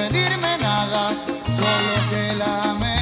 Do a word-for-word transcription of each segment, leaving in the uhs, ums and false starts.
pedirme nada, solo que la ame.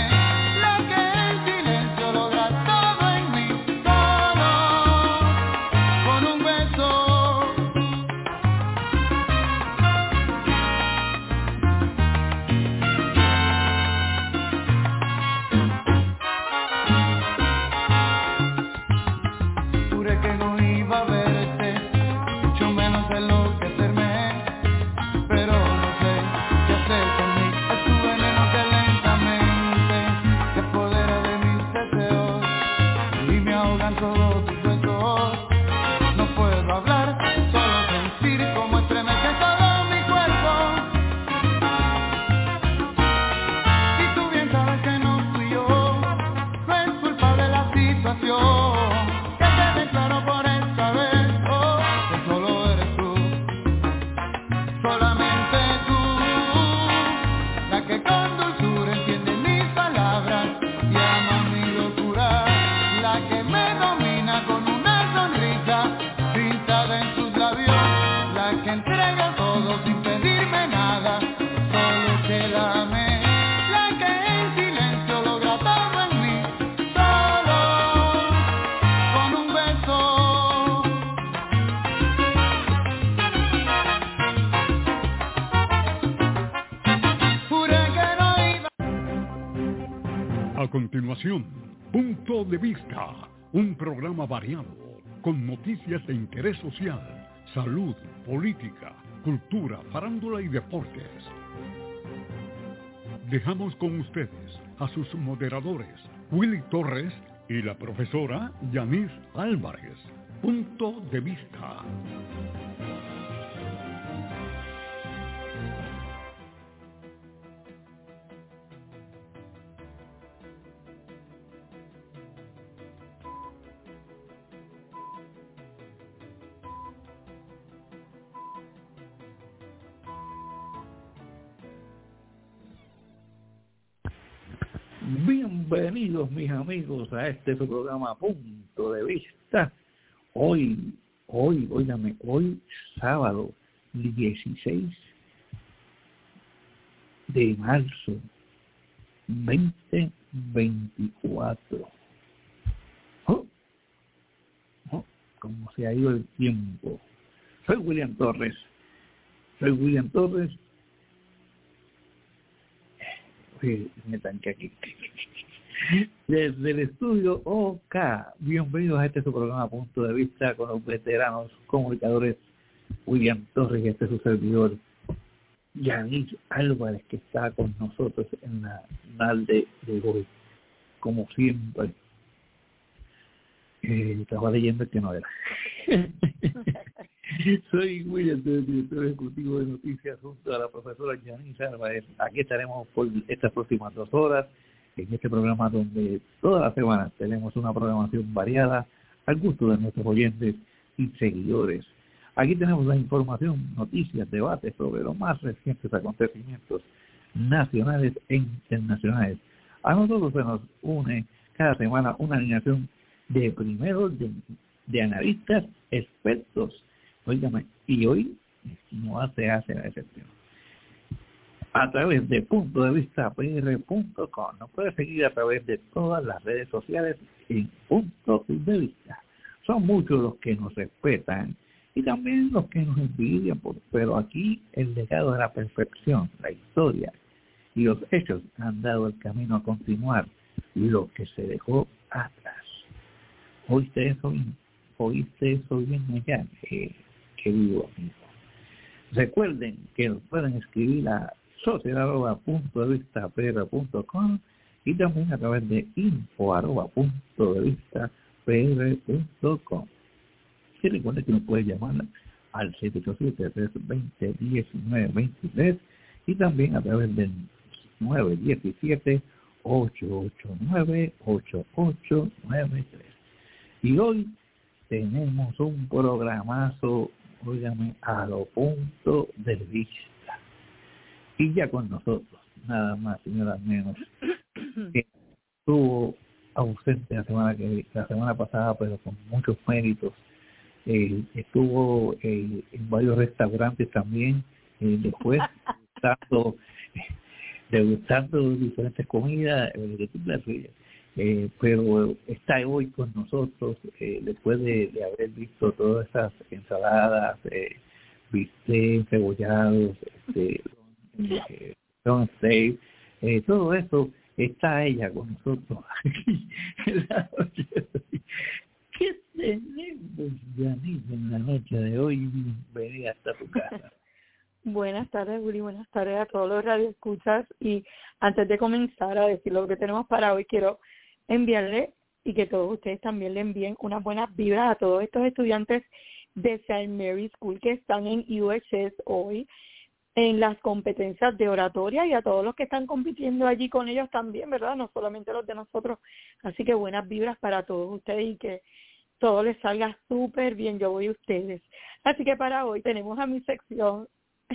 A continuación, Punto de Vista, un programa variado, con noticias de interés social, salud, política, cultura, farándula y deportes. Dejamos con ustedes a sus moderadores, Willy Torres y la profesora Yanis Álvarez. Punto de Vista. Bienvenidos mis amigos a este su programa Punto de Vista. Hoy, hoy, óigame, hoy sábado dieciséis de marzo veinte veinticuatro. Oh, oh, como se ha ido el tiempo. Soy William Torres. Soy William Torres. Sí, me tanque aquí. Desde el estudio O K, bienvenidos a este su programa Punto de Vista con los veteranos comunicadores William Torres y este su servidor Yanis Álvarez, que está con nosotros en la tarde de hoy, como siempre. Eh, estaba leyendo el que no era. Soy William Torres, director ejecutivo de noticias, junto a la profesora Yanis Álvarez. Aquí estaremos por estas próximas dos horas en este programa donde todas las semanas tenemos una programación variada al gusto de nuestros oyentes y seguidores. Aquí tenemos la información, noticias, debates sobre los más recientes acontecimientos nacionales e internacionales. A nosotros se nos une cada semana una alineación de primeros de, de analistas expertos. Óigame, y hoy no se hace la excepción. A través de punto de vista p r punto com. Nos puede seguir a través de todas las redes sociales en Punto de Vista. Son muchos los que nos respetan y también los que nos envidian, pero aquí el legado de la perfección, la historia y los hechos han dado el camino a continuar lo que se dejó atrás. ¿Oíste eso bien? ¿Oíste eso bien allá, eh, querido amigo? Recuerden que nos pueden escribir a sociedad arroba punto de vista p r punto com y también a través de info arroba punto de vista p r punto com. Y recuerden que nos puede llamar al siete ocho siete, tres dos cero, uno nueve dos tres y también a través del nueve uno siete, ocho ocho nueve, ocho ocho nueve tres. Y hoy tenemos un programazo, óigame, a lo punto de vista. Y ya con nosotros, nada más y nada menos, que estuvo ausente la semana que la semana pasada, pero con muchos méritos. Eh, estuvo eh, en varios restaurantes también. Eh, después degustando, degustando diferentes comidas, eh, eh, pero está hoy con nosotros eh, después de, de haber visto todas esas ensaladas, eh, bistec, cebollados, este, eh, long steak, eh, todo eso. Está ella con nosotros aquí en la noche de hoy. ¿Qué tenemos, Yanis, en la noche de hoy? Bienvenida hasta tu casa. Buenas tardes, Willy. Buenas tardes a todos los radioescuchas. Y antes de comenzar a decir lo que tenemos para hoy, quiero enviarle y que todos ustedes también le envíen unas buenas vibras a todos estos estudiantes de Saint Mary's School que están en U H S hoy en las competencias de oratoria y a todos los que están compitiendo allí con ellos también, ¿verdad? No solamente los de nosotros. Así que buenas vibras para todos ustedes y que todo les salga súper bien. Yo voy a ustedes. Así que para hoy tenemos a mi sección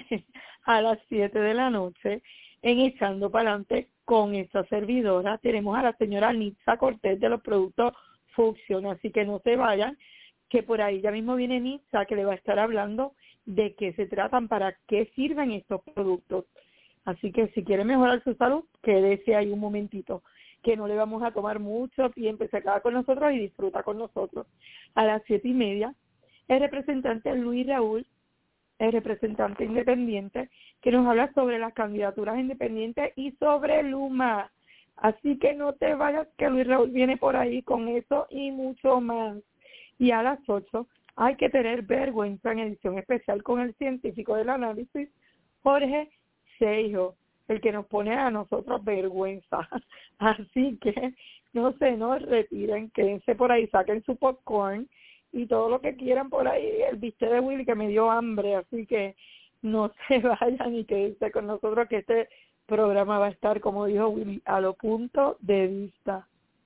a las siete de la noche en Echando para Adelante con esta servidora. Tenemos a la señora Nitza Cortés de los productos Fusion. Así que no se vayan, que por ahí ya mismo viene Nitza que le va a estar hablando de qué se tratan, para qué sirven estos productos. Así que si quiere mejorar su salud, quédese ahí un momentito, que no le vamos a tomar mucho tiempo. Se queda con nosotros y disfruta con nosotros. A las siete y media, el representante Luis Raúl, el representante independiente, que nos habla sobre las candidaturas independientes y sobre Luma. Así que no te vayas, que Luis Raúl viene por ahí con eso y mucho más. Y a las ocho, hay que tener vergüenza en edición especial con el científico del análisis, Jorge Seijo, el que nos pone a nosotros vergüenza. Así que no se nos retiren, quédense por ahí, saquen su popcorn y todo lo que quieran por ahí. El bistec de Willy que me dio hambre, así que no se vayan y quédense con nosotros, que este programa va a estar, como dijo Willy, a lo punto de vista.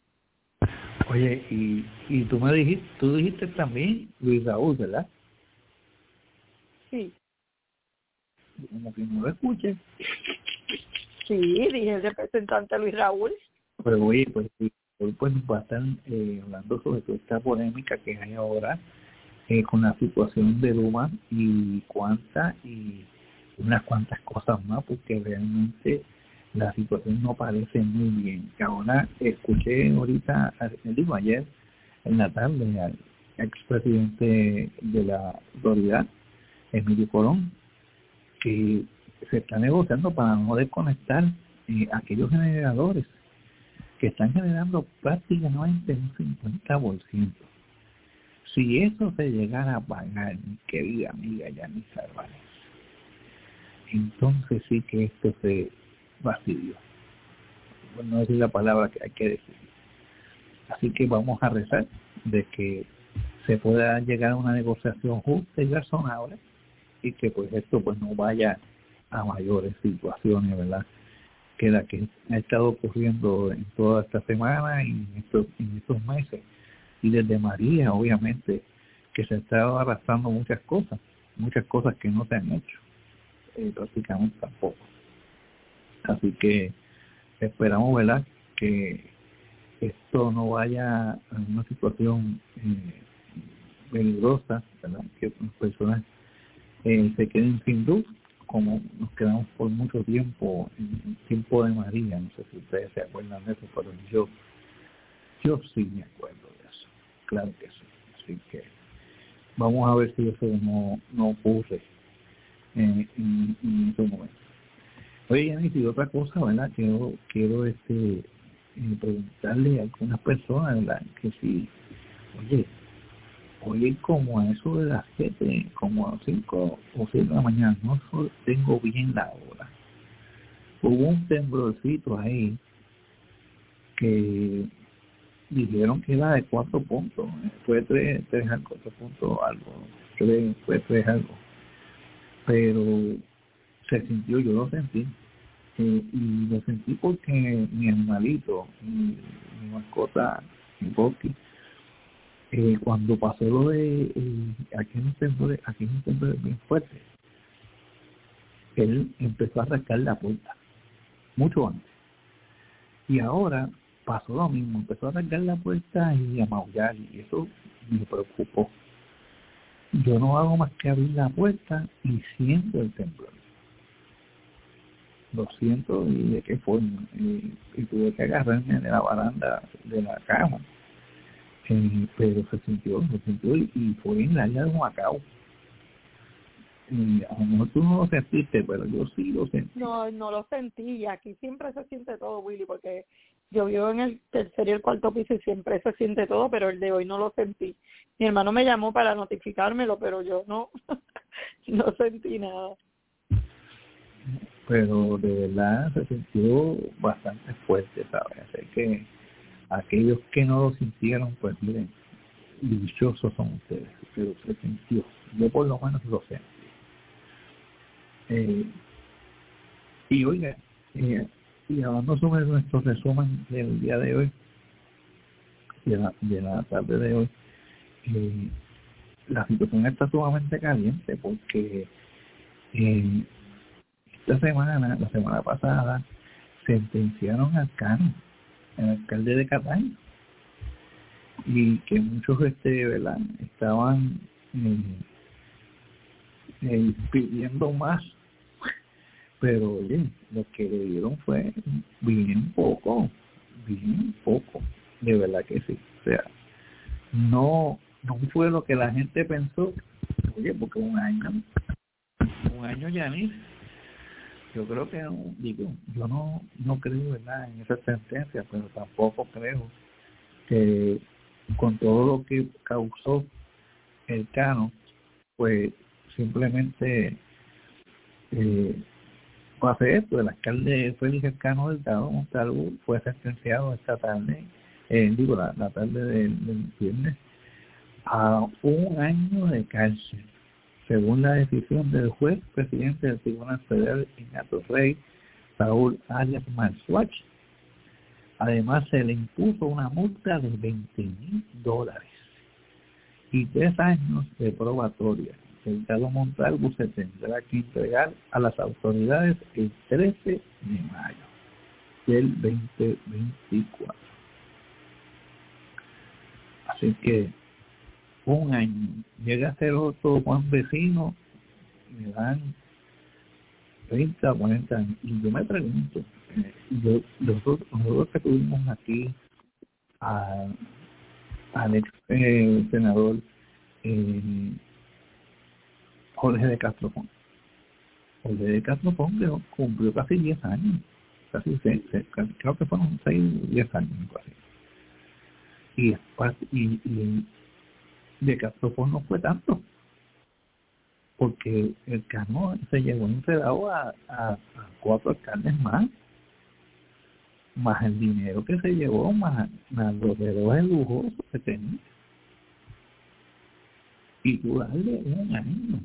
Oye, y, y tú me dijiste, tú dijiste también Luis Raúl, ¿verdad? Sí. Como que no lo escuché. Sí, dije el representante Luis Raúl. Pero oye, pues hoy pues va a estar eh, hablando sobre toda esta polémica que hay ahora eh, con la situación de Luma y cuánta y unas cuantas cosas más, porque realmente la situación no parece muy bien. Ahora escuché ahorita, digo ayer en la tarde, al expresidente de la autoridad, Emilio Colón, que se está negociando para no desconectar eh, aquellos generadores que están generando prácticamente un cincuenta por ciento. Si eso se llegara a pagar, mi querida amiga Yanis Álvarez, entonces sí que esto se fastidió. Bueno, no es la palabra que hay que decir. Así que vamos a rezar de que se pueda llegar a una negociación justa y razonable y que pues esto pues no vaya a mayores situaciones, ¿verdad?, que la que ha estado ocurriendo en toda esta semana y en estos, en estos meses. Y desde María, obviamente, que se ha estado arrastrando muchas cosas, muchas cosas que no se han hecho, eh, prácticamente tampoco. Así que esperamos, ¿verdad?, que esto no vaya a una situación eh, peligrosa, ¿verdad?, que las personas eh, se queden sin luz, como nos quedamos por mucho tiempo en el tiempo de María. No sé si ustedes se acuerdan de eso, pero yo yo sí me acuerdo de eso, claro que sí. Así que vamos a ver si eso no, no ocurre en, en, en estos momentos. Oye, Yanis, y otra cosa, ¿verdad? Quiero, quiero este, eh, preguntarle a algunas personas, ¿verdad?, que si, oye, hoy como a eso de las siete, como a las cinco o seis de la mañana, no tengo bien la hora. Hubo un temblorcito ahí que dijeron que era de cuatro puntos, fue tres, tres algo, cuatro puntos algo, tres, fue tres algo, pero se sintió, yo lo sentí, eh, y lo sentí porque mi animalito, mi, mi mascota, mi Boki, eh, cuando pasó lo de eh, aquí en un temblor, aquí en un temblor bien fuerte, él empezó a rascar la puerta mucho antes, y ahora pasó lo mismo, empezó a rasgar la puerta y a maullar, y eso me preocupó. Yo no hago más que abrir la puerta y siento el temblor. lo siento, y de qué forma. Y, y tuve que agarrarme de la baranda de la cama. Eh, pero se sintió, se sintió y, y fue en el área de Humacao. Y a lo mejor tú no lo sentiste, pero yo sí lo sentí. No, no lo sentí, y aquí siempre se siente todo, Willy, porque yo vivo en el tercer y el cuarto piso y siempre se siente todo, pero el de hoy no lo sentí. Mi hermano me llamó para notificármelo, pero yo no, no sentí nada. Pero de verdad se sintió bastante fuerte, ¿sabes? Así que aquellos que no lo sintieron, pues miren, dichosos son ustedes, pero se sintió. Yo por lo menos lo sentí. Eh, y oiga, eh, y hablando sobre nuestro resumen del día de hoy, de la, de la tarde de hoy, eh, la situación está sumamente caliente porque eh, esta semana, la semana pasada, sentenciaron al Cano, el alcalde de Cataño, y que muchos este, ¿verdad? estaban eh, eh, pidiendo más, pero oye, lo que le dieron fue bien poco, bien poco, de verdad que sí. O sea, no no fue lo que la gente pensó. Oye, porque un año, un año ya ni, yo creo que, no, digo, yo no no creo, ¿verdad?, en esa sentencia, pero tampoco creo que con todo lo que causó el Cano, pues simplemente eh, hace esto. El alcalde Félix Cano Delgado Montalvo fue sentenciado esta tarde, eh, digo, la, la tarde del, del viernes, a un año de cárcel, según la decisión del juez presidente del Tribunal Federal en Atorrey, Saúl Arias Marzuach. Además, se le impuso una multa de veinte mil dólares y tres años de probatoria. El Delgado Montalvo se tendrá que entregar a las autoridades el trece de mayo del veinte veinticuatro. Así que un año. Llega a ser otro Juan Vecino, me dan treinta, cuarenta años. Y yo me pregunto, eh, yo, nosotros, nosotros que tuvimos aquí a, al ex eh, senador eh, Jorge de Castrofón. Jorge de Castrofón que cumplió casi diez años, casi seis, seis, creo que fueron seis o diez años, casi. Y, y, y de Castrofón no fue tanto, porque el Cano se llevó enredado a, a, a cuatro alcaldes más, más el dinero que se llevó, más, más los relojes lujosos que tenía. Y tú darle un año.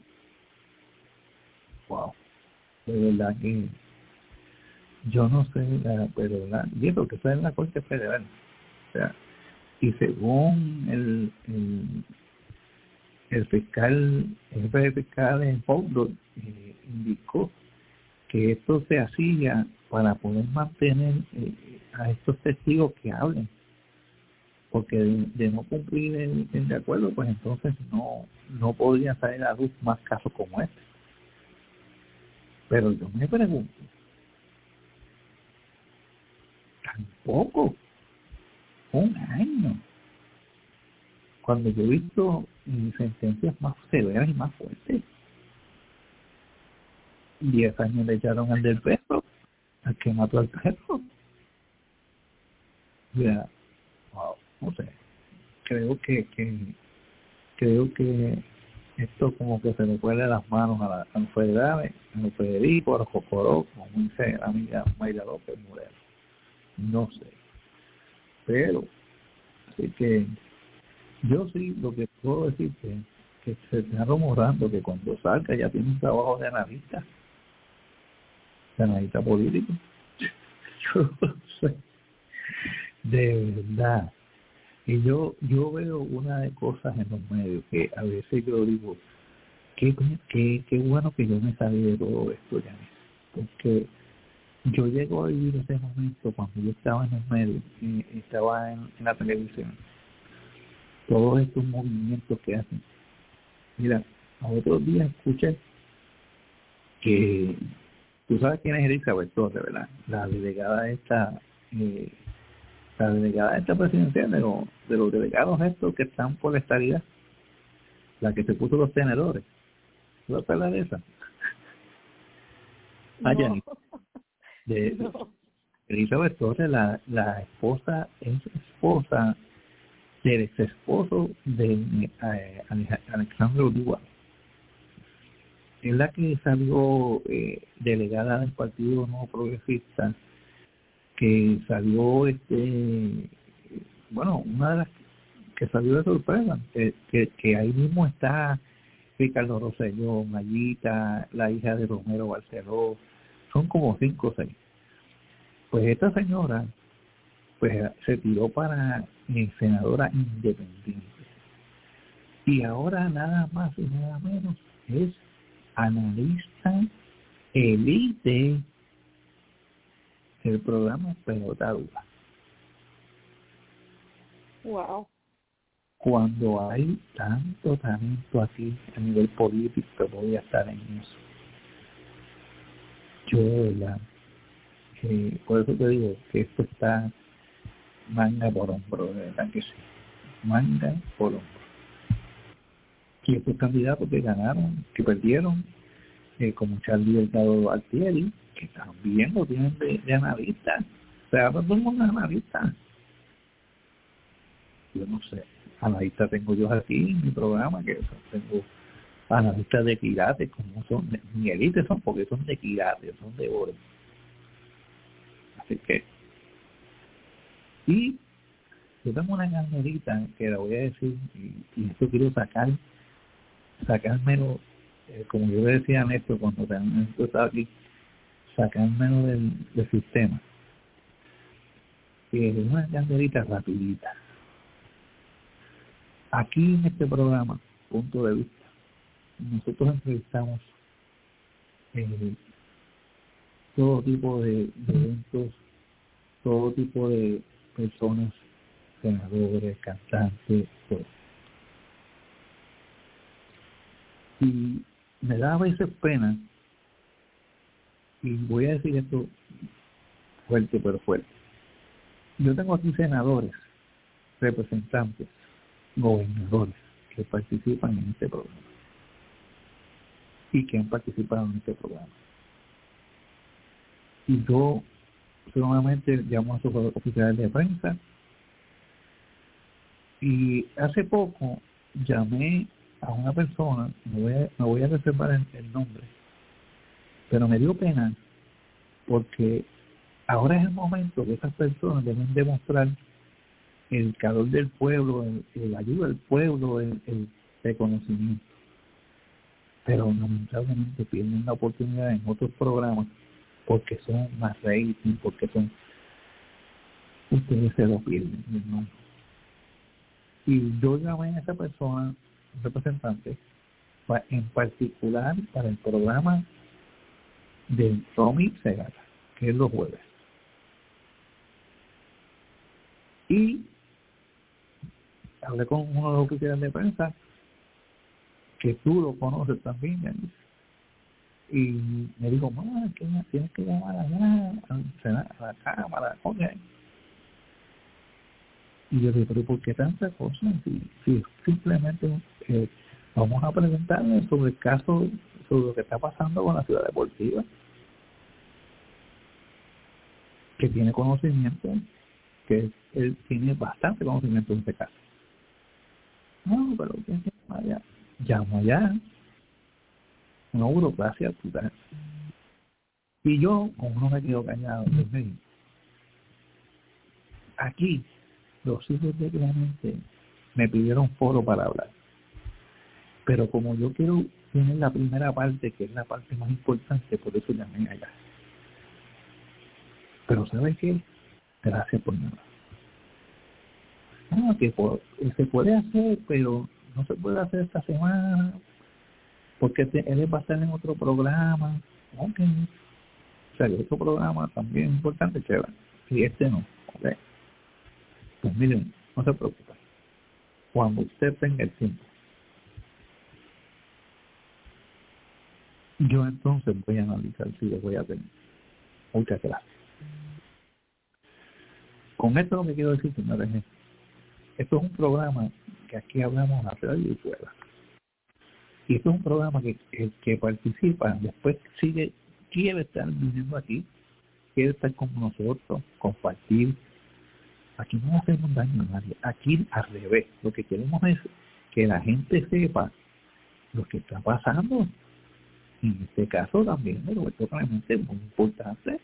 Wow. De verdad que yo no sé, la, pero la, y eso que está en la Corte Federal. O sea, y según el, el el fiscal, el jefe de fiscal en Foucault eh, indicó que esto se hacía para poder mantener eh, a estos testigos que hablen, porque de, de no cumplir el, el de acuerdo, pues entonces no no podría salir a luz más casos como este. Pero yo me pregunto, tampoco un año, cuando yo he visto eh, sentencias más severas y más fuertes. Diez años le echaron al del perro, al que mató al perro. Ya, wow, no sé, creo que, que creo que esto como que se le cuelga las manos a, la, a los federales, a los Federico, a los Cocoró, como dice la amiga Mayra López Moreno. No sé, pero así que yo sí lo que puedo decir que, que se está rumorando que cuando salga ya tiene un trabajo de analista, de analista político. Yo no sé, de verdad. Y yo yo veo una de cosas en los medios que a veces yo digo, qué, qué, qué bueno que yo me salí de todo esto ya, porque yo llego a vivir ese momento cuando yo estaba en los medios, y estaba en, en la televisión, todos estos movimientos que hacen. Mira, a otros días escuché que Tú sabes quién es Elizabeth Torres, ¿verdad? La delegada esta, eh, la delegada esta presidencial de los, de los delegados estos que están por la estabilidad, la que se puso los tenedores. ¿Tú vas a hablar de esa? No. Ah, Jenny. De, No. Elizabeth Torres, la, la esposa, es esposa del ex esposo de eh, Alexandre Duval. Es la que salió eh, delegada del Partido Nuevo Progresista, que salió, este bueno, una de las que salió de sorpresa, que, que, que ahí mismo está Ricardo Rosselló, Mayita, la hija de Romero Barceló, son como cinco o seis. Pues esta señora pues se tiró para eh, senadora independiente. Y ahora nada más y nada menos es analista elite del programa Pelota Dura. Wow. Cuando hay tanto talento aquí a nivel político, voy a estar en eso. Yo de verdad, eh, por eso te digo que esto está manga por hombro, de verdad que sí. Manga por hombro. Y estos candidatos que ganaron, que perdieron, eh, como Charlie Delgado Altieri, que también lo tienen de, de analista. O sea, todo el mundo es analista. Yo no sé, analista tengo yo aquí en mi programa, que tengo analistas de quilates, como son, ni élites son, porque son de quilates, son de oro. Así que, y yo tengo una ganerita que la voy a decir, y, y esto quiero sacar, sacármelo, eh, como yo le decía a Néstor cuando Néstor estaba aquí, sacármelo del, del sistema. Que es una ganerita rapidita. Aquí en este programa, punto de vista, nosotros entrevistamos eh, todo tipo de, de eventos, todo tipo de personas, senadores, cantantes, todo. Y me da a veces pena, y voy a decir esto fuerte pero fuerte. Yo tengo aquí senadores, representantes, gobernadores que participan en este programa y que han participado en este programa. Y yo solamente llamo a sus oficiales de prensa, y hace poco llamé a una persona, me voy a, me voy a reservar el, el nombre, pero me dio pena porque ahora es el momento que esas personas deben demostrar el calor del pueblo, el, el ayuda al pueblo, el, el reconocimiento. Pero lamentablemente pierden la oportunidad en otros programas porque son más rating, porque son... Ustedes se lo pierden, ¿no? Y yo llamé a esa persona, un representante, en particular para el programa de Tommy Segata, que es los jueves. Y hablé con uno de los oficiales de prensa, que tú lo conoces también, me dice. Y me dijo, mamá, que tienes que llamar allá a la cámara, ok. Y yo dije, pero ¿por qué tanta cosa? Si, si simplemente eh, vamos a preguntarle sobre el caso, sobre lo que está pasando con la ciudad deportiva, que tiene conocimiento, que él tiene bastante conocimiento en este caso. No, pero ¿quién llama allá? Llamo allá, una burocracia total. Y yo, como no me quedo callado, yo me digo, aquí los hijos de Clemente me pidieron foro para hablar, pero como yo quiero tener la primera parte, que es la parte más importante, por eso llamé allá. Pero ¿sabes qué? Gracias por nada. No, que por, se puede hacer, pero no se puede hacer esta semana, porque te, él va a estar en otro programa. Ok. O sea, que otro programa también es importante, chévere. Y este no. Ok. Pues miren, no se preocupen. Cuando usted tenga el tiempo, yo entonces voy a analizar si lo voy a tener. Muchas gracias. Con esto lo que quiero decir, señores, es esto es un programa que aquí hablamos a radio y fuera. Y esto es un programa que el que participa después sigue, quiere estar viviendo aquí, quiere estar con nosotros, compartir. Aquí no hacemos daño a nadie. Aquí al revés. Lo que queremos es que la gente sepa lo que está pasando. En este caso también, pero esto realmente es muy importante.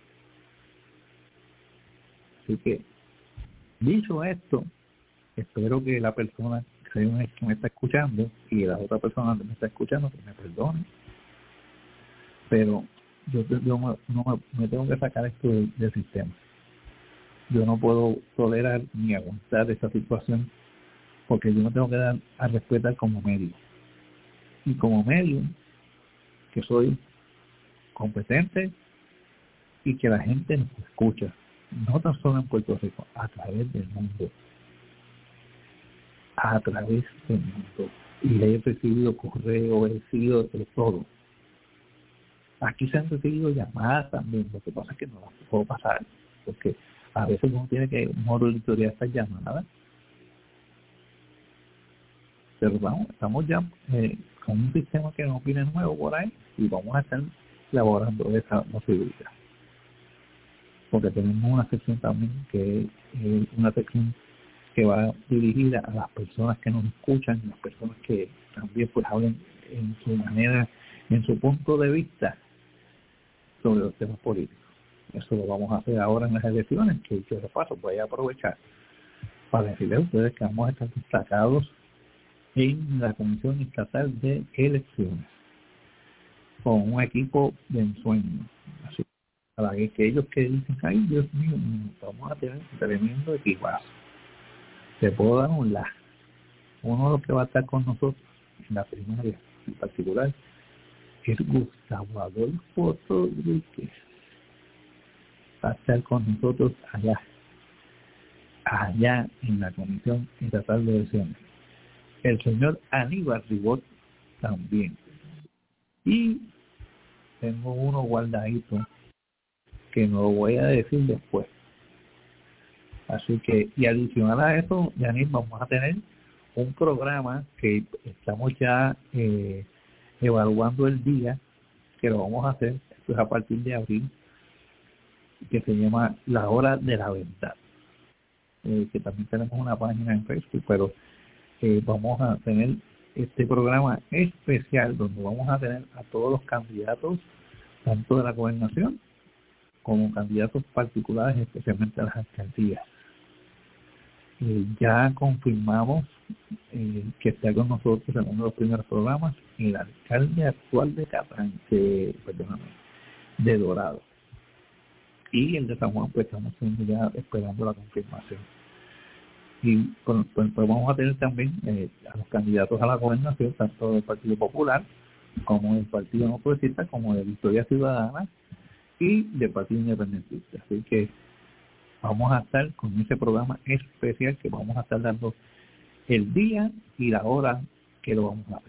Así que, dicho esto, espero que la persona que me está escuchando y la otra persona que me está escuchando que me perdone, pero yo, yo no, no me, me tengo que sacar esto del, del sistema. Yo no puedo tolerar ni aguantar esta situación porque yo me tengo que dar a respetar como medio, y como medio que soy competente y que la gente nos escucha, no tan solo en Puerto Rico, a través del mundo. A través del mundo. Y he recibido correos, he recibido de todo. Aquí se han recibido llamadas también. Lo que pasa es que no las puedo pasar, porque a veces uno tiene que monitorear estas llamadas. Pero vamos, estamos ya eh, con un sistema que nos viene nuevo por ahí y vamos a estar elaborando esa posibilidad. Porque tenemos una sección también que es eh, una sección que va dirigida a las personas que nos escuchan, las personas que también pues hablan en su manera, en su punto de vista sobre los temas políticos. Eso lo vamos a hacer ahora en las elecciones, que yo de paso voy a aprovechar para decirles a ustedes que vamos a estar destacados en la Comisión Estatal de Elecciones con un equipo de ensueño. Así para que ellos que dicen, ay Dios mío, vamos a tener un tremendo equipazo. Te puedo dar un la. Uno de los que va a estar con nosotros en la primaria en particular es Gustavo Adolfo Rodríguez. Va a estar con nosotros allá, allá en la Comisión Estatal de Elecciones. El señor Aníbal Ribot también. Y tengo uno guardadito que no lo voy a decir después. Así que, y adicional a eso, Yanis, vamos a tener un programa que estamos ya eh, evaluando el día, que lo vamos a hacer, esto es a partir de abril, que se llama La Hora de la Verdad, eh, que también tenemos una página en Facebook, pero eh, vamos a tener este programa especial donde vamos a tener a todos los candidatos, tanto de la gobernación como candidatos particulares, especialmente a las alcaldías. Eh, ya confirmamos eh, que está con nosotros en uno de los primeros programas el alcalde actual de Catrán, de, perdóname, de Dorado, y el de San Juan, pues estamos ya esperando la confirmación. Y pues, pues, pues vamos a tener también eh, a los candidatos a la gobernación, tanto del Partido Popular como del Partido No Progresista, como de Victoria Ciudadana y del Partido Independentista. Así que vamos a estar con ese programa especial que vamos a estar dando el día y la hora que lo vamos a hacer.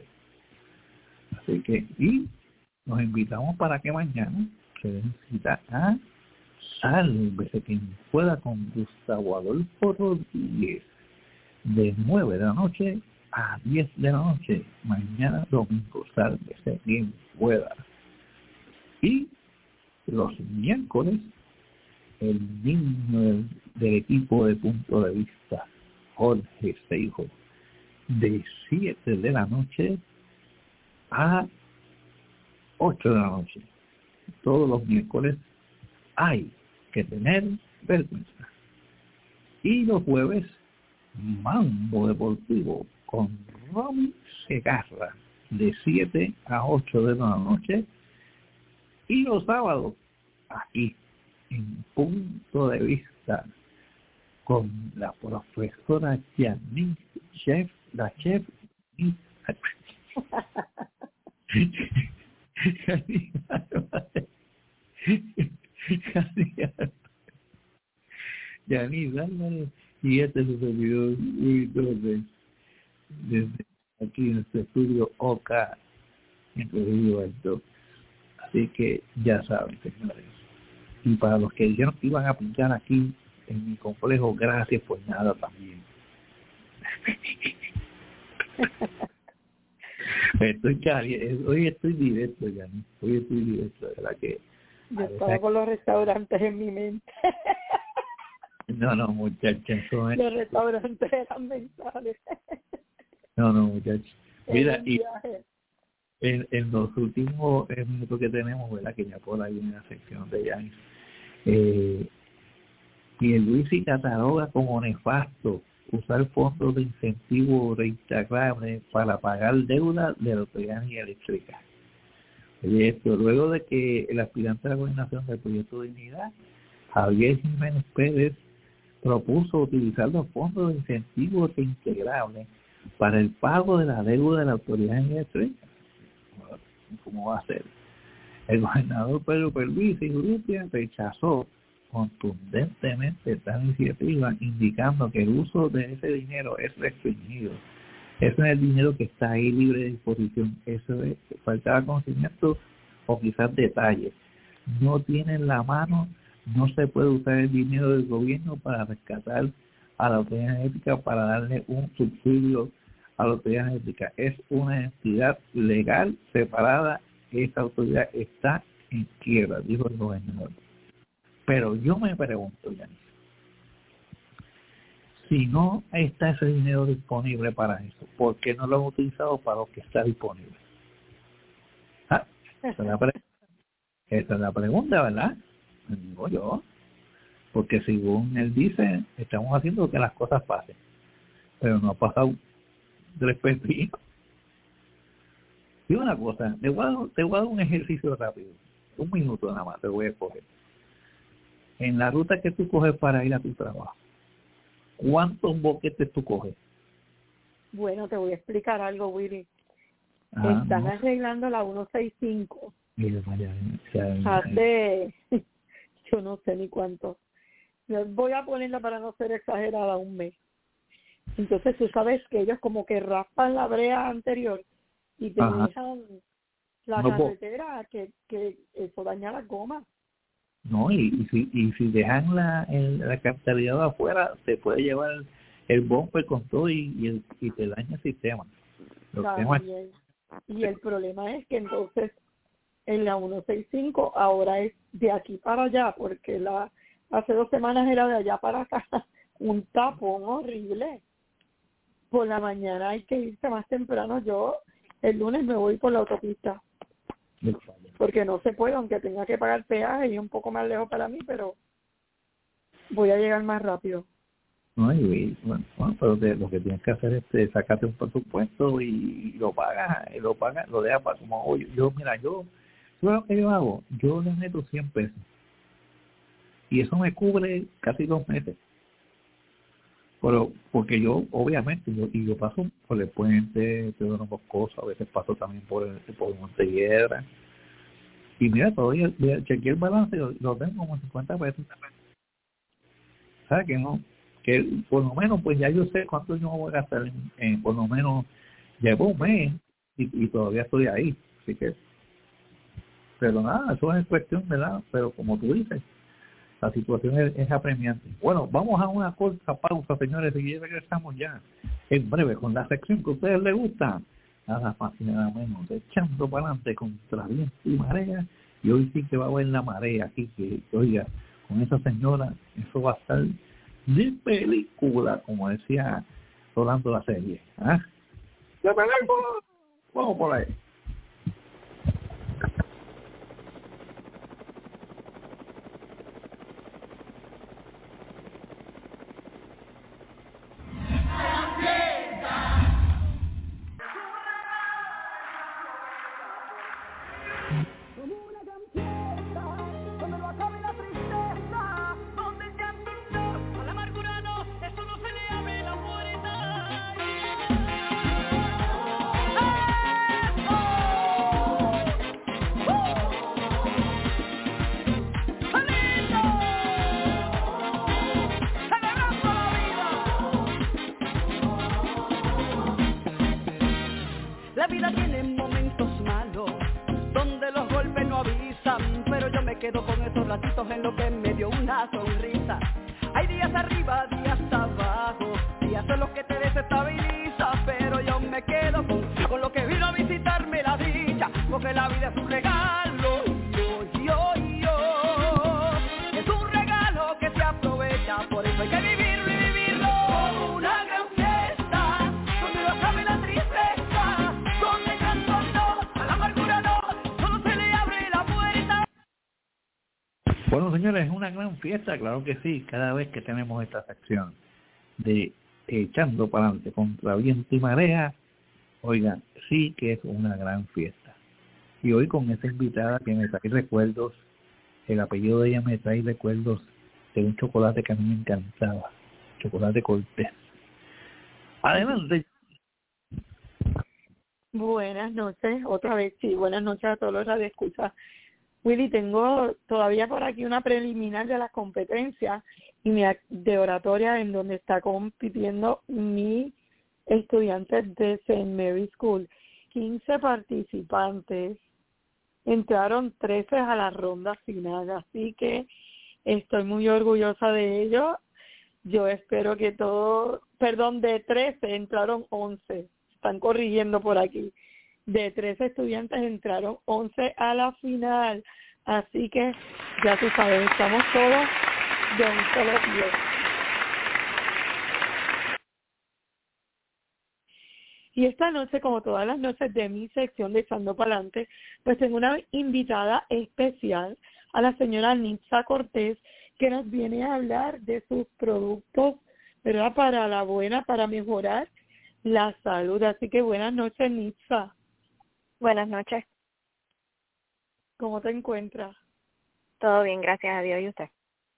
Así que, y nos invitamos para que mañana se den cita a Sálvese quien pueda con Gustavo Adolfo Rodríguez de nueve de la noche a diez de la noche, mañana domingo. Sálvese quien pueda. Y los miércoles el niño del, del equipo de Punto de Vista, Jorge Seijo, de siete de la noche a ocho de la noche. Todos los miércoles hay que tener vergüenza. Y los jueves, Mambo Deportivo con Romy Segarra, de siete a ocho de la noche. Y los sábados, aquí, en Punto de Vista, con la profesora Yanis, chef, la chef, y Yanis Álvarez, y este es su servidor desde, desde aquí en este estudio O K en Río Alto. Así que ya saben, señores. Y para los que dijeron que iban a pinchar aquí en mi complejo, gracias por nada también. Estoy cari hoy estoy directo, ya hoy estoy directo, ¿verdad? Que yo estaba con los restaurantes en mi mente. No, no, muchachos, eso es... Los restaurantes eran mentales. No, no, muchachos. Mira, y viaje. en, en los últimos minutos que tenemos, ¿verdad? Que ya por ahí en la sección de Yanis, eh, Pierluisi cataloga como nefasto usar fondos de incentivo reintegrable para pagar deuda de la autoridad eléctrica. Oye, esto, luego de que el aspirante a la gobernación del Proyecto de Dignidad, Javier Jiménez Pérez, propuso utilizar los fondos de incentivo reintegrable para el pago de la deuda de la autoridad eléctrica. ¿Cómo va a ser? El gobernador Pedro Pierluisi Urrutia rechazó contundentemente esta iniciativa, indicando que el uso de ese dinero es restringido. Eso es el dinero que está ahí libre de disposición. Eso es, faltaba conocimiento o quizás detalles. No tienen la mano, no se puede usar el dinero del gobierno para rescatar a la autoridad eléctrica, para darle un subsidio a la autoridad eléctrica. Es una entidad legal separada. Esta autoridad está en quiebra, dijo el gobernador. Pero yo me pregunto, ya, si no está ese dinero disponible para eso, ¿por qué no lo han utilizado para lo que está disponible? Ah, esa, es la pre- esa es la pregunta, ¿verdad? Me digo yo. Porque según él dice, estamos haciendo que las cosas pasen. Pero no ha pasado tres pepinos. Y una cosa, te voy, a, te voy a dar un ejercicio rápido. Un minuto nada más te voy a coger. En la ruta que tú coges para ir a tu trabajo, ¿cuántos boquetes tú coges? Bueno, te voy a explicar algo, Willy. Ah, Están no. arreglando la ciento sesenta y cinco. Mira, vaya, o sea, Hace, yo no sé ni cuánto. Yo voy a ponerla para no ser exagerada, un mes. Entonces tú sabes que ellos como que raspan la brea anterior y te Ajá. dejan la No, carretera, que, que eso daña las gomas. No, y, y, si, y si dejan la, el, la cartelera afuera, te puede llevar el, el bumper con todo y, y, el, y te daña el sistema. Los temas... Y el problema es que entonces en la ciento sesenta y cinco ahora es de aquí para allá, porque la hace dos semanas era de allá para acá, un tapón horrible. Por la mañana hay que irse más temprano. Yo el lunes me voy por la autopista, porque no se puede, aunque tenga que pagar peaje y un poco más lejos para mí, pero voy a llegar más rápido. No, y, bueno, bueno, pero te, lo que tienes que hacer es te, sacarte un presupuesto y, y lo pagas, y lo pagas, lo dejas para como hoy. Yo, mira, yo, yo lo que yo hago, yo le meto cien pesos y eso me cubre casi dos meses. Pero porque yo, obviamente, yo, y yo paso por el puente, tengo dos cosas, a veces paso también por el, por Montelledra. Y mira, todavía chequeé el balance y lo, lo tengo como cincuenta pesos. ¿Sabes que no? Que por lo menos, pues ya yo sé cuánto yo voy a gastar en, en por lo menos, llevo un mes y, y todavía estoy ahí. Así que, pero nada, eso es cuestión, ¿verdad? Pero como tú dices, la situación es, es apremiante. Bueno, vamos a una corta pausa, señores, y ya regresamos ya en breve con la sección que a ustedes les gusta. Nada más y nada menos, echando para adelante contra viento y marea. Y hoy sí que va a haber la marea aquí, que, que oiga, con esa señora, eso va a estar de película, como decía Rolando la serie. ¿Ah? ¡De película! Vamos por ahí. La vida tiene momentos malos, donde los golpes no avisan. quedo con esos ratitos en lo que me dio una sonrisa. Hay días arriba, días abajo, días en los que te desestabiliza, pero yo me quedo con, con lo que vino a visitarme la dicha, porque la vida es un regalo, yo, yo, yo, es un regalo que se aprovecha, por eso hay que vivirlo y vivirlo como una gran fiesta, donde no cabe la tristeza, donde canto no, a la amargura no, solo se le abre la puerta. Bueno, señores, es una gran fiesta, claro que sí, cada vez que tenemos esta sección de echando para adelante contra viento y marea, oigan, sí que es una gran fiesta. Y hoy con esta invitada que me trae recuerdos, el apellido de ella me trae recuerdos de un chocolate que a mí me encantaba, chocolate Cortés. Adelante. Buenas noches, otra vez, sí, buenas noches a todos los radioescuchas. Willy, tengo todavía por aquí una preliminar de las competencias y mi de oratoria en donde está compitiendo mi estudiante de Saint Mary School. quince participantes, entraron trece a la ronda final, así que estoy muy orgullosa de ellos. Yo espero que todo, perdón, de trece entraron once, están corrigiendo por aquí. De trece estudiantes entraron once a la final, así que ya tú sabes, estamos todos de un solo pie. Y esta noche, como todas las noches de mi sección de Echando Pa'lante, pues tengo una invitada especial, a la señora Nitza Cortés, que nos viene a hablar de sus productos, ¿verdad?, para la buena, para mejorar la salud. Así que buenas noches, Nitza. Buenas noches. ¿Cómo te encuentras? Todo bien, gracias a Dios. ¿Y usted?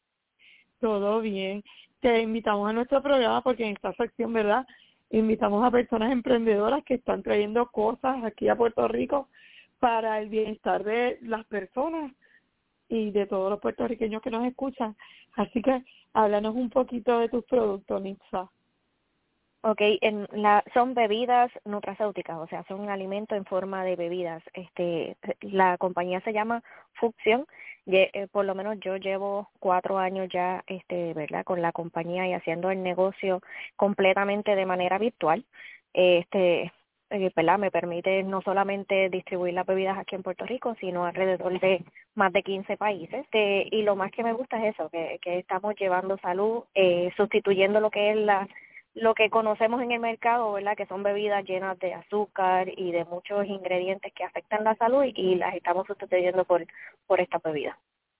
Todo bien. Te invitamos a nuestro programa porque en esta sección, ¿verdad?, invitamos a personas emprendedoras que están trayendo cosas aquí a Puerto Rico para el bienestar de las personas y de todos los puertorriqueños que nos escuchan. Así que háblanos un poquito de tus productos, Nitza. Ok, en la, son bebidas nutracéuticas, o sea, son alimentos en forma de bebidas. Este, la compañía se llama Fucción. Ye, eh, por lo menos yo llevo cuatro años ya, este, verdad, con la compañía y haciendo el negocio completamente de manera virtual. Este, eh, verdad, me permite no solamente distribuir las bebidas aquí en Puerto Rico, sino alrededor de más de quince países. Este, y lo más que me gusta es eso, que, que estamos llevando salud, eh, sustituyendo lo que es la lo que conocemos en el mercado, ¿verdad?, que son bebidas llenas de azúcar y de muchos ingredientes que afectan la salud, y las estamos sustituyendo por por esta bebida.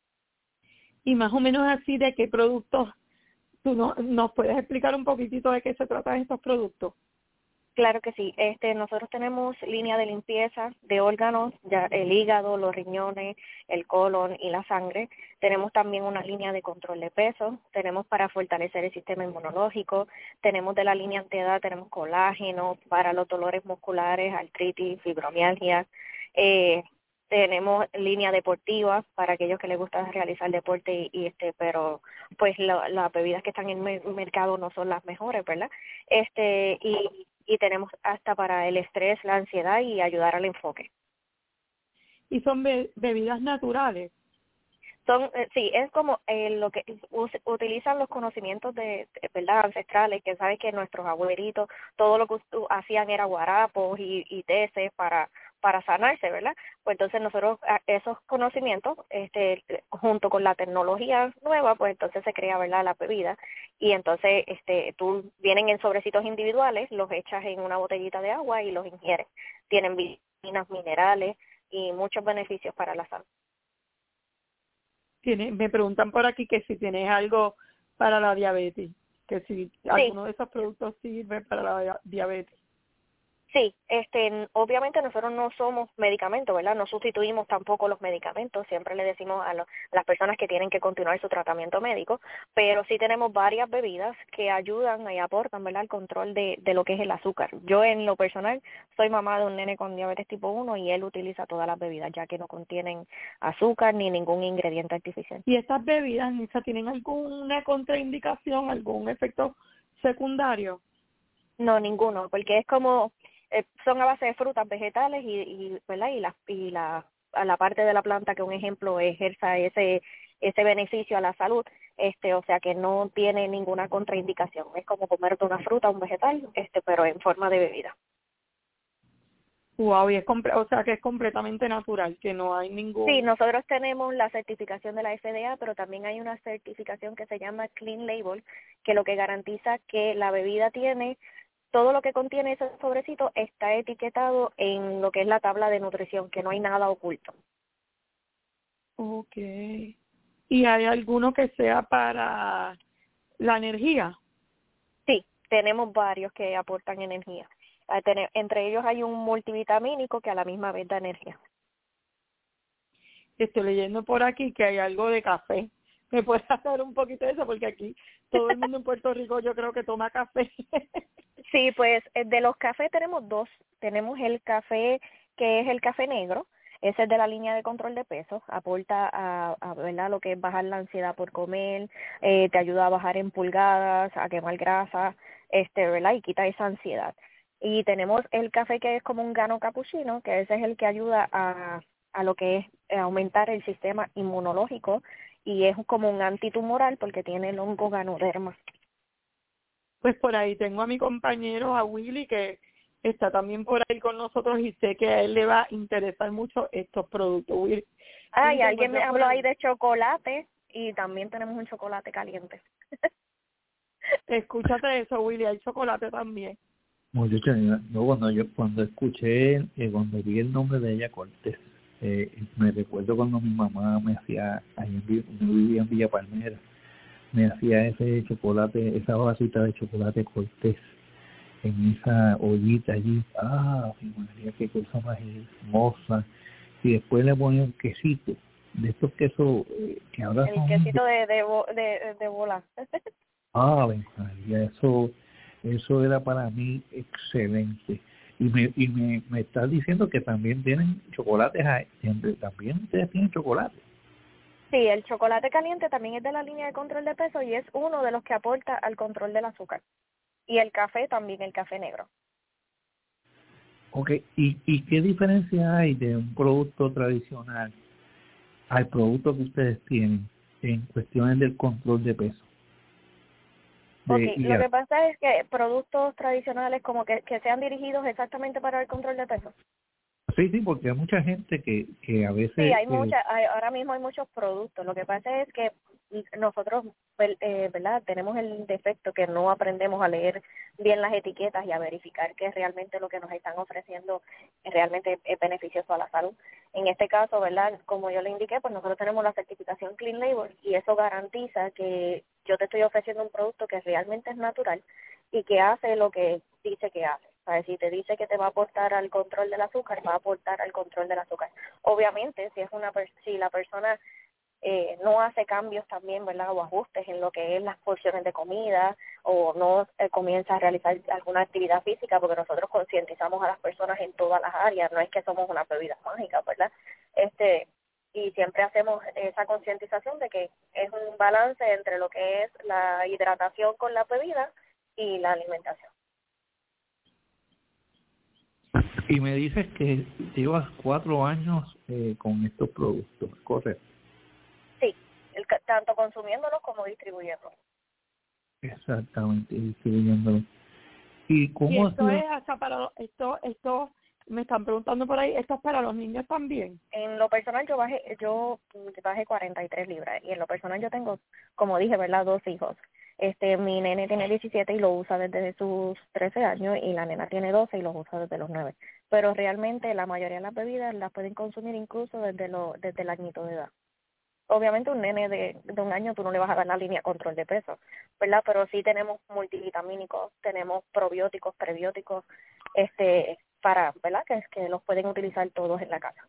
Y más o menos así, ¿de qué productos? ¿Tú no, nos puedes explicar un poquitito de qué se tratan estos productos? Claro que sí. Este, nosotros tenemos línea de limpieza de órganos, ya el hígado, los riñones, el colon y la sangre. Tenemos también una línea de control de peso. Tenemos para fortalecer el sistema inmunológico. Tenemos de la línea antiedad, tenemos colágeno para los dolores musculares, artritis, fibromialgia. Eh, tenemos línea deportiva para aquellos que les gusta realizar deporte y, y este, pero pues la, las bebidas que están en el mercado no son las mejores, ¿verdad? Este y y tenemos hasta para el estrés, la ansiedad y ayudar al enfoque. ¿Y son be- bebidas naturales? Son, eh, sí, es como eh, lo que us, utilizan los conocimientos de, de verdad ancestrales, que sabes que nuestros abuelitos, todo lo que uh, hacían era guarapos y, y teces para para sanarse, ¿verdad? Pues entonces nosotros esos conocimientos, este, junto con la tecnología nueva, pues entonces se crea, ¿verdad?, la bebida, y entonces este, tú vienen en sobrecitos individuales, los echas en una botellita de agua y los ingieres. Tienen vitaminas, minerales y muchos beneficios para la salud. Tiene, me preguntan por aquí que si tienes algo para la diabetes, que si sí. Alguno de esos productos sirve para la diabetes. Sí, este, obviamente nosotros no somos medicamentos, ¿verdad? No sustituimos tampoco los medicamentos, siempre le decimos a, lo, a las personas que tienen que continuar su tratamiento médico, pero sí tenemos varias bebidas que ayudan y aportan, ¿verdad?, al control de, de lo que es el azúcar. Yo en lo personal soy mamá de un nene con diabetes tipo uno y él utiliza todas las bebidas ya que no contienen azúcar ni ningún ingrediente artificial. ¿Y estas bebidas, Nitza, tienen alguna contraindicación, algún efecto secundario? No, ninguno, porque es como... Eh, son a base de frutas, vegetales y, y ¿verdad? y las y las a la parte de la planta que un ejemplo ejerza ese ese beneficio a la salud, este, o sea que no tiene ninguna contraindicación. Es como comerte una fruta, un vegetal, este, pero en forma de bebida. Wow, y es comple- o sea que es completamente natural, que no hay ningún... Sí, nosotros tenemos la certificación de la F D A, pero también hay una certificación que se llama Clean Label, que lo que garantiza que la bebida tiene, todo lo que contiene ese sobrecito está etiquetado en lo que es la tabla de nutrición, que no hay nada oculto. Okay. ¿Y hay alguno que sea para la energía? Sí, tenemos varios que aportan energía. Entre ellos hay un multivitamínico que a la misma vez da energía. Estoy leyendo por aquí que hay algo de café. ¿Me puedes hacer un poquito de eso? Porque aquí todo el mundo en Puerto Rico yo creo que toma café. Sí, pues de los cafés tenemos dos. Tenemos el café que es el café negro. Ese es de la línea de control de peso. Aporta a, a ¿verdad? Lo que es bajar la ansiedad por comer, eh, te ayuda a bajar en pulgadas, a quemar grasa, este, ¿verdad? Y quita esa ansiedad. Y tenemos el café que es como un grano capuchino, que ese es el que ayuda a, a lo que es aumentar el sistema inmunológico y es como un antitumoral porque tiene el hongo ganoderma. Pues por ahí tengo a mi compañero, a Willy, que está también por ahí con nosotros y sé que a él le va a interesar mucho estos productos. Willy. Ah, y alguien me habló ahí de chocolate y también tenemos un chocolate caliente. Escúchate eso, Willy, hay chocolate también. Muchacha, yo cuando yo cuando escuché, eh, cuando vi el nombre de ella, Cortés, eh, me recuerdo cuando mi mamá me hacía, ahí en, yo vivía en Villa Palmera, me hacía ese chocolate, esa vasita de chocolate Cortés, en esa ollita allí. Ah, mi María, qué cosa más hermosa. Y después le ponía un quesito, de estos quesos eh, que ahora el son... El quesito de, de, de, de bola. Ah, María, eso... Eso era para mí excelente. Y me y me, me estás diciendo que también tienen chocolates, ahí. También ustedes tienen chocolate. Sí, el chocolate caliente también es de la línea de control de peso y es uno de los que aporta al control del azúcar. Y el café también, el café negro. Ok, ¿y, y qué diferencia hay de un producto tradicional al producto que ustedes tienen en cuestiones del control de peso? De, Ok, lo que pasa es que productos tradicionales como que, que sean dirigidos exactamente para el control de peso. Sí, sí, porque hay mucha gente que, que a veces... Sí, hay eh, mucha, hay, ahora mismo hay muchos productos. Lo que pasa es que nosotros, eh, ¿verdad? Tenemos el defecto que no aprendemos a leer bien las etiquetas y a verificar que realmente lo que nos están ofreciendo realmente es beneficioso a la salud. En este caso, ¿verdad? Como yo le indiqué, pues nosotros tenemos la certificación Clean Label y eso garantiza que yo te estoy ofreciendo un producto que realmente es natural y que hace lo que dice que hace. O sea, si te dice que te va a aportar al control del azúcar, va a aportar al control del azúcar. Obviamente, si es una si la persona eh, no hace cambios también, ¿verdad? O ajustes en lo que es las porciones de comida o no eh, comienza a realizar alguna actividad física, porque nosotros concientizamos a las personas en todas las áreas, no es que somos una bebida mágica, ¿verdad? Este y siempre hacemos esa concientización de que es un balance entre lo que es la hidratación con la bebida y la alimentación. Y me dices que llevas cuatro años eh, con estos productos, ¿correcto? Sí, el, tanto consumiéndolos como distribuyéndolos. Exactamente, distribuyéndolos. ¿Y cómo y esto ha sido? es hasta para esto esto me están preguntando por ahí, esto es para los niños también? En lo personal yo bajé yo bajé cuarenta y tres libras y en lo personal yo tengo, como dije, ¿verdad? Dos hijos. Este, mi nene tiene diecisiete y lo usa desde sus trece años y la nena tiene doce y lo usa desde los nueve. Pero realmente la mayoría de las bebidas las pueden consumir incluso desde lo desde el añito de edad. Obviamente un nene de, de un año tú no le vas a dar la línea control de peso, ¿verdad? Pero sí tenemos multivitamínicos, tenemos probióticos, prebióticos, este, para, ¿verdad? Que, que los pueden utilizar todos en la casa.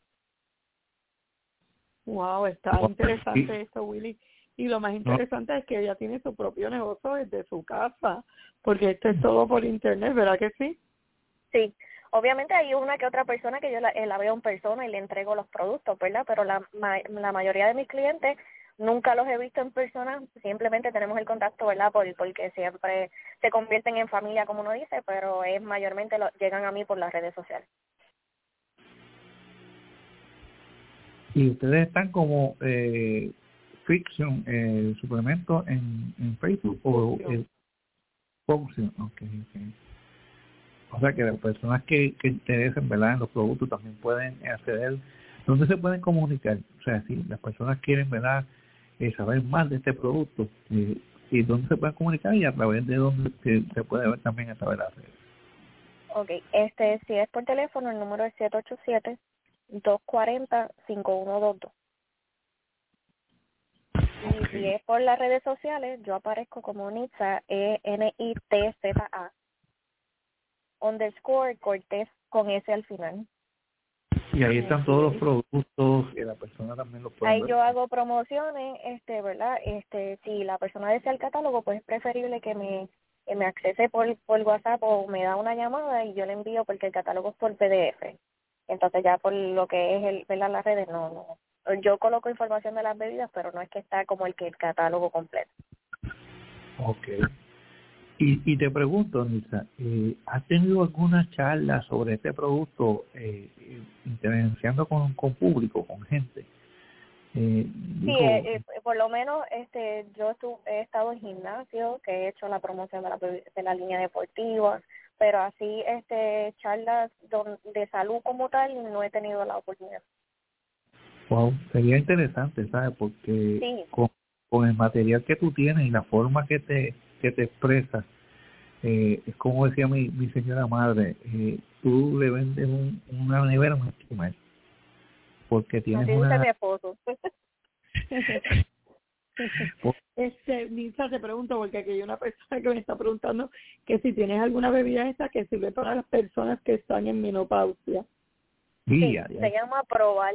Wow, está interesante esto, Willy. Y lo más interesante es que ella tiene su propio negocio desde su casa, porque esto es todo por internet, ¿verdad que sí? Sí, obviamente hay una que otra persona que yo la, la veo en persona y le entrego los productos, ¿verdad? Pero la, la mayoría de mis clientes nunca los he visto en persona, simplemente tenemos el contacto, ¿verdad? Por, porque siempre se convierten en familia, como uno dice, pero es mayormente lo, llegan a mí por las redes sociales. Y ustedes están como eh, Fiction, eh, suplemento en, en Facebook o eh, Function. Okay, okay. O sea que las personas que, que interesen, ¿verdad?, en los productos también pueden acceder. ¿Dónde se pueden comunicar? O sea, si las personas quieren, ¿verdad?, eh, saber más de este producto, eh, y dónde se pueden comunicar y a través de dónde se, se puede ver también a través de las redes. Ok, este, si es por teléfono, el número es siete ocho siete, dos cuatro cero, cinco uno dos dos. Y si es por las redes sociales, yo aparezco como Nitza, E N I T Z A, underscore Cortés con S al final. Y ahí están todos los productos que la persona también los puede Ahí ver. yo hago promociones, este, ¿verdad? Este, si la persona desea el catálogo, pues es preferible que me que me accese por, por WhatsApp o me da una llamada y yo le envío, porque el catálogo es por P D F. Entonces ya por lo que es el, ¿verdad?, las redes, no, no. Yo coloco información de las bebidas, pero no es que está como el que el catálogo completo. Ok. Y, y te pregunto, Nitza, eh, ¿has tenido alguna charla sobre este producto, eh, interaccionando con, con público, con gente? Eh, Sí, digo, eh, eh, por lo menos este yo estu he estado en gimnasio, que he hecho la promoción de la, de la línea deportiva, pero así este charlas don, de salud como tal no he tenido la oportunidad. wow, sería interesante, ¿sabes? Porque Sí. con, con el material que tú tienes y la forma que te que te expresas, eh, es como decía mi, mi señora madre, eh, tú le vendes un, una nevera a un esquimal, porque tienes Así dice una... mi esposo. Este, Nitza, te pregunto, porque aquí hay una persona que me está preguntando que si tienes alguna bebida esta que sirve para las personas que están en menopausia. Sí, se llama Proval.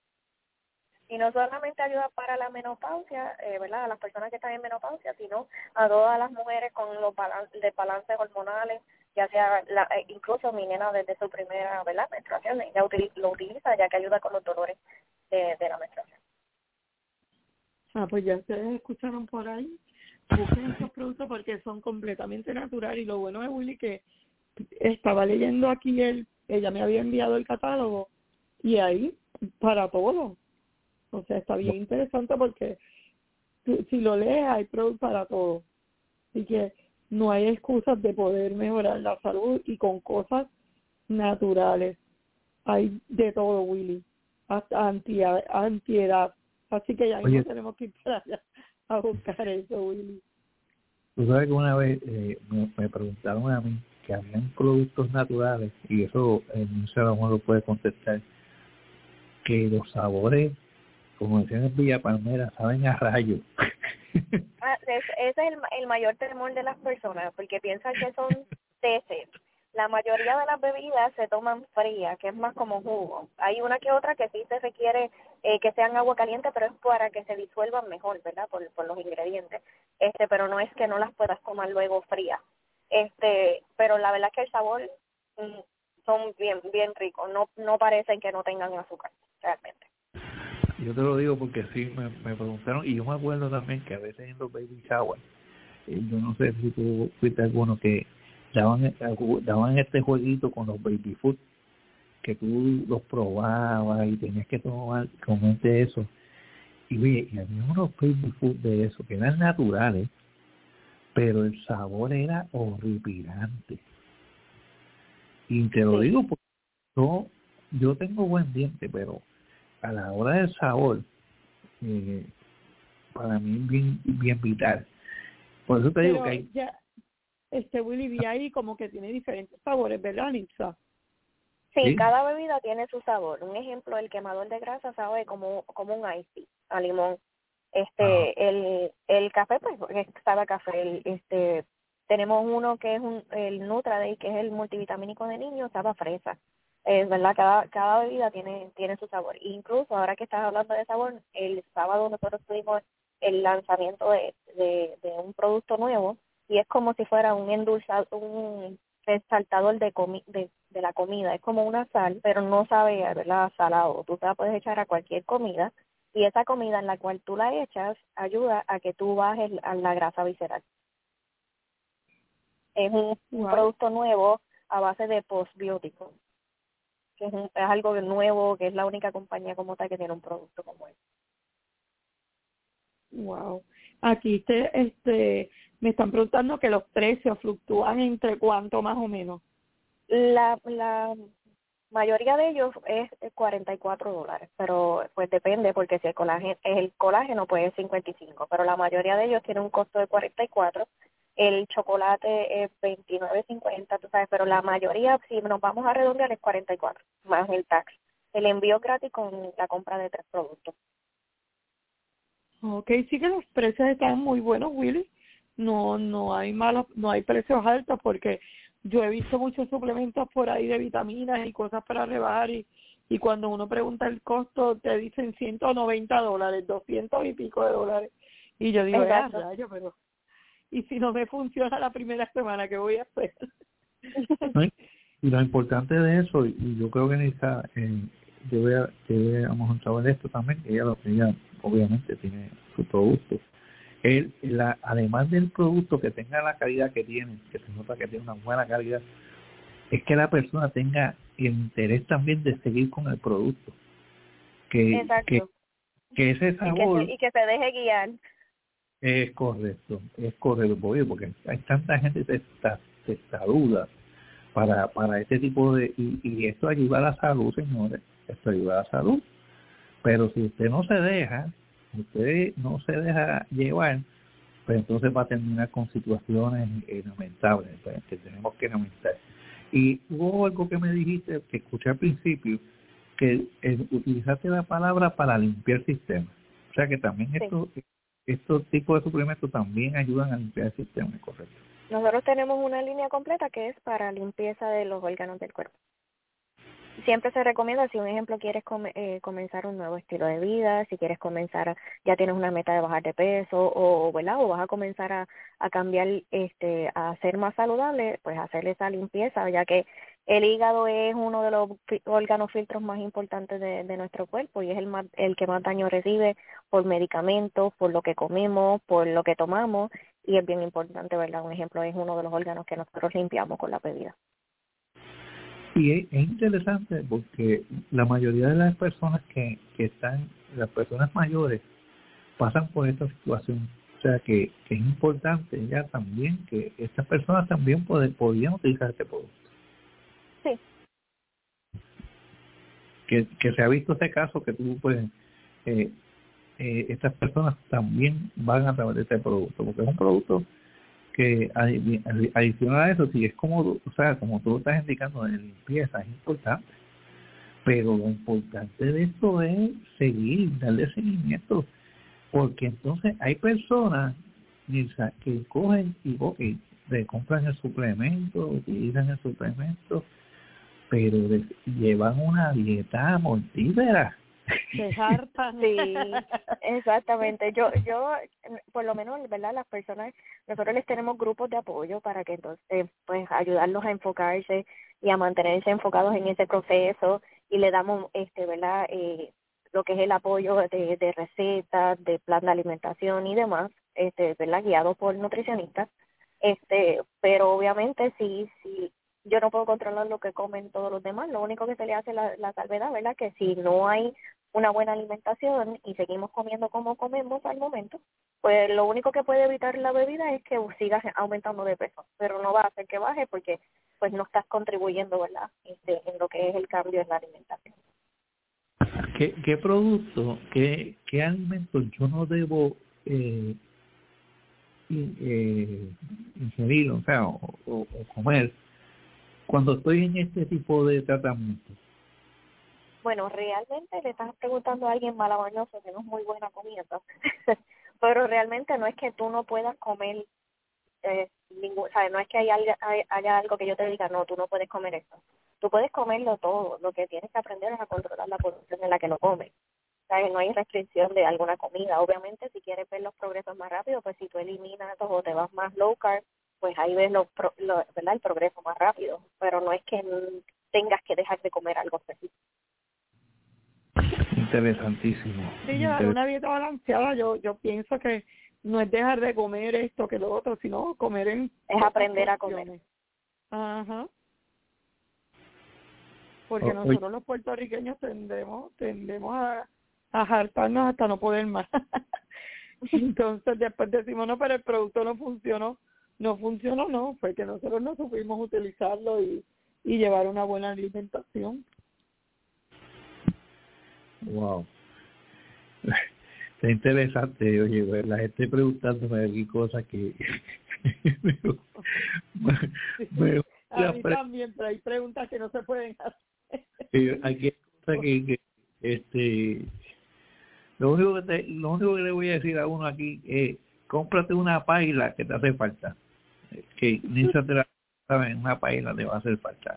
Y no solamente ayuda para la menopausia, eh, ¿verdad?, a las personas que están en menopausia, sino a todas las mujeres con los balan desbalances hormonales, ya sea, la, eh, incluso mi nena desde su primera, ¿verdad?, menstruación, ella util lo utiliza ya que ayuda con los dolores de, de la menstruación. Ah, pues ya ustedes escucharon por ahí. Busquen estos productos porque son completamente naturales. Y lo bueno de Willy que estaba leyendo aquí, él, ella me había enviado el catálogo y ahí para todo. O sea, está bien interesante porque tú, si lo lees hay productos para todo. Así que no hay excusas de poder mejorar la salud y con cosas naturales. Hay de todo, Willy. Hasta anti, antiedad. Así que ya mismo tenemos que ir para allá a buscar eso, Willy. Tú sabes que una vez eh, me, me preguntaron a mí que habían productos naturales, y eso el ministro no lo puede contestar, que los sabores, como decían en Villa Palmera, saben a rayo. Ah, ese es el, el mayor temor de las personas, porque piensan que son teces. La mayoría de las bebidas se toman frías, que es más como jugo. Hay una que otra que sí se requiere eh, que sean agua caliente, pero es para que se disuelvan mejor, ¿verdad?, por, por los ingredientes. Este, pero no es que no las puedas tomar luego frías. Este, pero la verdad es que el sabor mm, son bien bien ricos. No no parecen que no tengan azúcar, realmente. Yo te lo digo porque sí, me, me preguntaron, y yo me acuerdo también que a veces en los baby shower, eh, yo no sé si tú fuiste alguno que daban daban este jueguito con los baby food, que tú los probabas y tenías que tomar, comerte eso. Y oye, y había unos baby food de eso que eran naturales, pero el sabor era horripilante. Y te lo Sí. digo porque yo, yo tengo buen diente, pero a la hora del sabor, eh, para mí es bien, bien vital. Por eso te Pero digo que hay... ya, este Willy, vi ahí como que tiene diferentes sabores, ¿verdad, Nitza? Sí, ¿Sí? cada bebida tiene su sabor. Un ejemplo, el quemador de grasa sabe como como un ice tea, a limón. Este, Ah. el el café, pues, sabe a café. El, este, tenemos uno que es un el Nutraday, que es el multivitamínico de niños, sabe a fresa. Es verdad, cada cada bebida tiene tiene su sabor. Incluso ahora que estás hablando de sabor, el sábado nosotros tuvimos el lanzamiento de de, de un producto nuevo y es como si fuera un endulzado, un resaltador de, comi de de la comida. Es como una sal, pero no sabe, ¿verdad?, salado. Tú te la puedes echar a cualquier comida y esa comida en la cual tú la echas ayuda a que tú bajes a la grasa visceral. Es un, un Wow. producto nuevo a base de postbióticos. que es, un, es algo nuevo, que es la única compañía como tal que tiene un producto como este. Wow. Aquí te, este, me están preguntando que los precios fluctúan entre cuánto más o menos. La, la mayoría de ellos es cuarenta y cuatro dólares, pero pues depende, porque si el colágeno, el colágeno pues es cincuenta y cinco, pero la mayoría de ellos tiene un costo de cuarenta y cuatro. El chocolate es veintinueve cincuenta, tú sabes, pero la mayoría, si nos vamos a redondear, es cuarenta y cuatro, más el tax. El envío gratis con la compra de tres productos. Ok, sí que los precios están muy buenos, Willy. No, no hay malos, no hay precios altos, porque yo he visto muchos suplementos por ahí de vitaminas y cosas para rebajar, y, y cuando uno pregunta el costo te dicen ciento noventa dólares, doscientos y pico de dólares. Y yo digo, ah, rayo, pero... Y si no me funciona la primera semana, ¿qué voy a hacer? Y lo importante de eso, y yo creo que Nisa, eh, debe, debe, hemos entrado en esto también, ella, lo, ella obviamente tiene su producto. Él, la, además del producto que tenga la calidad que tiene, que se nota que tiene una buena calidad, es que la persona tenga el interés también de seguir con el producto. Que, que, que ese sabor... Y que, se, y que se deje guiar. Es correcto, es correcto, porque hay tanta gente que está, está duda para, para este tipo de... Y, y esto ayuda a la salud, señores, esto ayuda a la salud. Pero si usted no se deja, usted no se deja llevar, pues entonces va a terminar con situaciones eh, lamentables, pues, que tenemos que lamentar. Y hubo algo que me dijiste, que escuché al principio, que eh, utilizaste la palabra para limpiar el sistema. O sea que también sí. esto... Estos tipos de suplementos también ayudan a limpiar el sistema, ¿correcto? Nosotros tenemos una línea completa que es para limpieza de los órganos del cuerpo. Siempre se recomienda, si un ejemplo quieres come, eh, comenzar un nuevo estilo de vida, si quieres comenzar, a, ya tienes una meta de bajar de peso o, ¿verdad? O vas a comenzar a, a cambiar, este, a ser más saludable, pues hacer esa limpieza, ya que el hígado es uno de los órganos filtros más importantes de, de nuestro cuerpo y es el, más, el que más daño recibe por medicamentos, por lo que comemos, por lo que tomamos, y es bien importante, ¿verdad? Un ejemplo es uno de los órganos que nosotros limpiamos con la bebida. Y es, es interesante porque la mayoría de las personas que, que están, las personas mayores, pasan por esta situación. O sea que, que es importante ya también que estas personas también pueden, podían utilizar este producto. Sí. Que, que se ha visto este caso que tú puedes, eh, eh, estas personas también van a través de este producto, porque es un producto que adicional a eso, si es como, o sea, como tú estás indicando de limpieza, es importante, pero lo importante de esto es seguir, darle seguimiento, porque entonces hay personas, Nilsa, que cogen y okay, le compran el suplemento, utilizan el suplemento, pero de, llevan una dieta mortífera. Se hartan. Sí, exactamente. Yo, yo, por lo menos, ¿verdad? Las personas, nosotros les tenemos grupos de apoyo para que entonces, pues, ayudarlos a enfocarse y a mantenerse enfocados en ese proceso, y le damos, este, ¿verdad? Eh, lo que es el apoyo de, de recetas, de plan de alimentación y demás, este, ¿verdad? Guiado por nutricionistas, este, pero obviamente sí, sí. Yo no puedo controlar lo que comen todos los demás, lo único que se le hace la, la salvedad, ¿verdad? Que si no hay una buena alimentación y seguimos comiendo como comemos al momento, pues lo único que puede evitar la bebida es que sigas aumentando de peso, pero no va a hacer que baje porque pues no estás contribuyendo, ¿verdad? Este, en lo que es el cambio en la alimentación. ¿Qué, qué producto, qué, qué alimento yo no debo eh, eh, ingerir, o sea, o, o, o comer cuando estoy en este tipo de tratamiento? Bueno, realmente le estás preguntando a alguien malabañoso que no es muy buena comida, pero realmente no es que tú no puedas comer, eh, ningún, o sea, no es que haya, haya, haya algo que yo te diga, no, tú no puedes comer esto. Tú puedes comerlo todo, lo que tienes que aprender es a controlar la porción en la que lo comes. O sea, no hay restricción de alguna comida. Obviamente, si quieres ver los progresos más rápido, pues si tú eliminas o te vas más low carb, pues ahí ves lo, lo, ¿verdad? el progreso más rápido. Pero no es que tengas que dejar de comer algo específico. Interesantísimo. Sí, llevar una dieta balanceada, yo yo pienso que no es dejar de comer esto que lo otro, sino comer en... Es aprender a comer. Ajá. porque Oh, nosotros oye. los puertorriqueños tendemos, tendemos a, a hartarnos hasta no poder más. Entonces después decimos, no, pero el producto no funcionó. No funcionó, no, fue que nosotros no supimos utilizarlo y, y llevar una buena alimentación. Wow. Es interesante, oye, pues, la gente preguntándome aquí cosas que me, me, a mí pre- también, pero hay preguntas que no se pueden hacer. eh, aquí hay cosas que, que este lo único que te, lo único que le voy a decir a uno aquí es cómprate una paila que te hace falta, que ni se te la saben, una paila te va a hacer falta.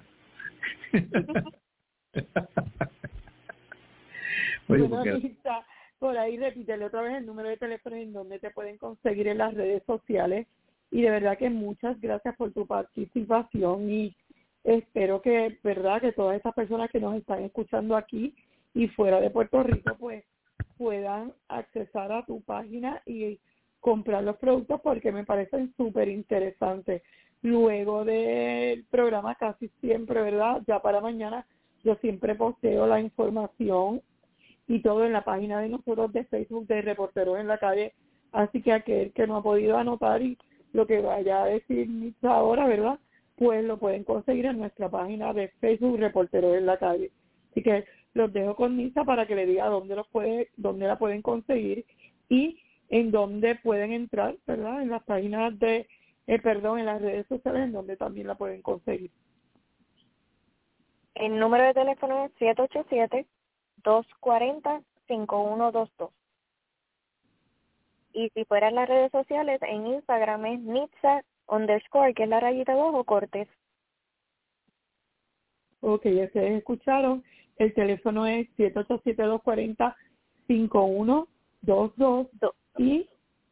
Oye, Bueno, porque Anita, por ahí repítele otra vez el número de teléfono en donde te pueden conseguir en las redes sociales. Y de verdad que muchas gracias por tu participación y espero que, verdad, que todas estas personas que nos están escuchando aquí y fuera de Puerto Rico, pues puedan accesar a tu página y comprar los productos porque me parecen súper interesantes. Luego del programa, casi siempre, ¿verdad? Ya para mañana, yo siempre posteo la información y todo en la página de nosotros de Facebook de Reporteros en la Calle. Así que aquel que no ha podido anotar y lo que vaya a decir Nitza ahora, ¿verdad? Pues lo pueden conseguir en nuestra página de Facebook Reporteros en la Calle. Así que los dejo con Nitza para que le diga dónde los puede, dónde la pueden conseguir y en dónde pueden entrar, ¿verdad? En las páginas de, eh, perdón, en las redes sociales en donde también la pueden conseguir. El número de teléfono es siete ocho siete, dos cuatro cero, cinco uno dos dos. Y si fuera en las redes sociales, en Instagram es Nitza underscore, que es la rayita abajo, Cortés. Ok, ya ustedes escucharon. El teléfono es siete ocho siete, dos cuatro cero, cinco uno dos dos y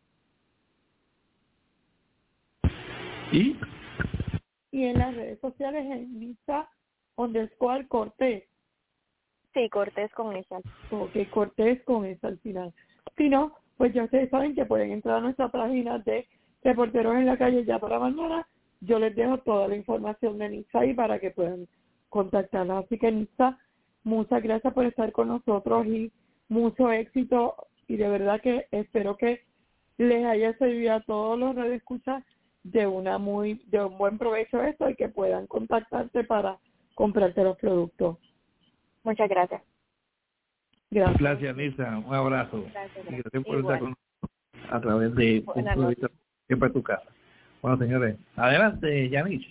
¿Y? y en las redes sociales es Nitza underscore Cortés. Sí, Cortés con esa. Ok, Cortés con esa al final. Si no, pues ya ustedes saben que pueden entrar a nuestra página de Reporteros en la Calle ya para mañana. Yo les dejo toda la información de Nitza ahí para que puedan contactarla. Así que Nitza, muchas gracias por estar con nosotros y mucho éxito. Y de verdad que espero que les haya servido a todos los radioescuchas de una muy de un buen provecho esto y que puedan contactarte para comprarte los productos. Muchas gracias. Gracias. Gracias, Nitza, un abrazo. Gracias, Y gracias por igual. estar con nosotros a través de Buenas Punto de Vista, siempre a tu casa. Bueno, señores, adelante, Yanis.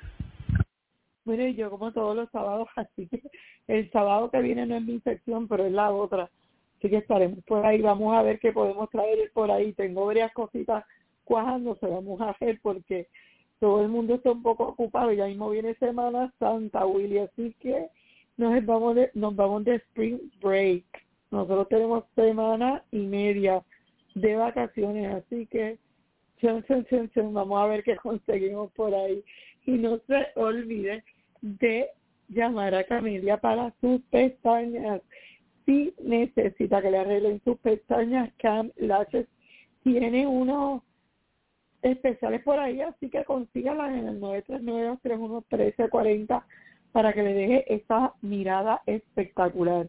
Bueno, y yo como todos los sábados, así que el sábado que viene no es mi sección, pero es la otra. Así que estaremos por ahí, vamos a ver qué podemos traer por ahí. Tengo varias cositas cuajándose, vamos a ver porque todo el mundo está un poco ocupado. Ya mismo viene Semana Santa, Willy, así que nos vamos de, nos vamos de Spring Break. Nosotros tenemos semana y media de vacaciones, así que chon, chon, chon, chon, vamos a ver qué conseguimos por ahí. Y no se olvide de llamar a Camelia para sus pestañas. Si necesita que le arreglen sus pestañas, Cam Lashes tiene unos especiales por ahí, así que consígalas en el nueve tres nueve, dos tres uno, uno tres cuatro cero para que le deje esa mirada espectacular.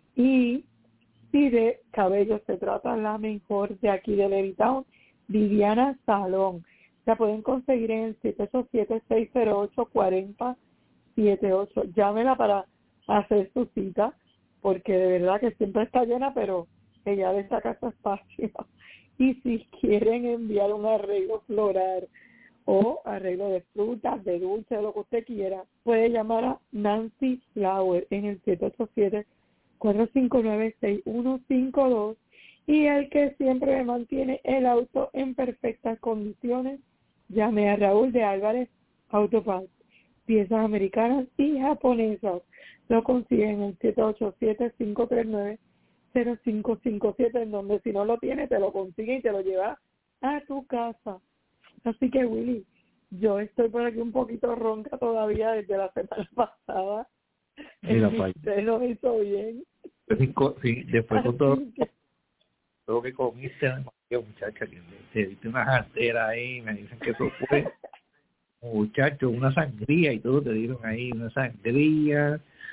Y si de cabello se trata, la mejor de aquí de Levittown, Viviana Salón. La pueden conseguir en el siete ocho siete, seis cero ocho, cuatro cero siete ocho. Llámela para hacer su cita, porque de verdad que siempre está llena, pero ella le saca su espacio. Y si quieren enviar un arreglo floral o arreglo de frutas, de dulce, lo que usted quiera, puede llamar a Nancy Flower en el siete ocho siete, cuatro cinco nueve, seis uno cinco dos. Y el que siempre me mantiene el auto en perfectas condiciones, llame a Raúl de Álvarez Autoparts. Piezas americanas y japonesas. Lo consiguen en el siete ocho siete, cinco tres nueve, cero cinco cinco siete, en donde si no lo tiene, te lo consigue y te lo lleva a tu casa. Así que, Willy, yo estoy por aquí un poquito ronca todavía desde la semana pasada. Mira, el mister no me hizo bien. Sí, sí, después con todo, Así que, todo lo que comiste, muchacha, que te diste una jartera ahí, me dicen que eso fue, muchacho, una sangría y todo te dieron ahí, una sangría,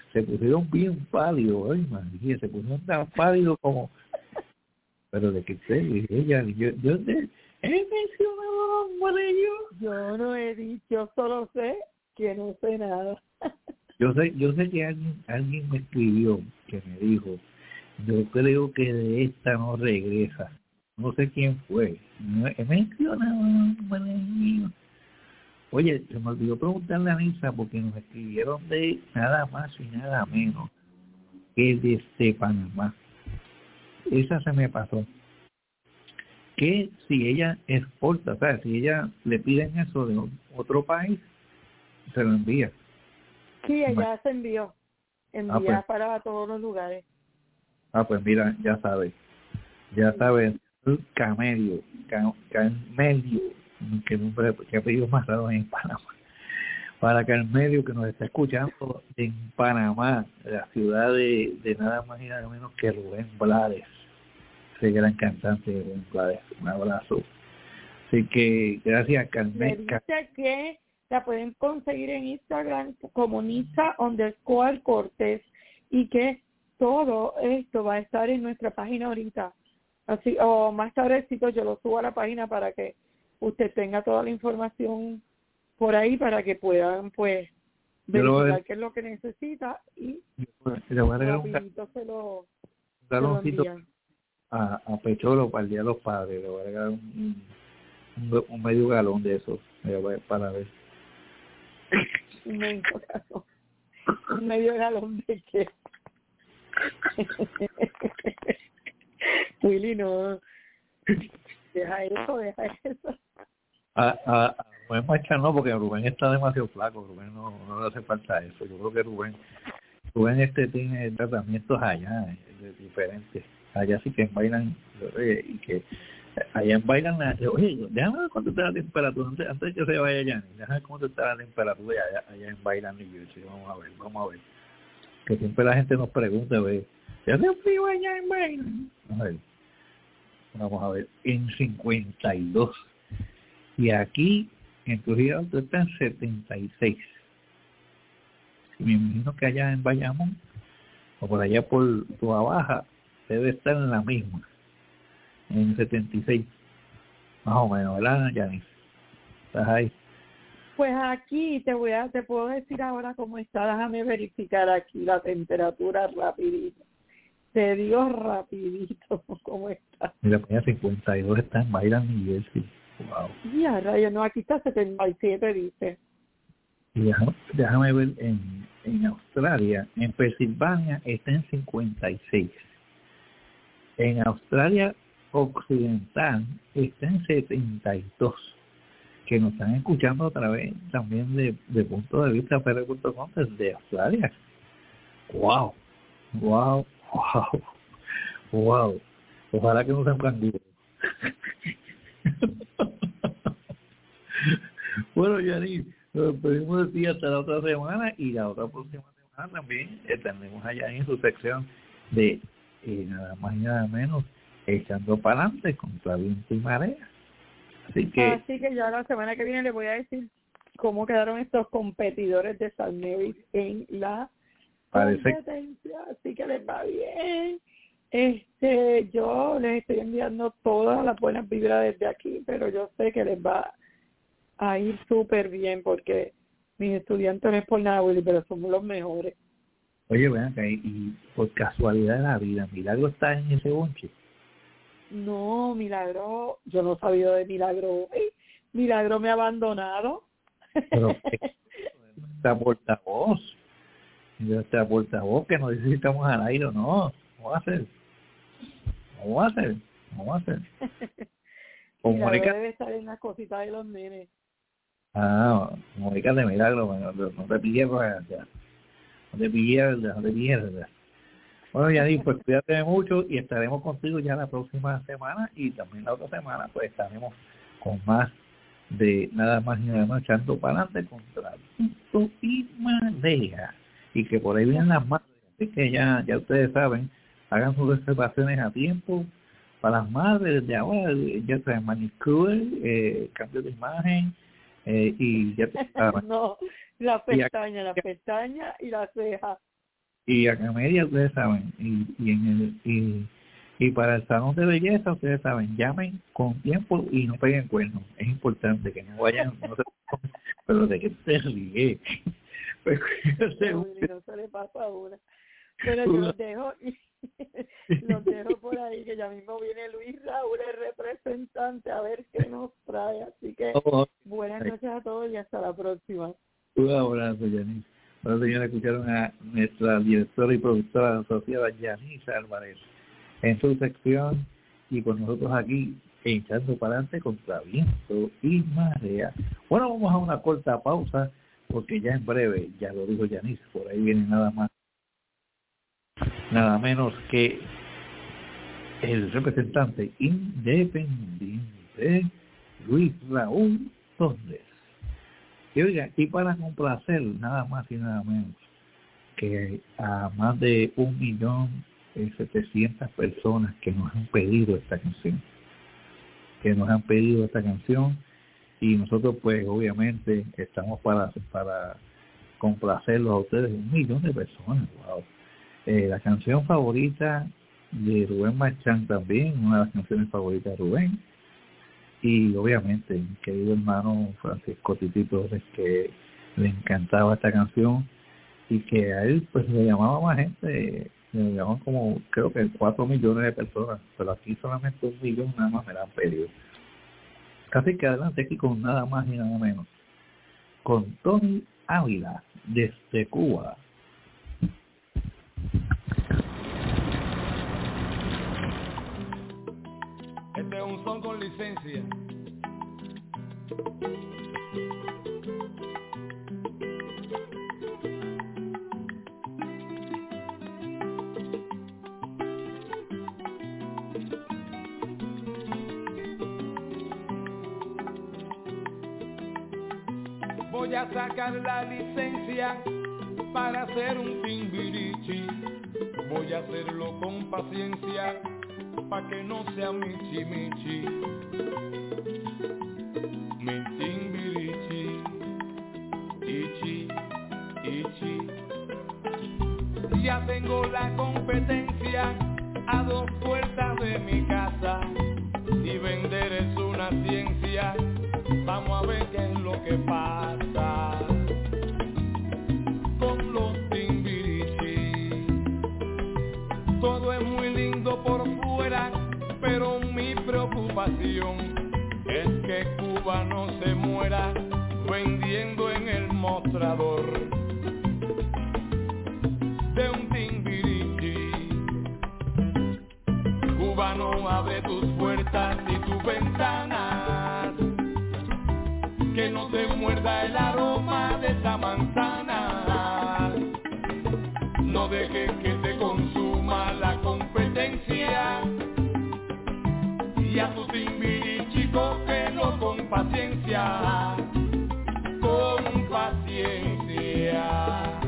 se pusieron bien pálidos, ay, María, se pusieron tan pálidos como, pero de que usted, ella, yo, yo te he mencionado nombre yo. Yo no he dicho, yo solo sé que no sé nada. Yo sé, yo sé que alguien, alguien me escribió que me dijo, yo creo que de esta no regresa. No sé quién fue. No he mencionado nombre mío. Oye, se me olvidó preguntarle a Nisa porque nos escribieron de nada más y nada menos que desde Panamá. Esa se me pasó. Que si ella exporta, o sea, si ella le piden eso de otro país, se lo envía. Sí, ella se envió. Envía ah, pues, para todos los lugares. Ah, pues mira, ya sabes. Ya sabes. Camelio. Camelio. Que nombre, que apellido más raro en Panamá. Para Carmelio, que nos está escuchando en Panamá, la ciudad de, de nada más y nada menos que Rubén Blades, ese gran cantante de Rubén Blades. Un abrazo. Así que gracias, Carmel. Me dice que la pueden conseguir en Instagram como Nisa underscore Cortés y que todo esto va a estar en nuestra página ahorita. Así, o más tardecito yo lo subo a la página para que usted tenga toda la información por ahí para que puedan pues verificar qué es lo que necesita y le voy a regalar rapidito un, se lo, un galoncito se lo a, a Pecholo para el Día de los Padres. Le voy a regalar un, un, un medio galón de esos para ver. Un medio galón. Un medio galón de qué. Willy, no. Deja eso, deja eso. A, a, a Rubén Machán no, porque Rubén está demasiado flaco. Rubén no, no le hace falta eso. Yo creo que Rubén Rubén este tiene tratamientos allá eh, diferentes. Allá sí que bailan eh, y que allá en bailan. Oye, déjame ver cuánto está la temperatura antes, antes de que se vaya allá. Déjame ver cuánto está la temperatura allá, allá en bailan New Jersey. Vamos a ver, vamos a ver. Que siempre la gente nos pregunta, ve, ¿se hace frío allá en bailan? Vamos a ver. Vamos a ver, en cincuenta y dos. Y aquí, en Trujillo Alto, está en setenta y seis. Y me imagino que allá en Bayamón, o por allá por Tua Baja, debe estar en la misma, en setenta y seis. Más o menos, ¿verdad, Yanis? ¿Estás ahí? Pues aquí te voy a, te puedo decir ahora cómo está. Déjame verificar aquí la temperatura rapidito. Te digo rapidito cómo está. Mira, pues cincuenta y dos está en Bayland, New Jersey. Wow. Y a rayo, no, aquí está setenta y siete, dice. Y déjame, déjame ver, en, en Australia, en Pensilvania está en cincuenta y seis. En Australia Occidental está en setenta y dos. Que nos están escuchando otra vez también de, de punto de vista F R punto com desde Australia. Wow, wow, wow, wow. Ojalá que no sean canguros. Bueno, Yanis, nos pedimos de ti hasta la otra semana y la otra próxima semana también eh, tenemos allá en su sección de eh, nada más y nada menos echando para adelante contra viento y marea. Así que, Así que ya la semana que viene les voy a decir cómo quedaron estos competidores de San Mary's en la parece competencia. Así que les va bien. Este, yo les estoy enviando todas las buenas vibras desde aquí, pero yo sé que les va a ir súper bien porque mis estudiantes no es por nada, Willy, pero somos los mejores. Oye, vean que y por casualidad de la vida, Milagro está en ese bonche. No, Milagro, yo no he sabido de Milagro hoy. Milagro me ha abandonado. Pero esta portavoz, esta portavoz que nos dice si estamos al aire o no. ¿Cómo va a hacer? ¿Cómo va a hacer? ¿Cómo va a hacer? Milagro debe estar en las cositas de los nenes. Ah, comunícate, Milagro, bueno, no, no te pierdas, ya. No te pierdas, no te pierdas. Bueno, Yanis, pues cuídate mucho y estaremos contigo ya la próxima semana y también la otra semana pues estaremos con más de nada más y nada más echando para adelante contra viento y marea. Y que por ahí vienen las madres, así que ya, ya ustedes saben, hagan sus reservaciones a tiempo para las madres de ahora, ya traen manicure, eh, cambio de imagen, eh, y ya te saben. No, la pestaña, la pestaña y la ceja. y a Camelia ustedes saben, y, y en el y, y para el salón de belleza ustedes saben, llamen con tiempo y no peguen cuernos, es importante que no vayan, no se, pero de que se ríe, pues, no, no se le pasa a una. Bueno, yo los dejo, los dejo por ahí, que ya mismo viene Luis Raúl, el representante, a ver qué nos trae. Así que buenas noches a todos y hasta la próxima. Un abrazo, Yanis. Bueno, señores, escucharon a nuestra directora y productora asociada, Yanis Álvarez, en su sección y con nosotros aquí, echando para adelante contra viento y marea. Bueno, vamos a una corta pausa, porque ya en breve, ya lo dijo Yanis, por ahí viene nada más, nada menos que el representante independiente Luis Raúl Torres. Y oiga, y para complacer nada más y nada menos que a más de un millón y setecientas personas que nos han pedido esta canción, que nos han pedido esta canción, y nosotros pues obviamente estamos para para complacerlos a ustedes, un millón de personas. Wow. Eh, la canción favorita de Rubén Marchán también, una de las canciones favoritas de Rubén, y obviamente mi querido hermano Francisco Tití Torres, que le encantaba esta canción y que a él pues le llamaba más gente, le llamaban como creo que cuatro millones de personas, pero aquí solamente un millón nada más me la han pedido. Así que adelante aquí con nada más y nada menos, con Tony Ávila desde Cuba. Este es un son con licencia. Voy a sacar la licencia para hacer un timbirichi. Voy a hacerlo con paciencia, pa' que no sea michi michi, mi timbirichi, ichi, ichi. Ya tengo la competencia a dos puertas de mi casa, y vender es una ciencia, vamos a ver qué es lo que pasa con los timbirichi. Todo es muy lindo por fuera, pero mi preocupación es que Cuba no se muera vendiendo en el mostrador de un timbirichi. Cubano, abre tus puertas y tus ventanas, que no te muerda el aroma de esa manzana. No dejes que te consuma la competencia, y a tu timbirichi cógelo con paciencia, con paciencia.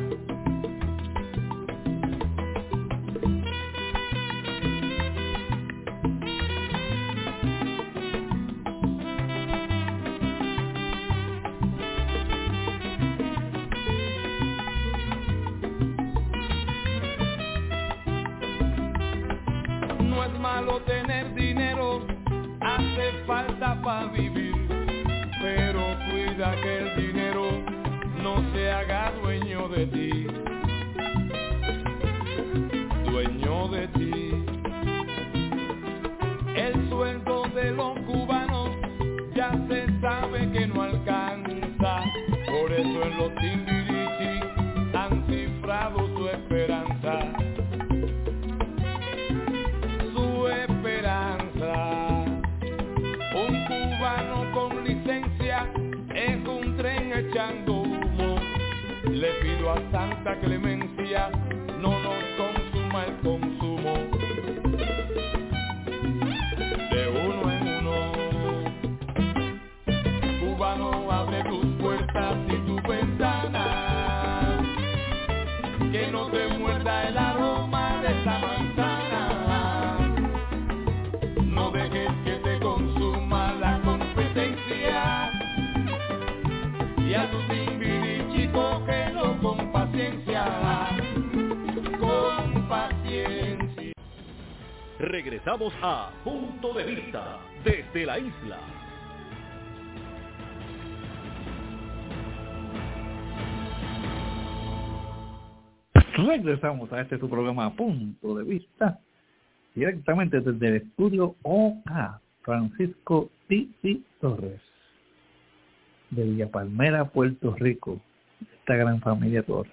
No es malo tener dinero, hace falta para vivir, pero cuida que el dinero no se haga dueño de ti, dueño de ti. El sueldo de los cubanos ya se sabe que no alcanza, por eso en los timbirichi han cifrado su esperanza. Un cubano con licencia es un tren echando humo. Le pido a Santa Clemencia no nos consuma el consumo de uno en uno. Cubano, abre tus puertas y tus ventanas, que no te muerda el aroma de esa manzana. No dejes que te consuma la competencia, y a tu timbirichi cógelo con paciencia, Regresamos a Punto de Vista desde la isla. Regresamos a este tu programa Punto de Vista, directamente desde el estudio O A Francisco Titi Torres, de Villa Palmera, Puerto Rico, esta gran familia Torres.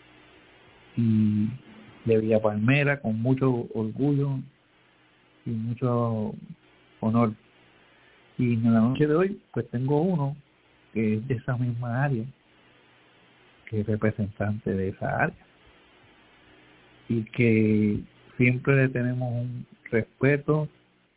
Y de Villa Palmera, con mucho orgullo y mucho honor. Y en la noche de hoy, pues tengo uno que es de esa misma área, que es representante de esa área, y que siempre le tenemos un respeto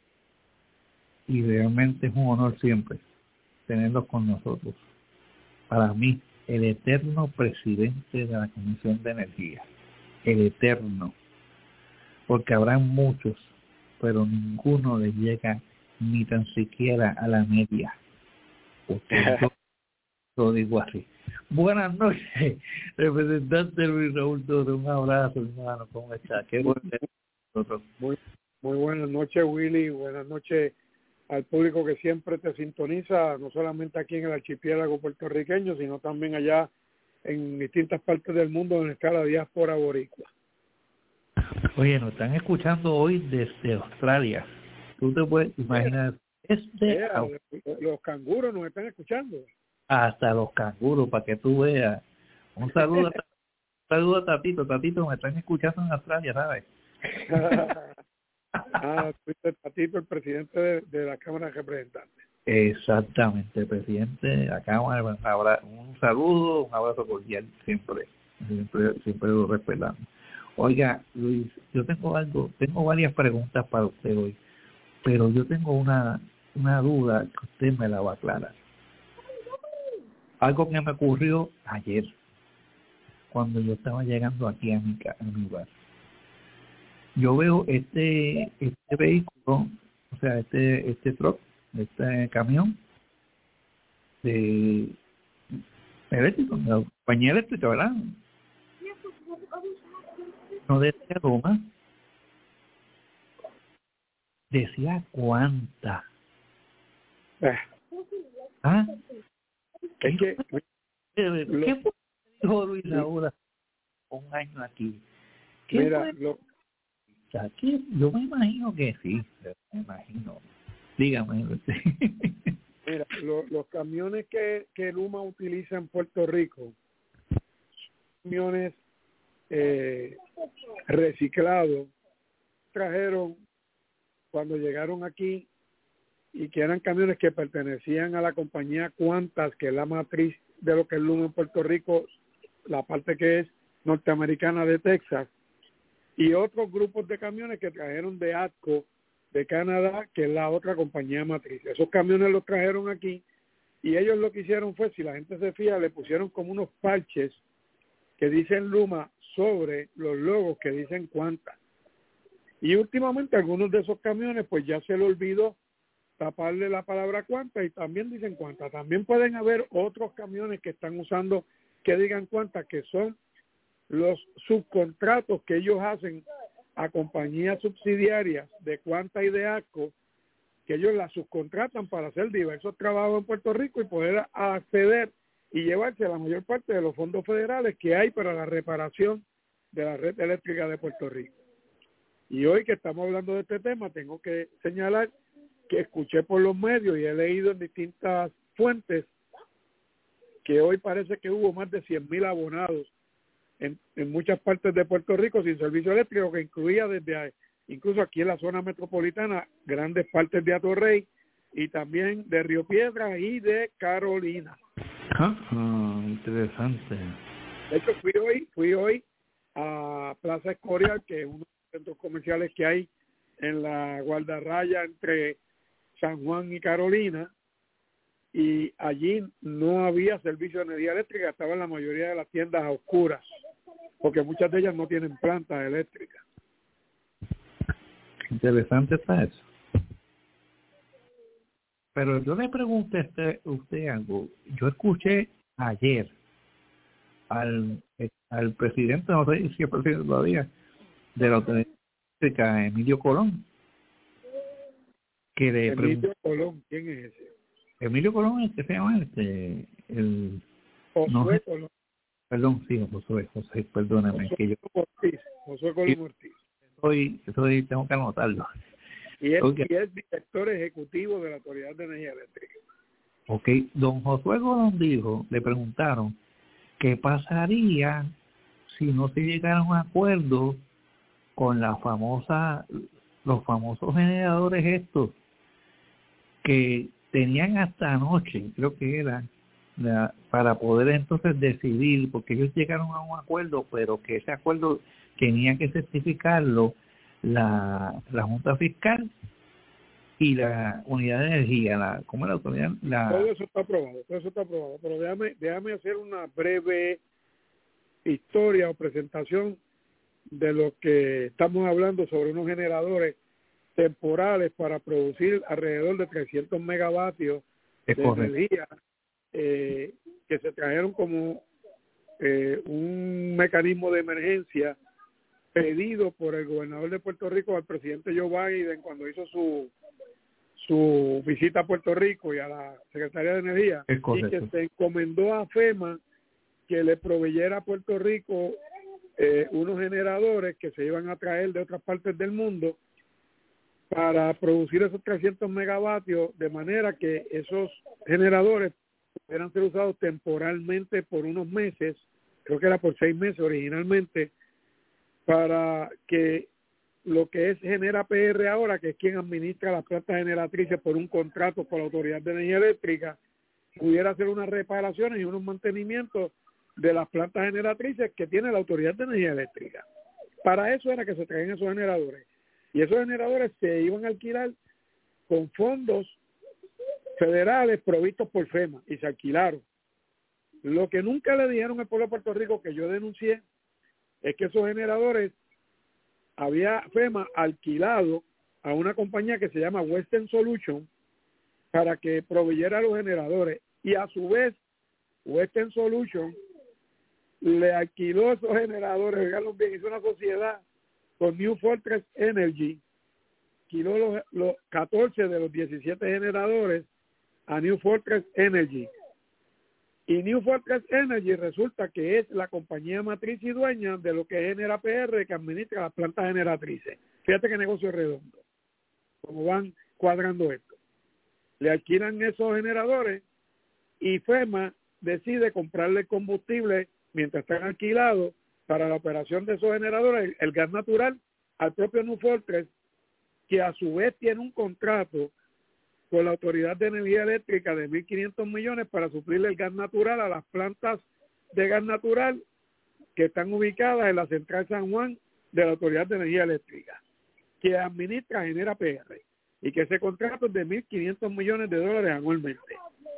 y realmente es un honor siempre tenerlos con nosotros. Para mí, el eterno presidente de la Comisión de Energía, el eterno, porque habrá muchos, pero ninguno le llega ni tan siquiera a la media. Porque yo lo digo así. Buenas noches, representante Luis Raúl Torres, un abrazo, hermano, ¿cómo está? Qué bueno. Muy, muy buenas noches, Willy, buenas noches al público que siempre te sintoniza, no solamente aquí en el archipiélago puertorriqueño, sino también allá en distintas partes del mundo donde está la diáspora boricua. Oye, nos están escuchando hoy desde Australia. Tú te puedes imaginar, es de yeah, los canguros nos están escuchando. Hasta los canguros, para que tú veas. Un saludo, un saludo a Tatito. Tatito, me están escuchando en Australia, ¿sabes? Ah, Tatito, el presidente de, de la Cámara de Representantes. Exactamente, presidente de la Cámara. Un saludo, un abrazo cordial, siempre, siempre, siempre lo respetamos. Oiga, Luis, yo tengo algo, tengo varias preguntas para usted hoy, pero yo tengo una, una duda que usted me la va a aclarar. Algo que me ocurrió ayer, cuando yo estaba llegando aquí a mi, a mi hogar. Yo veo este este vehículo, o sea, este este truck, este camión de eléctrico, de la compañía eléctrica, ¿verdad? No decía Roma, decía cuánta. ¿Ah? Es que, ¿Qué fue dijo Luis ahora un año aquí? ¿Qué mira, fue? Lo, Aquí, yo me imagino que sí, me imagino. Dígame. Mira, lo, los camiones que, que Luma utiliza en Puerto Rico, camiones eh, reciclados, trajeron cuando llegaron aquí y que eran camiones que pertenecían a la compañía Qantas, que es la matriz de lo que es Luma en Puerto Rico, la parte que es norteamericana de Texas, y otros grupos de camiones que trajeron de ATCO de Canadá, que es la otra compañía matriz. Esos camiones los trajeron aquí y ellos lo que hicieron fue, si la gente se fija, le pusieron como unos parches que dicen Luma sobre los logos que dicen Qantas. Y últimamente algunos de esos camiones pues ya se le olvidó taparle la palabra Qantas y también dicen Qantas. También pueden haber otros camiones que están usando que digan Qantas, que son los subcontratos que ellos hacen a compañías subsidiarias de Qantas y de ATCO, que ellos las subcontratan para hacer diversos trabajos en Puerto Rico y poder acceder y llevarse la mayor parte de los fondos federales que hay para la reparación de la red eléctrica de Puerto Rico. Y hoy que estamos hablando de este tema, tengo que señalar que escuché por los medios y he leído en distintas fuentes que hoy parece que hubo más de cien mil abonados En, en muchas partes de Puerto Rico sin servicio eléctrico, que incluía desde ahí, incluso aquí en la zona metropolitana, grandes partes de Atorrey y también de Río Piedras y de Carolina. Ah, interesante. De hecho, fui hoy, fui hoy a Plaza Escorial, que es uno de los centros comerciales que hay en la guardarraya entre San Juan y Carolina, y allí no había servicio de energía eléctrica, estaban la mayoría de las tiendas a oscuras, porque muchas de ellas no tienen plantas eléctricas. Interesante está eso. Pero yo le pregunté a usted, usted algo. Yo escuché ayer al, al presidente, no sé si es presidente todavía, de la autoridad eléctrica, Emilio Colón, que le Emilio Colón, ¿quién es ese? Emilio Colón es que se llama este, el... Josué no sé, Colón. Perdón, sí, Josué, José, perdóname. Josué que yo Ortiz, Josué Colón Ortiz. Soy, soy, tengo que anotarlo. Y es, Okay. y es director ejecutivo de la Autoridad de Energía Eléctrica. Ok, don Josué Colón dijo, le preguntaron, ¿qué pasaría si no se llegara a un acuerdo con la famosa, los famosos generadores estos que tenían hasta anoche, creo que era, la, para poder entonces decidir, porque ellos llegaron a un acuerdo, pero que ese acuerdo tenía que certificarlo la, la Junta Fiscal y la Unidad de Energía, la, ¿cómo es la autoridad? La... Todo eso está aprobado, todo eso está aprobado, pero déjame, déjame hacer una breve historia o presentación de lo que estamos hablando sobre unos generadores temporales para producir alrededor de trescientos megavatios es de correcto. energía eh, que se trajeron como eh, un mecanismo de emergencia pedido por el gobernador de Puerto Rico al presidente Joe Biden cuando hizo su su visita a Puerto Rico y a la Secretaría de Energía, y que se encomendó a FEMA que le proveyera a Puerto Rico eh, unos generadores que se iban a traer de otras partes del mundo para producir esos trescientos megavatios, de manera que esos generadores pudieran ser usados temporalmente por unos meses, creo que era por seis meses originalmente, para que lo que es Genera P R ahora, que es quien administra las plantas generatrices por un contrato con la Autoridad de Energía Eléctrica, pudiera hacer unas reparaciones y unos mantenimientos de las plantas generatrices que tiene la Autoridad de Energía Eléctrica. Para eso era que se traían esos generadores. Y esos generadores se iban a alquilar con fondos federales provistos por FEMA y se alquilaron. Lo que nunca le dijeron al pueblo de Puerto Rico, que yo denuncié, es que esos generadores había FEMA alquilado a una compañía que se llama Western Solution para que proveyera los generadores, y a su vez Western Solution le alquiló esos generadores, oiganlo bien, hizo una sociedad con New Fortress Energy, alquiló los, los catorce de los diecisiete generadores a New Fortress Energy. Y New Fortress Energy resulta que es la compañía matriz y dueña de lo que es Genera P R, que administra las plantas generatrices. Fíjate qué negocio redondo, como van cuadrando esto. Le alquilan esos generadores y FEMA decide comprarle combustible mientras están alquilados para la operación de esos generadores, el gas natural, al propio New Fortress, que a su vez tiene un contrato con la Autoridad de Energía Eléctrica de mil quinientos millones para suplirle el gas natural a las plantas de gas natural que están ubicadas en la Central San Juan de la Autoridad de Energía Eléctrica, que administra Genera P R, y que ese contrato es de mil quinientos millones de dólares anualmente.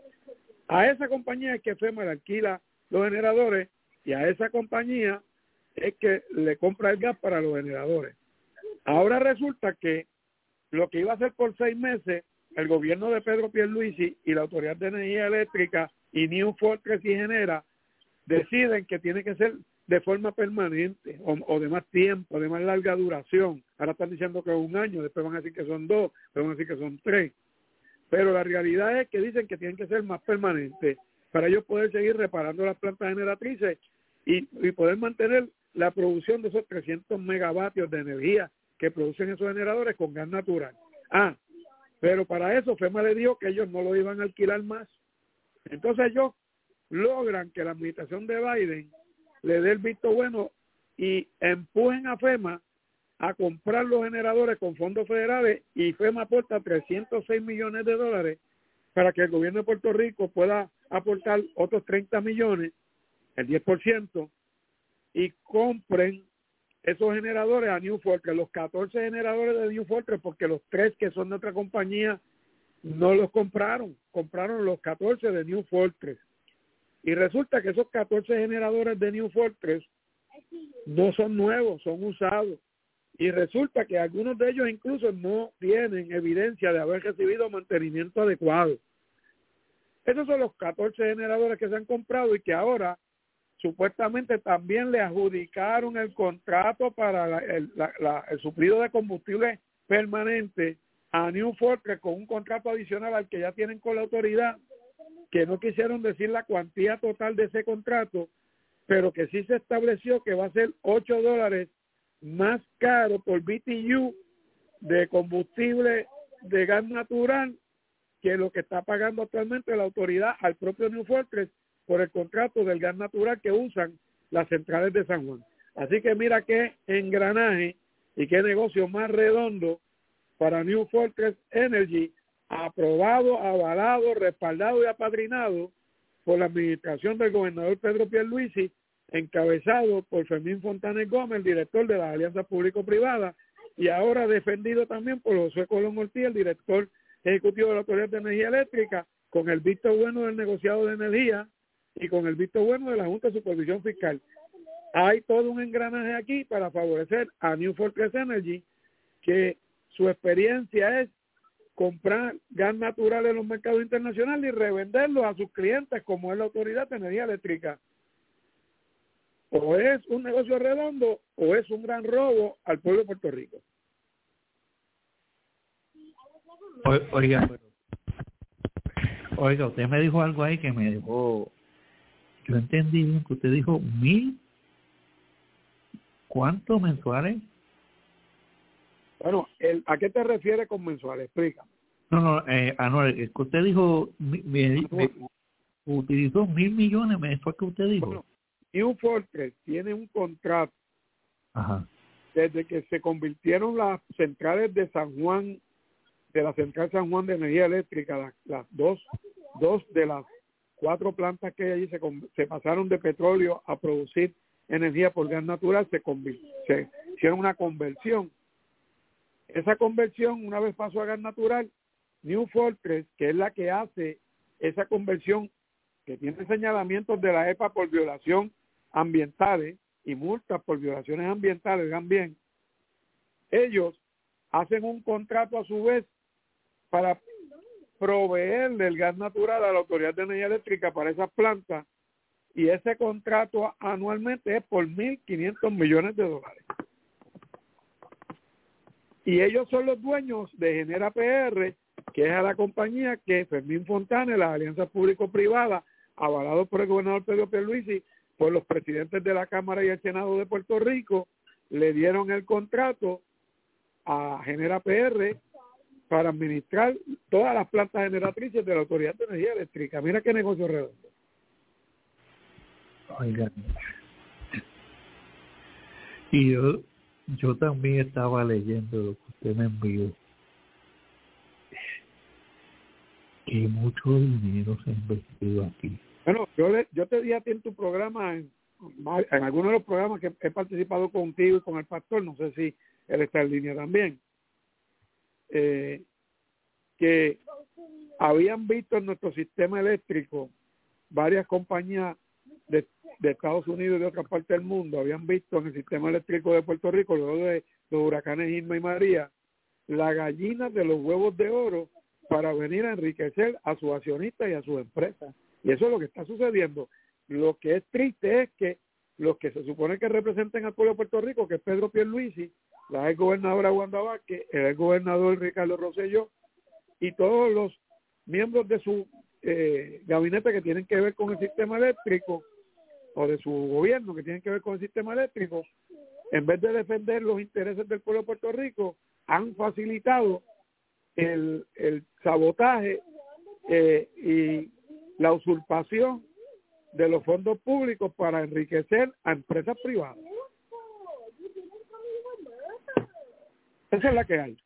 A esa compañía es que FEMA le alquila los generadores, y a esa compañía es que le compra el gas para los generadores. Ahora resulta que lo que iba a hacer por seis meses el gobierno de Pedro Pierluisi y la Autoridad de Energía Eléctrica y New Fortress y Genera deciden que tiene que ser de forma permanente o, o de más tiempo, de más larga duración. Ahora están diciendo que es un año, después van a decir que son dos, después van a decir que son tres. Pero la realidad es que dicen que tienen que ser más permanentes para ellos poder seguir reparando las plantas generatrices y, y poder mantener la producción de esos trescientos megavatios de energía que producen esos generadores con gas natural. Ah, pero para eso FEMA le dijo que ellos no lo iban a alquilar más. Entonces ellos logran que la administración de Biden le dé el visto bueno y empujen a FEMA a comprar los generadores con fondos federales, y FEMA aporta trescientos seis millones de dólares para que el gobierno de Puerto Rico pueda aportar otros treinta millones, el diez por ciento, y compren esos generadores a New Fortress, los catorce generadores de New Fortress, porque los tres que son de otra compañía no los compraron, compraron los catorce de New Fortress. Y resulta que esos catorce generadores de New Fortress no son nuevos, son usados. Y resulta que algunos de ellos incluso no tienen evidencia de haber recibido mantenimiento adecuado. Esos son los catorce generadores que se han comprado y que ahora supuestamente también le adjudicaron el contrato para la, el, la, la, el suplido de combustible permanente a New Fortress con un contrato adicional al que ya tienen con la autoridad, que no quisieron decir la cuantía total de ese contrato, pero que sí se estableció que va a ser ocho dólares más caro por B T U de combustible de gas natural que lo que está pagando actualmente la autoridad al propio New Fortress por el contrato del gas natural que usan las centrales de San Juan. Así que mira qué engranaje y qué negocio más redondo para New Fortress Energy, aprobado, avalado, respaldado y apadrinado por la administración del gobernador Pedro Pierluisi, encabezado por Fermín Fontanes Gómez, el director de las alianzas público-privadas, y ahora defendido también por José Colón Ortiz, el director ejecutivo de la Autoridad de Energía Eléctrica, con el visto bueno del negociado de energía y con el visto bueno de la Junta de Supervisión Fiscal. Hay todo un engranaje aquí para favorecer a New Fortress Energy, que su experiencia es comprar gas natural en los mercados internacionales y revenderlo a sus clientes, como es la Autoridad de Energía Eléctrica. O es un negocio redondo o es un gran robo al pueblo de Puerto Rico. O, oiga, oiga, usted me dijo algo ahí que me dejó, yo entendí bien que usted dijo mil, ¿cuántos mensuales? Bueno, el, ¿a qué te refieres con mensuales? Explícame. No, no, eh, Anuel, es que usted dijo, me, me, me, utilizó mil millones, ¿me fue que usted dijo? Bueno, New Fortress tiene un contrato. Ajá. Desde que se convirtieron las centrales de San Juan, de la central San Juan de Energía Eléctrica, las, las dos, dos de las cuatro plantas que hay allí se, se pasaron de petróleo a producir energía por gas natural, se, se hicieron una conversión. Esa conversión, una vez pasó a gas natural, New Fortress, que es la que hace esa conversión, que tiene señalamientos de la E P A por violación ambientales y multas por violaciones ambientales también, ellos hacen un contrato a su vez para proveerle el gas natural a la Autoridad de Energía Eléctrica para esas plantas, y ese contrato anualmente es por mil quinientos millones de dólares. Y ellos son los dueños de Genera P R, que es a la compañía que Fermín Fontanes, las alianzas público-privadas, avalados por el gobernador Pedro Pierluisi, por los presidentes de la Cámara y el Senado de Puerto Rico, le dieron el contrato a Genera P R para administrar todas las plantas generatrices de la Autoridad de Energía Eléctrica. Mira qué negocio redondo. Oigan, y yo, yo también estaba leyendo lo que usted me envió, que mucho dinero se ha invertido aquí. Bueno, yo, le, yo te dije a ti en tu programa, en, en algunos de los programas que he participado contigo y con el pastor, no sé si él está en línea también, eh, que habían visto en nuestro sistema eléctrico varias compañías de, de Estados Unidos y de otras partes del mundo, habían visto en el sistema eléctrico de Puerto Rico, luego de los huracanes Irma y María, la gallina de los huevos de oro para venir a enriquecer a sus accionistas y a sus empresas. Y eso es lo que está sucediendo. Lo que es triste es que los que se supone que representen al pueblo de Puerto Rico, que es Pedro Pierluisi, la ex gobernadora Wanda Vázquez, el ex gobernador Ricardo Rosselló y todos los miembros de su eh, gabinete que tienen que ver con el sistema eléctrico, o de su gobierno que tienen que ver con el sistema eléctrico, en vez de defender los intereses del pueblo de Puerto Rico, han facilitado el, el sabotaje eh, y la usurpación de los fondos públicos para enriquecer a empresas privadas. Esa es la que hay.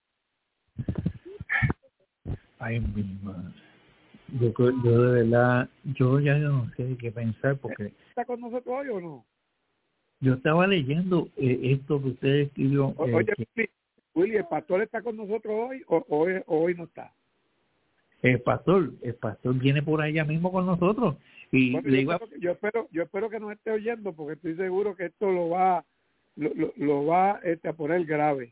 Ay, mi madre. Yo, yo de verdad, yo ya no sé qué pensar porque... ¿Está con nosotros hoy o no? Yo estaba leyendo eh, esto que usted escribió. O, eh, oye, que, Willy, ¿el pastor está con nosotros hoy o hoy, o hoy no está? El pastor, el pastor viene por allá mismo con nosotros. Y bueno, le yo, iba... espero que, yo espero yo espero que nos esté oyendo porque estoy seguro que esto lo va lo, lo, lo va este, a poner grave.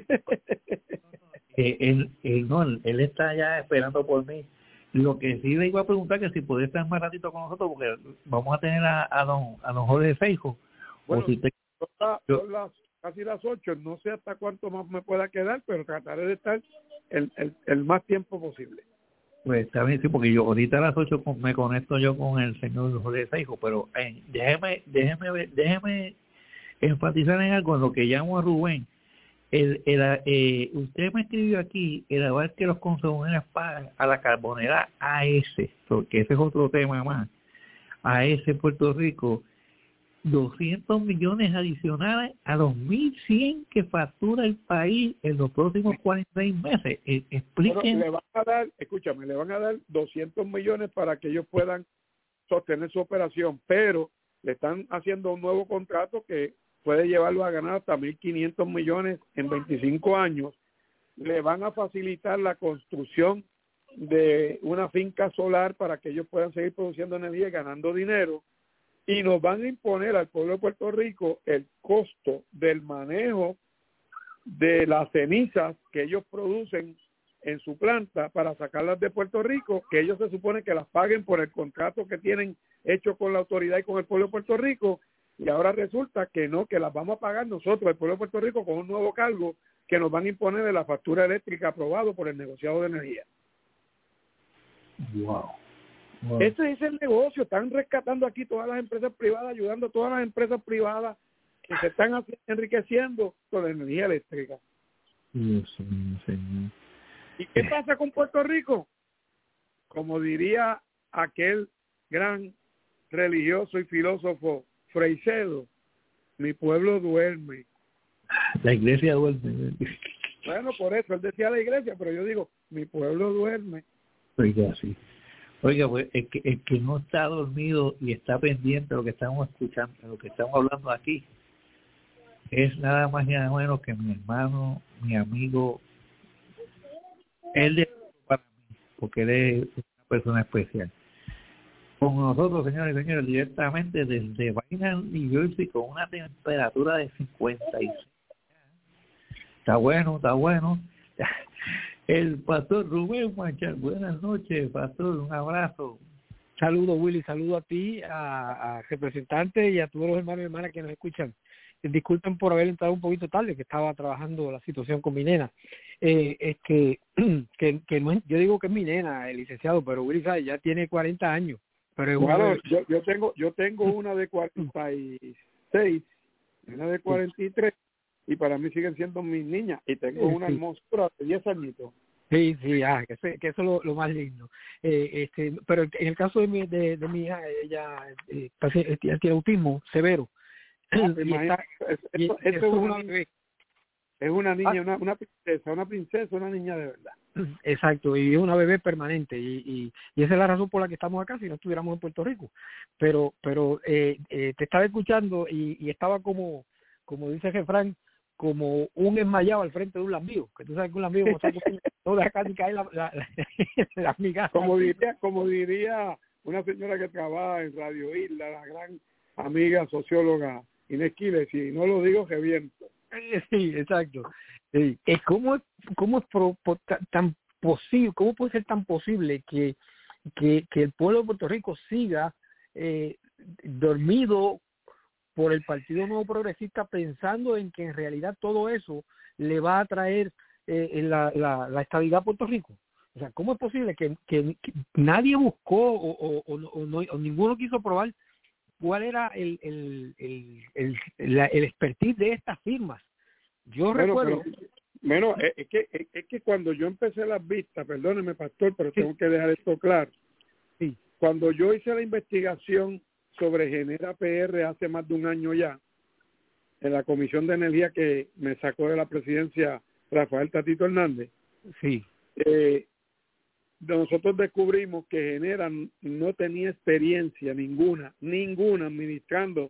eh, él, él, no, él está allá esperando por mí. Lo que sí le iba a preguntar que si podía estar más ratito con nosotros porque vamos a tener a, a don a don Jorge Feijo. Bueno, o si te... son las, son las, casi las ocho, no sé hasta cuánto más me pueda quedar, pero trataré de estar el, el, el más tiempo posible. Pues está bien, sí, porque yo ahorita a las ocho me conecto yo con el señor José Seijo, pero eh, déjeme, déjeme, déjeme enfatizar en algo, en lo que llamo a Rubén. El, el, eh, usted me escribió aquí el aval que los consumidores pagan a la carbonera A S, porque ese es otro tema más, A S Puerto Rico, doscientos millones adicionales a los mil cien que factura el país en los próximos cuarenta y seis meses. Eh, expliquen. Bueno, le van a dar, escúchame, le van a dar doscientos millones para que ellos puedan sostener su operación, pero le están haciendo un nuevo contrato que puede llevarlo a ganar hasta mil quinientos millones en veinticinco años. Le van a facilitar la construcción de una finca solar para que ellos puedan seguir produciendo energía y ganando dinero. Y nos van a imponer al pueblo de Puerto Rico el costo del manejo de las cenizas que ellos producen en su planta para sacarlas de Puerto Rico, que ellos se supone que las paguen por el contrato que tienen hecho con la autoridad y con el pueblo de Puerto Rico, y ahora resulta que no, que las vamos a pagar nosotros, el pueblo de Puerto Rico, con un nuevo cargo que nos van a imponer de la factura eléctrica aprobado por el negociado de energía. Wow. Wow. Ese es el negocio. Están rescatando aquí todas las empresas privadas, ayudando a todas las empresas privadas que se están enriqueciendo con la energía eléctrica. Dios mío, Señor. ¿Y qué pasa con Puerto Rico? Como diría aquel gran religioso y filósofo Freixedo, mi pueblo duerme. La iglesia duerme. Bueno, por eso él decía la iglesia, pero yo digo, mi pueblo duerme. Oiga, sí. Oiga, pues el que, el que no está dormido y está pendiente de lo que estamos escuchando, de lo que estamos hablando aquí, es nada más y nada menos que mi hermano, mi amigo, él es para mí, porque él es una persona especial. Con nosotros, señores y señores, directamente desde Vineland, New Jersey, con una temperatura de cincuenta y seis. Está bueno, está bueno. El pastor Rubén Manchar. Buenas noches, pastor, un abrazo. Saludos, Willy, saludo a ti, a, a representantes y a todos los hermanos y hermanas que nos escuchan. Disculpen por haber entrado un poquito tarde, que estaba trabajando la situación con mi nena. Eh, es que, que, que no es, yo digo que es mi nena, el licenciado, pero Willy sabe, ya tiene cuarenta años. Pero es bueno, una... yo, yo tengo yo tengo una de cuarenta y seis, una de cuarenta y tres, y para mí siguen siendo mis niñas, y tengo una sí. hermosura de diez añitos. Sí, sí, ah, que, que eso es lo, lo más lindo. Eh, este, pero en el caso de mi, de, de mi hija, ella, eh, ella tiene autismo severo. Ah, y está, eso, y eso eso es una, una bebé. Es una niña, Ah. una, una princesa, una princesa, una niña de verdad. Exacto, y es una bebé permanente, y, y, y esa es la razón por la que estamos acá, si no estuviéramos en Puerto Rico. Pero pero eh, eh, te estaba escuchando y, y estaba como, como dice Jefran, como un enmayado al frente de un lambío, que tú sabes que un lambío no sabe no deja casi caer la, la, la, la migaja. Como diría, como diría una señora que trabaja en Radio Isla, la gran amiga socióloga Inés Quiles, si no lo digo, reviento. Sí, exacto. Sí. ¿Cómo, cómo es pro, pro, tan posible, cómo puede ser tan posible que, que, que el pueblo de Puerto Rico siga eh, dormido por el Partido Nuevo Progresista, pensando en que en realidad todo eso le va a traer eh, la, la, la estabilidad a Puerto Rico? O sea, ¿cómo es posible que, que, que nadie buscó o, o, o, o, no, o ninguno quiso probar cuál era el el el, el, el, la, el expertise de estas firmas? Yo bueno, recuerdo... Pero, bueno, es, es, que, es, es que cuando yo empecé las vistas, perdóneme, pastor, pero sí. tengo que dejar esto claro. Sí. Cuando yo hice la investigación sobre Genera P R hace más de un año ya, en la Comisión de Energía que me sacó de la presidencia Rafael Tatito Hernández, sí. eh, nosotros descubrimos que Genera no tenía experiencia ninguna, ninguna administrando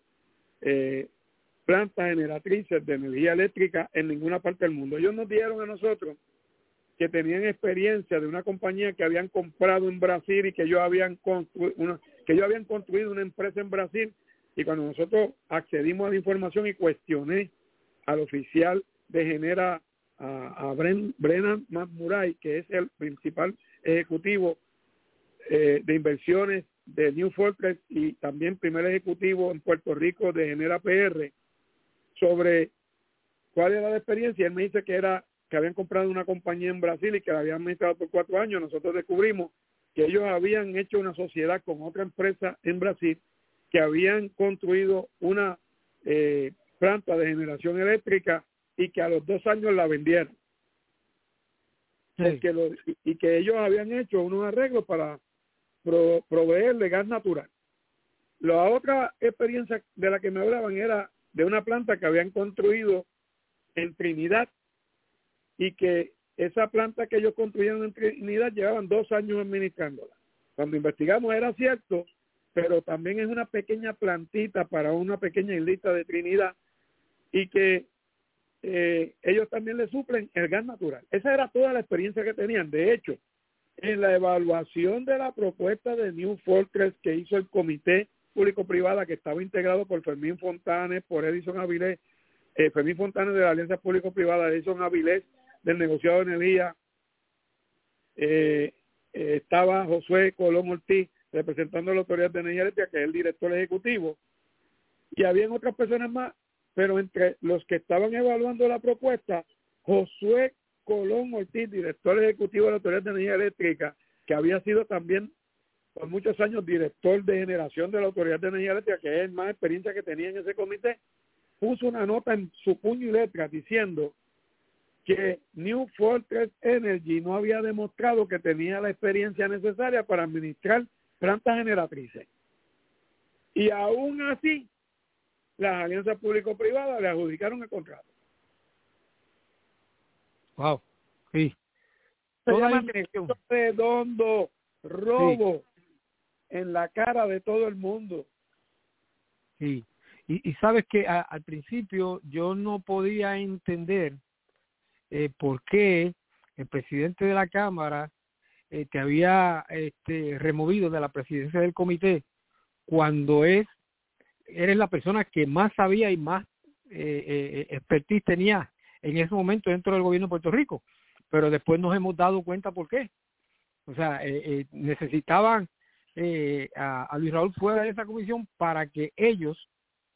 eh, plantas generatrices de energía eléctrica en ninguna parte del mundo. Ellos nos dijeron a nosotros que tenían experiencia de una compañía que habían comprado en Brasil y que ellos habían construido una, que ellos habían construido una empresa en Brasil, y cuando nosotros accedimos a la información y cuestioné al oficial de Genera, a, a Bren, Brennan McMurray, que es el principal ejecutivo eh, de inversiones de New Fortress y también primer ejecutivo en Puerto Rico de Genera P R, sobre cuál era la experiencia, él me dice que era que habían comprado una compañía en Brasil y que la habían administrado por cuatro años. Nosotros descubrimos que ellos habían hecho una sociedad con otra empresa en Brasil, que habían construido una eh, planta de generación eléctrica y que a los dos años la vendieron. Sí. Porque lo, y, y que ellos habían hecho unos arreglos para pro, proveerle gas natural. La otra experiencia de la que me hablaban era de una planta que habían construido en Trinidad y que esa planta que ellos construyeron en Trinidad llevaban dos años administrándola. Cuando investigamos era cierto, pero también es una pequeña plantita para una pequeña islita de Trinidad y que eh, ellos también le suplen el gas natural. Esa era toda la experiencia que tenían. De hecho, en la evaluación de la propuesta de New Fortress que hizo el Comité Público-Privada, que estaba integrado por Fermín Fontanes, por Edison Avilés, eh, Fermín Fontanes de la Alianza Público-Privada, Edison Avilés del negociado de energía, eh, eh, estaba Josué Colón Ortiz representando a la Autoridad de Energía Eléctrica, que es el director ejecutivo, y habían otras personas más, pero entre los que estaban evaluando la propuesta, Josué Colón Ortiz, director ejecutivo de la Autoridad de Energía Eléctrica, que había sido también por muchos años director de generación de la Autoridad de Energía Eléctrica, que es más experiencia que tenía en ese comité, puso una nota en su puño y letra diciendo que New Fortress Energy no había demostrado que tenía la experiencia necesaria para administrar plantas generatrices. Y aún así, las alianzas público-privadas le adjudicaron el contrato. Wow, sí. Toda la intención. Redondo, robo sí. En la cara de todo el mundo. Sí, y, y sabes que a, al principio yo no podía entender eh, por qué el presidente de la Cámara eh, te había este, removido de la presidencia del comité cuando es eres la persona que más sabía y más eh, eh, expertise tenía en ese momento dentro del gobierno de Puerto Rico, pero después nos hemos dado cuenta por qué. O sea, eh, eh, necesitaban eh, a, a Luis Raúl fuera de esa comisión para que ellos,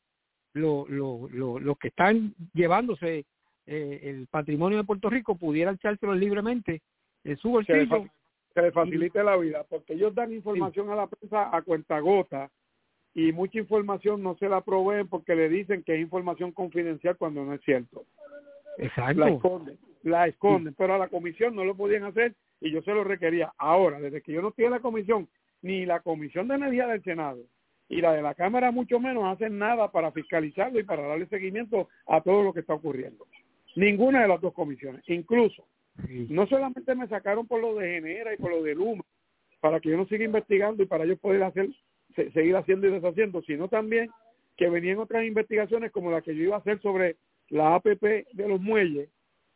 lo, lo, lo, los que están llevándose eh, el patrimonio de Puerto Rico, pudieran echárselo libremente en su bolsillo. Que le facilite y, la vida, porque ellos dan información sí. a la prensa a cuentagota y mucha información no se la proveen porque le dicen que es información confidencial cuando no es cierto. Exacto. La esconden, la esconden, sí. Pero a la comisión no lo podían hacer y yo se lo requería. Ahora, desde que yo no estoy en la comisión, ni la Comisión de Energía del Senado y la de la Cámara mucho menos hacen nada para fiscalizarlo y para darle seguimiento a todo lo que está ocurriendo. Ninguna de las dos comisiones. Incluso, sí. No solamente me sacaron por lo de Genera y por lo de Luma, para que yo no siga investigando y para yo poder hacer se, seguir haciendo y deshaciendo, sino también que venían otras investigaciones como la que yo iba a hacer sobre la A P P de los muelles,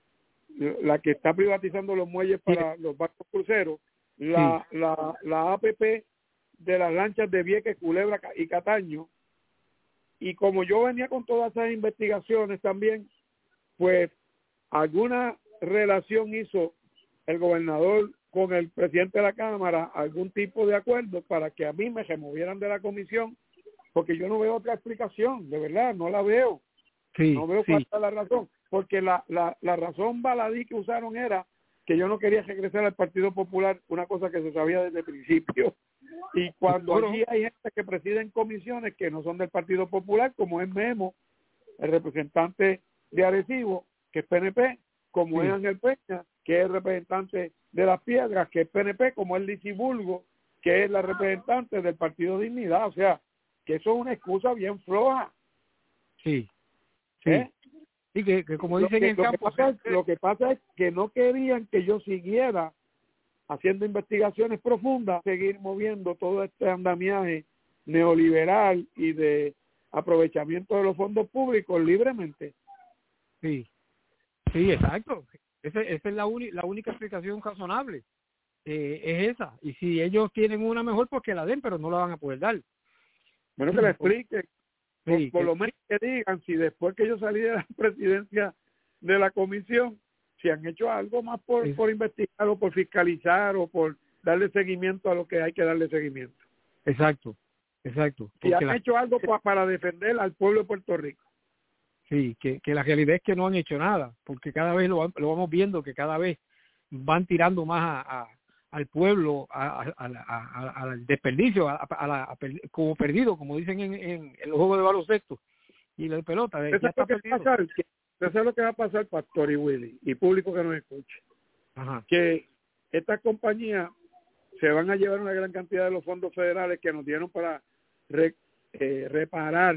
la que está privatizando los muelles para sí. Los barcos cruceros, la, sí. la, la A P P de las lanchas de Vieques, Culebra y Cataño, y como yo venía con todas esas investigaciones también, pues alguna relación hizo el gobernador con el presidente de la Cámara, algún tipo de acuerdo para que a mí me removieran de la comisión, porque yo no veo otra explicación, de verdad, no la veo. Sí, no veo sí. cuál es la razón, porque la, la, la razón baladí que usaron era que yo no quería regresar al Partido Popular, una cosa que se sabía desde el principio. Y cuando Seguro. allí hay gente que presiden comisiones que no son del Partido Popular, como es Memo, el representante de Arecibo, que es P N P, como sí. es Ángel Peña, que es el representante de Las Piedras, que es P N P, como es Lizy Bulgo, que es la representante del Partido Dignidad. O sea, que eso es una excusa bien floja. Sí. Sí, ¿Eh? sí que, que como dicen que, en el campo... Lo que, pasa es, lo que pasa es que no querían que yo siguiera haciendo investigaciones profundas, seguir moviendo todo este andamiaje neoliberal y de aprovechamiento de los fondos públicos libremente. Sí, sí, exacto. Esa, esa es la, uni, la única explicación razonable. Eh, es esa. Y si ellos tienen una mejor, pues que la den, pero no la van a poder dar. Bueno, que la expliquen. Sí, por, por que, lo menos que digan si después que yo salí de la presidencia de la comisión, si han hecho algo más por, es, por investigar o por fiscalizar o por darle seguimiento a lo que hay que darle seguimiento. Exacto, exacto. Si han la, hecho algo pa, para defender al pueblo de Puerto Rico. Sí, que, que la realidad es que no han hecho nada, porque cada vez lo, lo vamos viendo, que cada vez van tirando más a, a, al pueblo, a, a, a, a, al desperdicio, a, a la, a, como perdido, como dicen en, en, en los juegos de baloncesto y la pelota. Ya ¿Eso está es lo que va a pasar? Eso es lo que va a pasar, Pastor y Willy, y público que nos escuche. Ajá. Que estas compañías se van a llevar una gran cantidad de los fondos federales que nos dieron para re, eh, reparar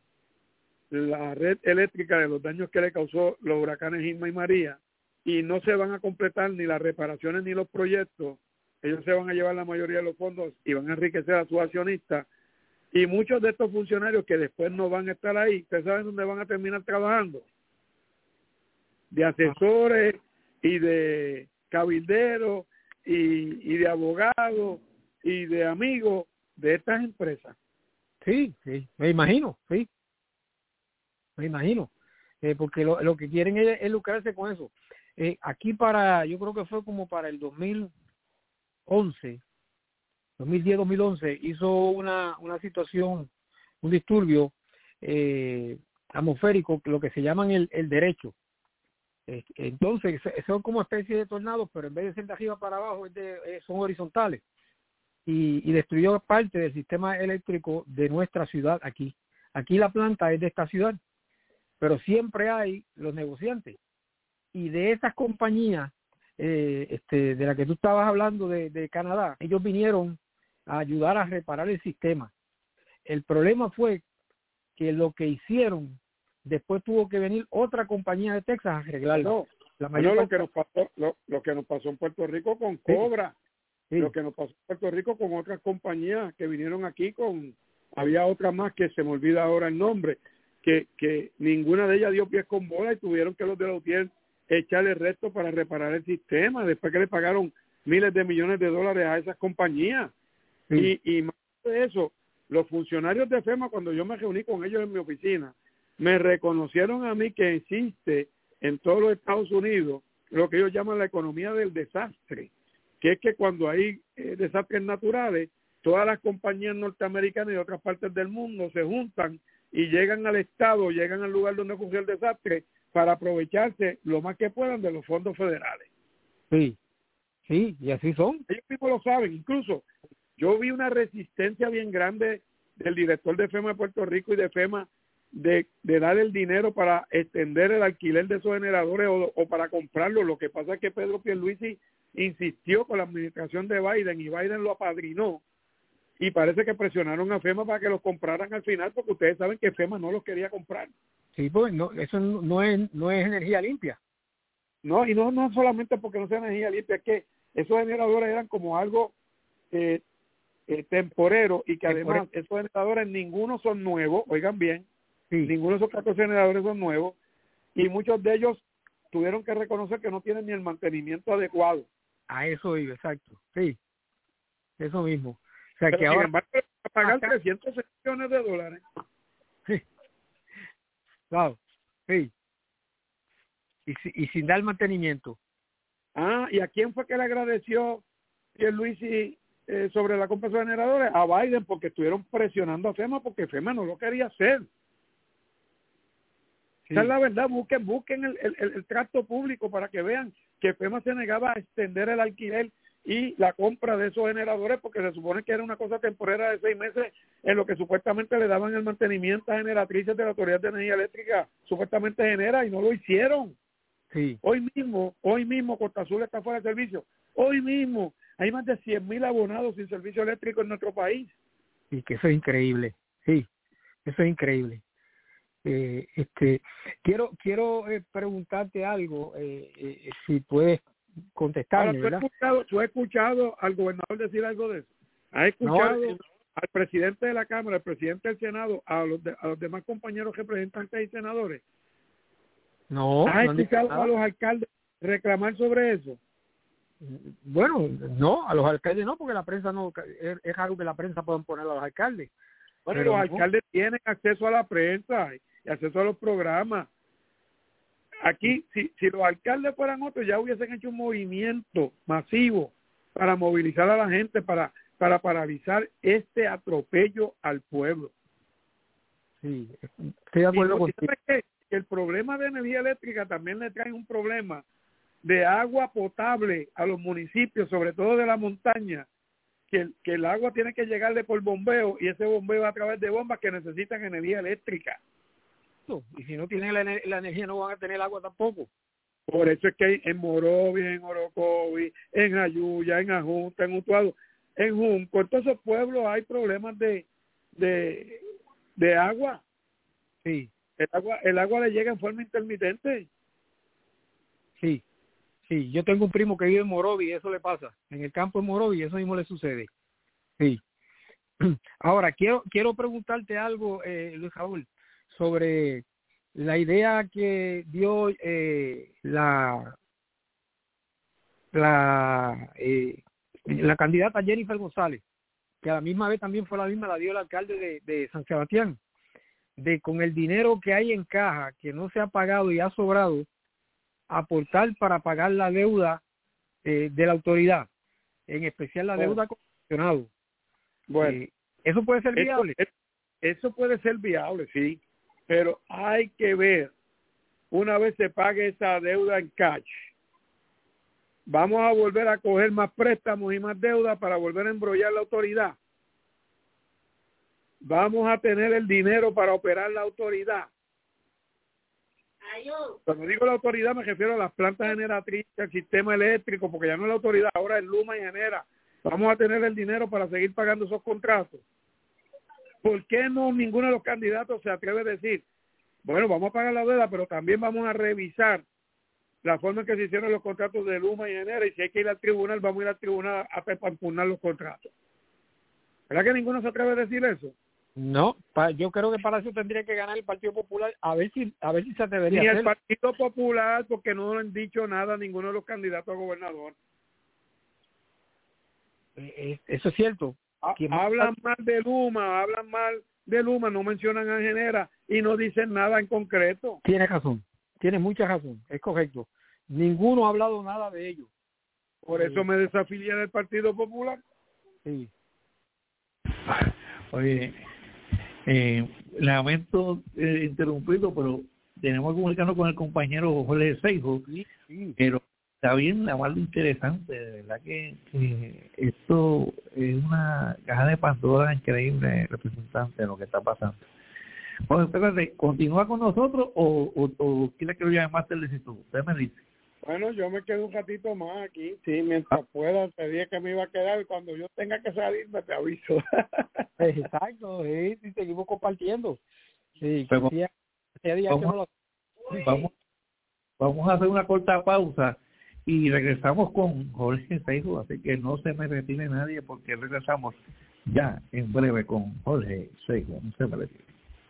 la red eléctrica de los daños que le causó los huracanes Irma y María, y no se van a completar ni las reparaciones ni los proyectos. Ellos se van a llevar la mayoría de los fondos y van a enriquecer a sus accionistas, y muchos de estos funcionarios que después no van a estar ahí, ¿ustedes saben dónde van a terminar trabajando? De asesores y de cabilderos y, y de abogados y de amigos de estas empresas. Sí, sí, me imagino, sí. Me imagino, eh, porque lo, lo que quieren es, es lucrarse con eso. Eh, aquí para, yo creo que fue como para el dos mil once, dos mil diez, dos mil once, hizo una, una situación, un disturbio eh, atmosférico, lo que se llaman el, el derecho. Eh, entonces, son como especie de tornados, pero en vez de ser de arriba para abajo, es de, eh, son horizontales. Y, y destruyó parte del sistema eléctrico de nuestra ciudad aquí. Aquí la planta es de esta ciudad, pero siempre hay los negociantes. Y de esas compañías, eh, este, de la que tú estabas hablando de, de Canadá, ellos vinieron a ayudar a reparar el sistema. El problema fue que lo que hicieron, después tuvo que venir otra compañía de Texas a arreglarlo. No, la mayor no, parte... lo que nos pasó, lo, lo que nos pasó en Puerto Rico con Cobra, sí, sí. Lo que nos pasó en Puerto Rico con otras compañías que vinieron aquí con, había otra más que se me olvida ahora el nombre, que, que ninguna de ellas dio pies con bola y tuvieron que los de la U T I E R echarle el resto para reparar el sistema, después que le pagaron miles de millones de dólares a esas compañías. Sí. Y, y más de eso, los funcionarios de FEMA, cuando yo me reuní con ellos en mi oficina, me reconocieron a mí que existe en todos los Estados Unidos lo que ellos llaman la economía del desastre, que es que cuando hay eh, desastres naturales, todas las compañías norteamericanas y de otras partes del mundo se juntan y llegan al estado, llegan al lugar donde ocurrió el desastre para aprovecharse lo más que puedan de los fondos federales. Sí, sí, y así son. Ellos mismos lo saben. Incluso yo vi una resistencia bien grande del director de FEMA de Puerto Rico y de FEMA de, de dar el dinero para extender el alquiler de esos generadores o, o para comprarlos. Lo que pasa es que Pedro Pierluisi insistió con la administración de Biden y Biden lo apadrinó, y parece que presionaron a FEMA para que los compraran al final, porque ustedes saben que FEMA no los quería comprar. Sí, pues no, eso no es no es energía limpia. No, y no no solamente porque no sea energía limpia, es que esos generadores eran como algo eh, eh, temporero, y que además Temporero. esos generadores ninguno son nuevos, oigan bien, sí. ninguno de esos catorce generadores son nuevos, y muchos de ellos tuvieron que reconocer que no tienen ni el mantenimiento adecuado. A eso iba, exacto, sí, eso mismo. O sea, Pero que sin ahora embargo, a pagar acá, trescientos millones de dólares. Sí, claro, sí. Y, si, y sin dar mantenimiento. Ah, ¿y a quién fue que le agradeció Pierluisi eh, sobre la compra de esos generadores? A Biden, porque estuvieron presionando a FEMA, porque FEMA no lo quería hacer. Sí. Esa es la verdad. Busquen, busquen el, el, el trato público para que vean que FEMA se negaba a extender el alquiler y la compra de esos generadores, porque se supone que era una cosa temporera de seis meses en lo que supuestamente le daban el mantenimiento a generatrices de la Autoridad de Energía Eléctrica, supuestamente genera, y no lo hicieron. Sí. Hoy mismo, hoy mismo Costa Azul está fuera de servicio. Hoy mismo hay más de cien mil abonados sin servicio eléctrico en nuestro país. Y que eso es increíble, sí, eso es increíble. Eh, este, quiero quiero eh, preguntarte algo, eh, eh, si puedes contestarme. Ahora, ¿tú, has escuchado, ¿tú has escuchado al gobernador decir algo de eso? ¿Has escuchado no, al presidente de la Cámara, al presidente del Senado, a los, de, a los demás compañeros representantes y senadores? No. ¿Has no escuchado a los alcaldes reclamar sobre eso? Bueno, no, a los alcaldes no, porque la prensa no, es, es algo que la prensa pueden poner a los alcaldes. Bueno, los no. alcaldes tienen acceso a la prensa y acceso a los programas. Aquí, si, si los alcaldes fueran otros, ya hubiesen hecho un movimiento masivo para movilizar a la gente, para, para paralizar este atropello al pueblo. Sí, estoy de acuerdo y, contigo. ¿sabes qué? que el problema de energía eléctrica también le trae un problema de agua potable a los municipios, sobre todo de la montaña, que el, que el agua tiene que llegarle por bombeo y ese bombeo a través de bombas que necesitan energía eléctrica. Y si no tienen la, la energía no van a tener agua tampoco. Por eso es que hay en Morovis, en Orocovi, en Ayuya, en Ajunta, en Utuado, en Junco, en todos esos pueblos hay problemas de, de, de agua. Sí. El agua, el agua le llega en forma intermitente. Sí, sí. Yo tengo un primo que vive en Morovis y eso le pasa. En el campo de Morovis eso mismo le sucede. Sí. Ahora, quiero quiero preguntarte algo, eh, Luis Raúl, sobre la idea que dio eh, la la eh, la candidata Jennifer González, que a la misma vez también fue la misma, la dio el alcalde de, de San Sebastián, de con el dinero que hay en caja, que no se ha pagado y ha sobrado, aportar para pagar la deuda eh, de la autoridad, en especial la deuda con el comisionado. Bueno, eh, ¿eso puede ser viable? Eso, eso puede ser viable, sí, pero hay que ver, una vez se pague esa deuda en cash, vamos a volver a coger más préstamos y más deuda para volver a embrollar la autoridad. Vamos a tener el dinero para operar la autoridad. Cuando digo la autoridad me refiero a las plantas generatrices, al sistema eléctrico, porque ya no es la autoridad, ahora es Luma y Genera. Vamos a tener el dinero para seguir pagando esos contratos. ¿Por qué no ninguno de los candidatos se atreve a decir, bueno, vamos a pagar la deuda, pero también vamos a revisar la forma en que se hicieron los contratos de Luma y Genera, y si hay que ir al tribunal, vamos a ir al tribunal a, a impugnar los contratos? ¿Verdad que ninguno se atreve a decir eso? No, pa, yo creo que para eso tendría que ganar el Partido Popular, a ver si a ver si se atrevería Ni a el hacerlo. Partido Popular, porque no le han dicho nada a ninguno de los candidatos a gobernador. Eh, eso es cierto. Hablan mal de Luma, hablan mal de Luma, no mencionan a Genera y no dicen nada en concreto. Tiene razón, tiene mucha razón, es correcto. Ninguno ha hablado nada de ello. Por eso me desafilié del Partido Popular. Sí. Oye, eh, lamento eh, interrumpirlo, pero tenemos que comunicarnos con el compañero Jorge Seijo, sí, sí. Pero está bien la más interesante, de verdad que, que esto es una caja de Pandora increíble, representante de lo que está pasando. Bueno, espérate, ¿continúa con nosotros o, o, o quiere que lo llame más tardecito? Usted me dice. Bueno, yo me quedo un ratito más aquí, sí, mientras ah. pueda, te dije que me iba a quedar, y cuando yo tenga que salir, me te aviso. Exacto, sí, sí, seguimos compartiendo. Sí, Pero, sí, sí, vamos, que no lo... vamos, vamos a hacer una corta pausa y regresamos con Jorge Seijo, así que no se me retire nadie porque regresamos ya en breve con Jorge Seijo, no se me retire.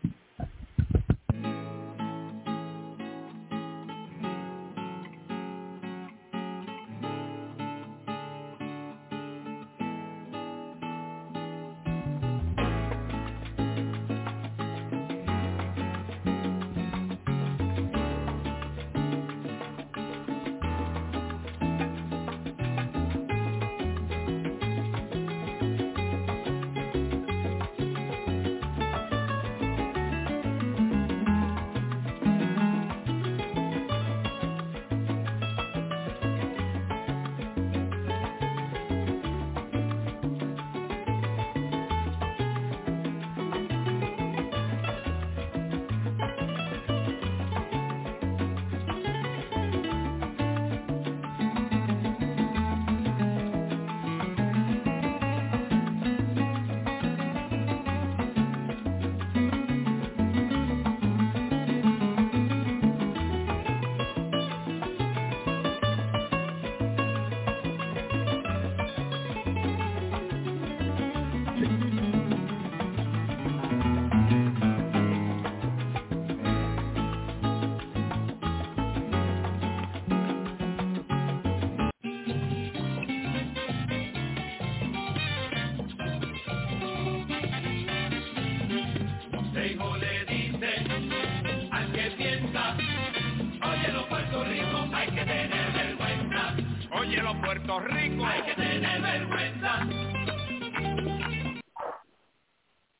Puerto Rico, hay que tener vergüenza.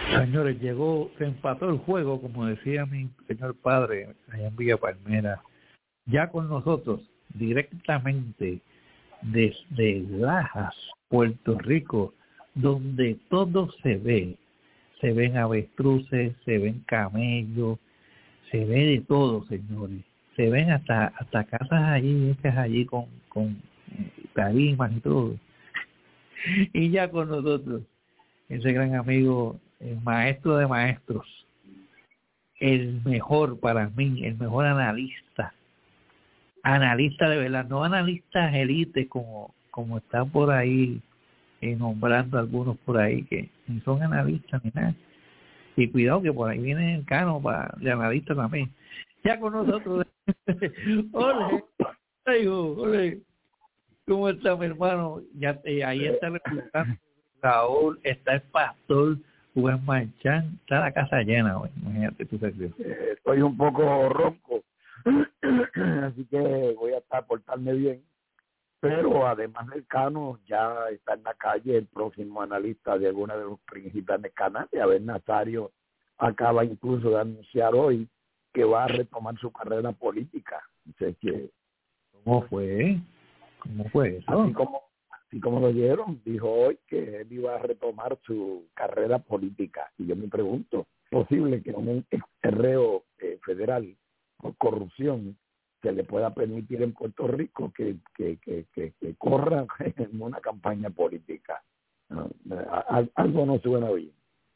Señores, llegó, se empató el juego, como decía mi señor padre allá en Villa Palmera, ya con nosotros, directamente desde Lajas, Puerto Rico, donde todo se ve. Se ven avestruces, se ven camellos, se ve de todo, señores. Se ven hasta hasta casas allí, hechas allí con, con tarimas y todo. Y ya con nosotros, ese gran amigo, el maestro de maestros, el mejor para mí, el mejor analista, analista de verdad, no analistas élites como, como están por ahí eh, nombrando algunos por ahí que ni son analistas ni nada. Y cuidado que por ahí viene el Cano para de analista también. Ya con nosotros. Ole, ole, ¿cómo está mi hermano? Ya eh, ahí está el representante Raúl, está el pastor Juan Marchán, está la casa llena hoy, imagínate tú. Eh, estoy un poco ronco, así que voy a estar portarme bien. Pero además del Cano, ya está en la calle el próximo analista de alguna de los principales canales. A ver, Nazario acaba incluso de anunciar hoy que va a retomar su carrera política. Entonces, que, ¿Cómo fue? ¿Cómo fue eso? Así como, así como lo oyeron, dijo hoy que él iba a retomar su carrera política. Y yo me pregunto, ¿es posible que un reo eh, federal por corrupción se le pueda permitir en Puerto Rico que, que, que, que, que corra en una campaña política? No, algo no suena bien.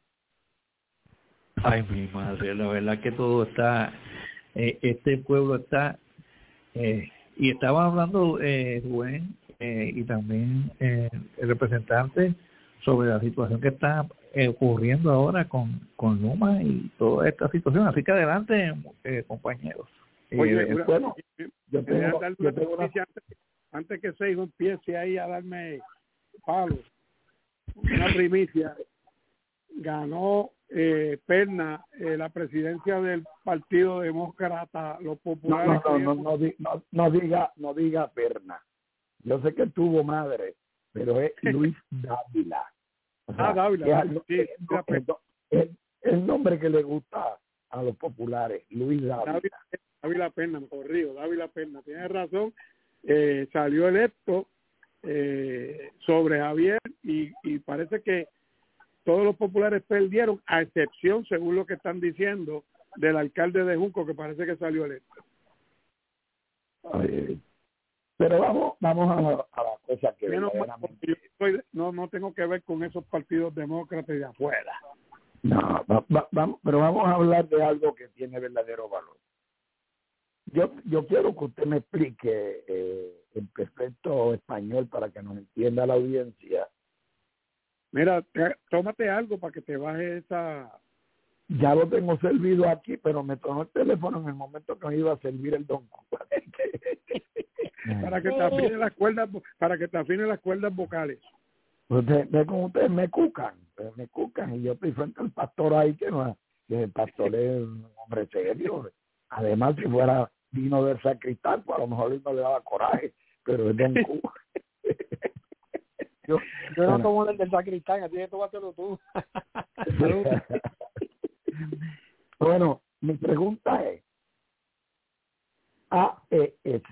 Ay, mi madre, la verdad que todo está, eh, este pueblo está, eh, y estaba hablando eh, Rubén eh, y también eh, el representante sobre la situación que está eh, ocurriendo ahora con, con Luma y toda esta situación. Así que adelante, eh, compañeros. Oye, eh, una, bueno, yo tengo, darle una noticia antes, antes que Seijo empiece ahí a darme palos. Una primicia. Ganó eh, Perna eh, la presidencia del Partido Demócrata, los populares. No, no, no, no, no, no, no diga, no diga Perna. Yo sé que tuvo madre, pero es Luis Dávila. O sea, ah, Dávila. Es, sí, es, es, es el nombre que le gusta a los populares, Luis Dávila. Dávila, Dávila Perna, me corrijo, Dávila Perna, tiene razón. Eh, salió electo eh, sobre Javier y, y parece que todos los populares perdieron, a excepción, según lo que están diciendo, del alcalde de Junco, que parece que salió electo. Ay, pero vamos vamos a la, a la cosa que no, verdaderamente... yo estoy, no, no tengo que ver con esos partidos demócratas de afuera. No, va, va, va, pero vamos a hablar de algo que tiene verdadero valor. Yo yo quiero que usted me explique eh, en perfecto español para que nos entienda la audiencia. Mira, te, tómate algo para que te baje esa... Ya lo tengo servido aquí, pero me tomó el teléfono en el momento que me iba a servir el don Cuba. para que te afine las cuerdas, para que te afine las cuerdas vocales. Usted, ve como ustedes me cucan, me cucan, y yo estoy frente al pastor ahí, que no que el pastor es un hombre serio. Además, si fuera vino del sacristán, pues a lo mejor él no le daba coraje, pero es don Cuba. Yo, yo no tomo el del sacristán, así que tómatelo tú. Bueno, mi pregunta es, A E S,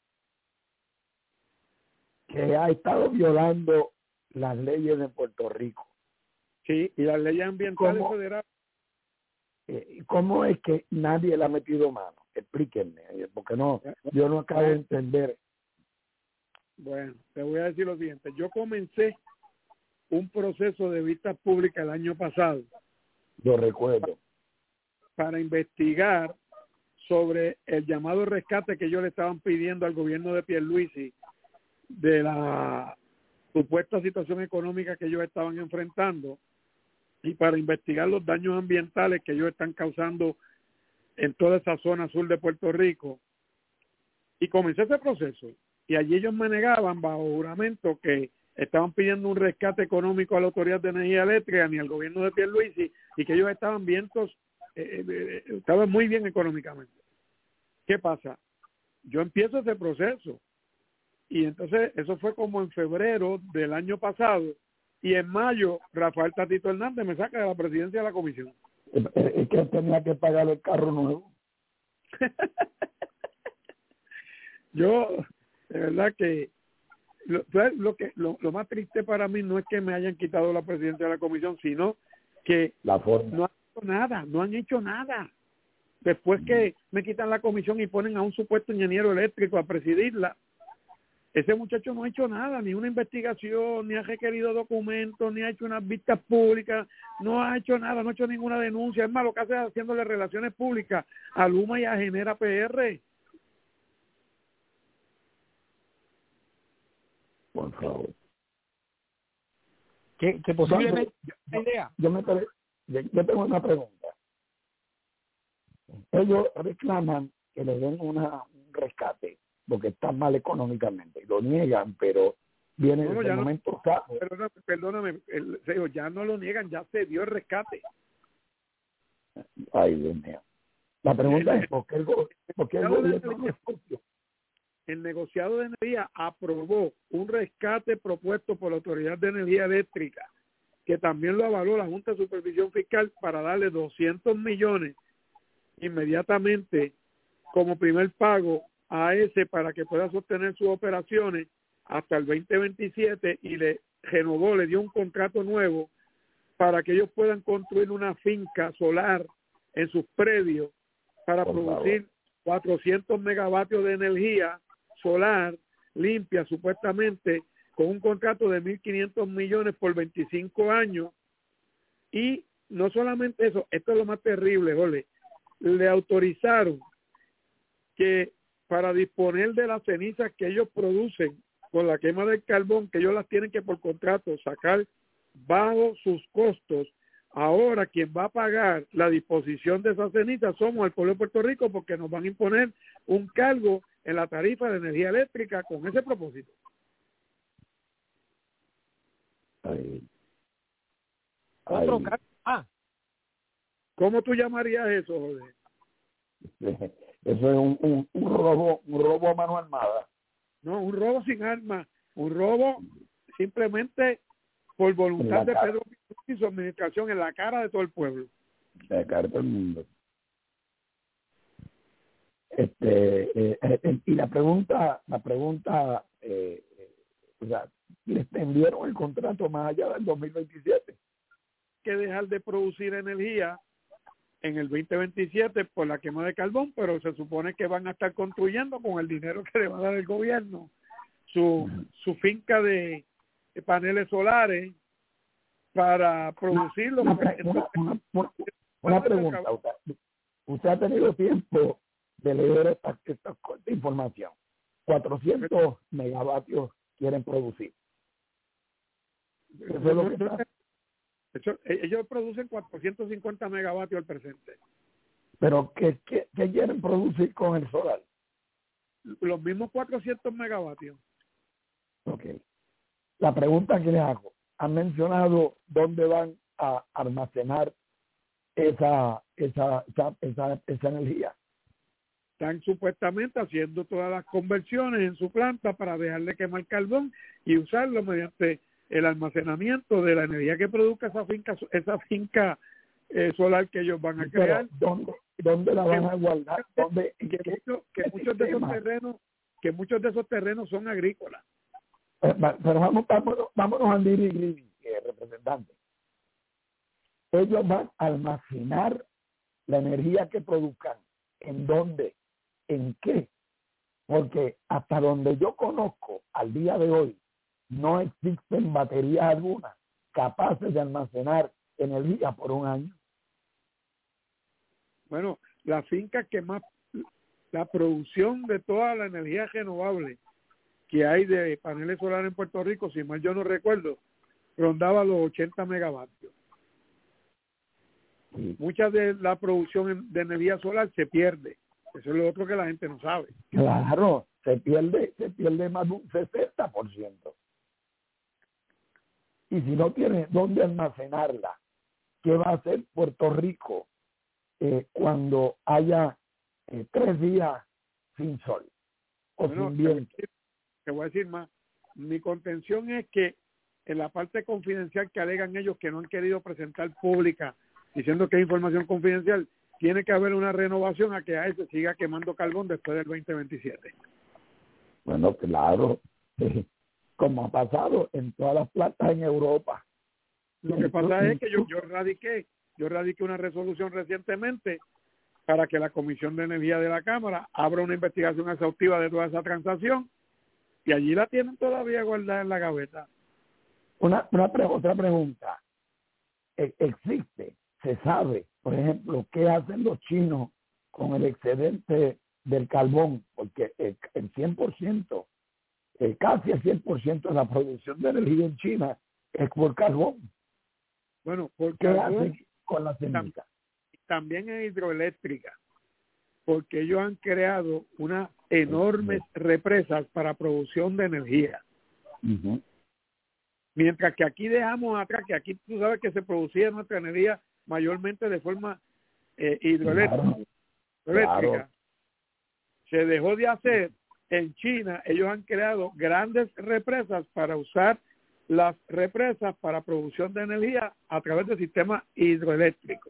que ha estado violando las leyes de Puerto Rico. Sí, y las leyes ambientales ¿Cómo, federales. Eh, ¿Cómo es que nadie le ha metido mano? Explíquenme, porque no, yo no acabo de entender. Bueno, te voy a decir lo siguiente. Yo comencé un proceso de vistas públicas el año pasado. Lo recuerdo. Para investigar sobre el llamado rescate que ellos le estaban pidiendo al gobierno de Pierluisi de la supuesta situación económica que ellos estaban enfrentando y para investigar los daños ambientales que ellos están causando en toda esa zona sur de Puerto Rico. Y comencé ese proceso. Y allí ellos me negaban bajo juramento que estaban pidiendo un rescate económico a la Autoridad de Energía Eléctrica ni al gobierno de Pierluisi y que ellos estaban vientos, eh, eh, estaban muy bien económicamente. ¿Qué pasa? Yo empiezo ese proceso y entonces eso fue como en febrero del año pasado y en mayo Rafael Tatito Hernández me saca de la presidencia de la comisión. Es que tenía que pagar el carro nuevo. Yo, de verdad que lo, lo que lo, lo más triste para mí no es que me hayan quitado la presidencia de la comisión, sino que la forma. no han hecho nada, no han hecho nada. Después que me quitan la comisión y ponen a un supuesto ingeniero eléctrico a presidirla, ese muchacho no ha hecho nada, ni una investigación, ni ha requerido documentos, ni ha hecho unas vistas públicas, no ha hecho nada, no ha hecho ninguna denuncia. Es más, lo que hace es haciéndole relaciones públicas a Luma y a Genera P R. Por favor. Que, que posiblemente yo, yo, idea. Yo, me, yo, yo tengo una pregunta. Ellos reclaman que le den una, un rescate porque están mal económicamente, lo niegan, pero viene no, en el momento no, perdóname, perdóname el, el, ya no lo niegan, ya se dio el rescate. Ay, Dios mío. La pregunta el, es, ¿por qué el, por qué el gobierno no el negociado de energía aprobó un rescate propuesto por la Autoridad de Energía Eléctrica, que también lo avaló la Junta de Supervisión Fiscal, para darle doscientos millones inmediatamente como primer pago a ese para que pueda sostener sus operaciones hasta el veinte veintisiete, y le renovó, le dio un contrato nuevo para que ellos puedan construir una finca solar en sus predios para Por producir favor. cuatrocientos megavatios de energía solar limpia, supuestamente con un contrato de mil quinientos millones por veinticinco años. Y no solamente eso, esto es lo más terrible, Jorge, le autorizaron que para disponer de las cenizas que ellos producen con la quema del carbón, que ellos las tienen que por contrato sacar bajo sus costos, ahora quien va a pagar la disposición de esas cenizas somos el pueblo de Puerto Rico, porque nos van a imponer un cargo en la tarifa de energía eléctrica con ese propósito. Ay. Otro cargo. Ah. ¿Cómo tú llamarías eso, Jorge? Eso es un, un, un robo, un robo a mano armada. No, un robo sin armas, un robo simplemente por voluntad de Pedro y su administración, en la cara de todo el pueblo. En la cara de todo el mundo. Este, eh, eh, y la pregunta, la pregunta, eh, eh, o sea, ¿le extendieron el contrato más allá del dos mil veintisiete? Que dejar de producir energía en el veinte veintisiete por la quema de carbón, pero se supone que van a estar construyendo con el dinero que le va a dar el gobierno su, su finca de, de paneles solares para producirlo. Una, una, una, una, una pregunta, usted, usted ha tenido tiempo de leer esta, esta, esta información. cuatrocientos megavatios quieren producir. Eso es lo que está. Eso, ellos producen cuatrocientos cincuenta megavatios al presente. ¿Pero qué, qué, qué quieren producir con el solar? Los mismos cuatrocientos megavatios. Ok. La pregunta que les hago, ¿han mencionado dónde van a almacenar esa, esa, esa, esa, esa energía? Están supuestamente haciendo todas las conversiones en su planta para dejar de quemar carbón y usarlo mediante el almacenamiento de la energía que produzca esa finca, esa finca eh, solar que ellos van a crear. ¿Dónde, dónde la van a guardar? ¿Dónde, que, que, mucho, que muchos de esos terrenos, que muchos de esos terrenos son agrícolas. Pero, pero vamos, vámonos, vámonos a Niri Green, eh, representante. Ellos van a almacenar la energía que produzcan. ¿En dónde? ¿En qué? Porque hasta donde yo conozco al día de hoy, no existen baterías algunas capaces de almacenar energía por un año. Bueno, la finca que más, la producción de toda la energía renovable que hay de paneles solares en Puerto Rico, si mal yo no recuerdo, rondaba los ochenta megavatios. Sí. Mucha de la producción de energía solar se pierde. Eso es lo otro que la gente no sabe. Claro, se pierde, se pierde más de un sesenta por ciento. Y si no tiene dónde almacenarla, ¿qué va a hacer Puerto Rico eh, cuando haya eh, tres días sin sol o bueno, sin viento? Te voy a decir más. Mi contención es que en la parte confidencial que alegan ellos que no han querido presentar pública, diciendo que es información confidencial, tiene que haber una renovación a que A E S siga quemando carbón después del veinte veintisiete. Bueno, claro, eh, como ha pasado en todas las plantas en Europa. Lo que pasa es que yo, yo radiqué, yo radiqué una resolución recientemente para que la Comisión de Energía de la Cámara abra una investigación exhaustiva de toda esa transacción, y allí la tienen todavía guardada en la gaveta. Una, una pre- otra pregunta. E- existe, se sabe, por ejemplo, qué hacen los chinos con el excedente del carbón, porque el, el cien por ciento, el casi el cien por ciento de la producción de energía en China es por carbón. Bueno, por ¿Qué carbón, hacen con la ceniza? también en hidroeléctrica, porque ellos han creado unas enormes represas para producción de energía. Uh-huh. Mientras que aquí dejamos atrás, que aquí tú sabes que se producía nuestra energía mayormente de forma eh, hidroeléctrica. Claro, hidroeléctrica. claro. Se dejó de hacer. En China ellos han creado grandes represas para usar las represas para producción de energía a través del sistema hidroeléctrico.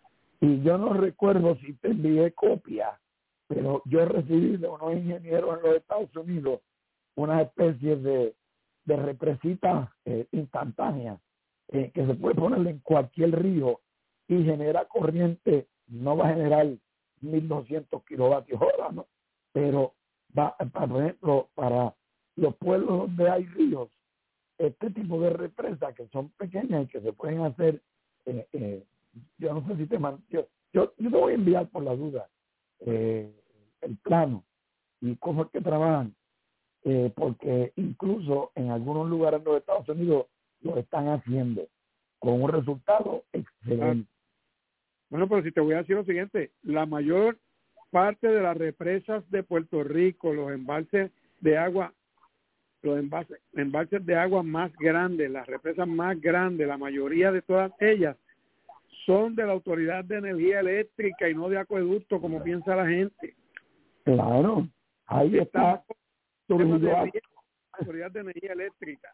Y yo no recuerdo si te envié copia, pero yo recibí de unos ingenieros en los Estados Unidos una especie de, de represita eh, instantánea eh, que se puede poner en cualquier río y genera corriente. No va a generar mil doscientos kilovatios hora, ¿no? Pero va, por ejemplo, para los pueblos donde hay ríos, este tipo de represas que son pequeñas y que se pueden hacer, eh, eh, yo no sé si te man, yo, yo, yo te voy a enviar por la duda eh, el plano y cómo es que trabajan, eh, porque incluso en algunos lugares de los Estados Unidos lo están haciendo con un resultado excelente. Bueno, pero si te voy a decir lo siguiente, la mayor parte de las represas de Puerto Rico, los embalses de agua, los embalses, embalses de agua más grandes, las represas más grandes, la mayoría de todas ellas son de la Autoridad de Energía Eléctrica y no de acueducto, como piensa la gente. Claro, ahí está Trujillo Alto. Autoridad de Energía Eléctrica.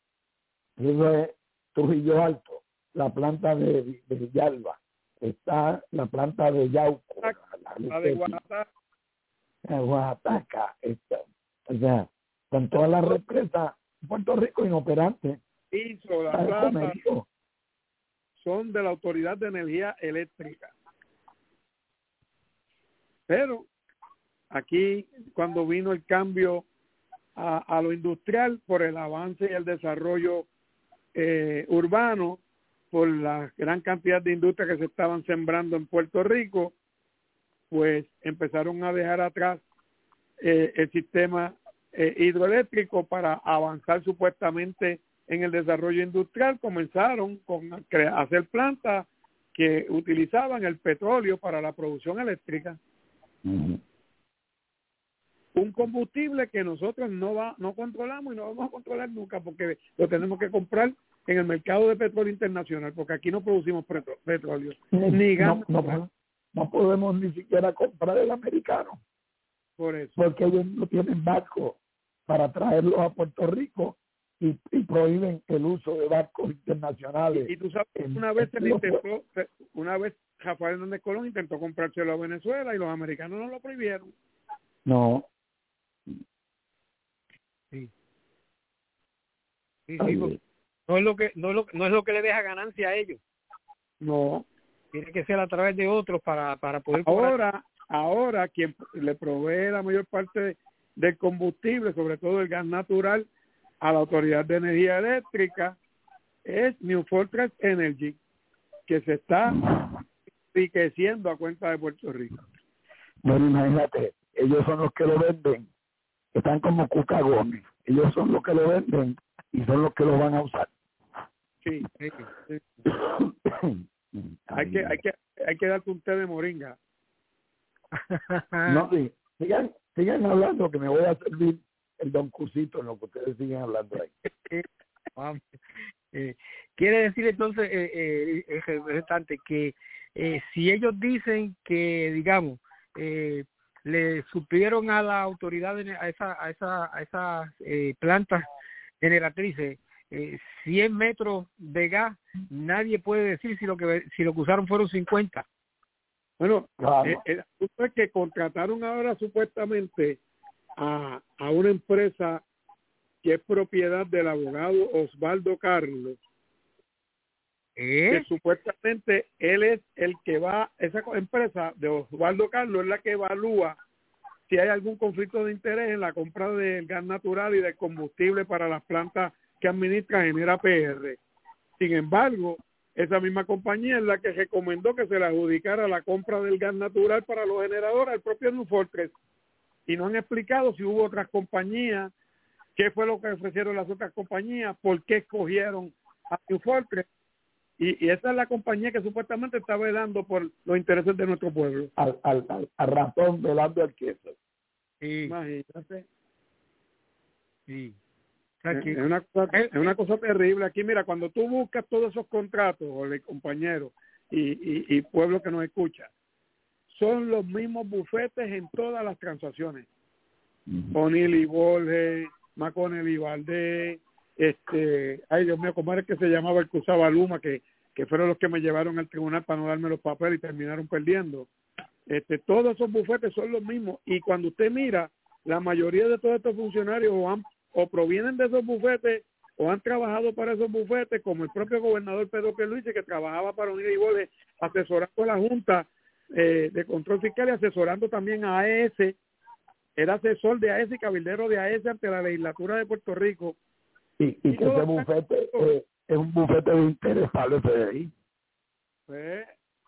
Eso es Trujillo Alto, la planta de, de Villalba. Está la planta de Yauco, la, la de Oaxaca. Oaxaca, está, o sea, con todas las represas de Puerto Rico inoperantes. Hizo la planta son de la Autoridad de Energía Eléctrica. Pero aquí, cuando vino el cambio a, a lo industrial por el avance y el desarrollo eh, urbano, por la gran cantidad de industrias que se estaban sembrando en Puerto Rico, pues empezaron a dejar atrás eh, el sistema eh, hidroeléctrico para avanzar supuestamente en el desarrollo industrial. Comenzaron con a hacer plantas que utilizaban el petróleo para la producción eléctrica. Uh-huh. Un combustible que nosotros no va, no controlamos y no vamos a controlar nunca, porque lo tenemos que comprar en el mercado de petróleo internacional, porque aquí no producimos petróleo. No, ni gas. No, no, no podemos ni siquiera comprar el americano. Por eso. Porque ellos no tienen barcos para traerlos a Puerto Rico y, y prohíben el uso de barcos internacionales. Y, y tú sabes, en, una vez se intentó, una vez Rafael Hernández Colón intentó comprárselo a Venezuela y los americanos no lo prohibieron. No. Sí. Sí, sí, porque no es lo que no es lo, no es lo que le deja ganancia a ellos. No. Tiene que ser a través de otros para, para poder ahora cobrar. Ahora quien le provee la mayor parte del combustible, sobre todo el gas natural, a la Autoridad de Energía Eléctrica es New Fortress Energy, que se está enriqueciendo a cuenta de Puerto Rico. Bueno, imagínate, ellos son los que lo venden, están como cucagones, ellos son los que lo venden y son los que lo van a usar. Sí, sí, sí. hay que hay que hay que darte un té de moringa. No, sí, sigan sigan hablando que me voy a servir el don Cusito en lo que ustedes siguen hablando ahí. eh, quiere decir entonces eh, eh, el representante que eh, si ellos dicen que digamos eh, le supieron a la autoridad a esa a esa a esas eh, plantas generatrices eh, cien metros de gas, nadie puede decir si lo que si lo que usaron fueron cincuenta. Bueno, Claro. eh, el asunto es que contrataron ahora supuestamente a, a una empresa que es propiedad del abogado Osvaldo Carlos, ¿Eh? que supuestamente él es el que va, esa co- empresa de Osvaldo Carlos es la que evalúa si hay algún conflicto de interés en la compra del gas natural y del combustible para las plantas que administra Genera P R. Sin embargo, esa misma compañía es la que recomendó que se le adjudicara la compra del gas natural para los generadores al propio New Fortress. Y no han explicado si hubo otras compañías, qué fue lo que ofrecieron las otras compañías, por qué escogieron a New Fortress. Y, y esa es la compañía que supuestamente está velando por los intereses de nuestro pueblo. Al, al, al, al ratón velando al queso. Sí, Imagínate. sí. O sea, Es que- es una cosa, es una cosa terrible. Aquí, mira, cuando tú buscas todos esos contratos, ole, compañeros y, y, y pueblo que nos escucha, son los mismos bufetes en todas las transacciones. O'Neill y Borges, McConnell y Valdés, este, ay Dios mío, ¿cómo era que se llamaba el que usaba Luma? Que, que fueron los que me llevaron al tribunal para no darme los papeles y terminaron perdiendo. Este, todos esos bufetes son los mismos. Y cuando usted mira, la mayoría de todos estos funcionarios o, han, o provienen de esos bufetes o han trabajado para esos bufetes, como el propio gobernador Pedro Pierluisi, que trabajaba para O'Neill y Borges, asesorando a la Junta eh, de Control Fiscal y asesorando también a A E S. Era asesor de A E S y cabildero de A E S ante la legislatura de Puerto Rico. Y, y que ese bufete eh, es un bufete de interés para el F B I. Pues,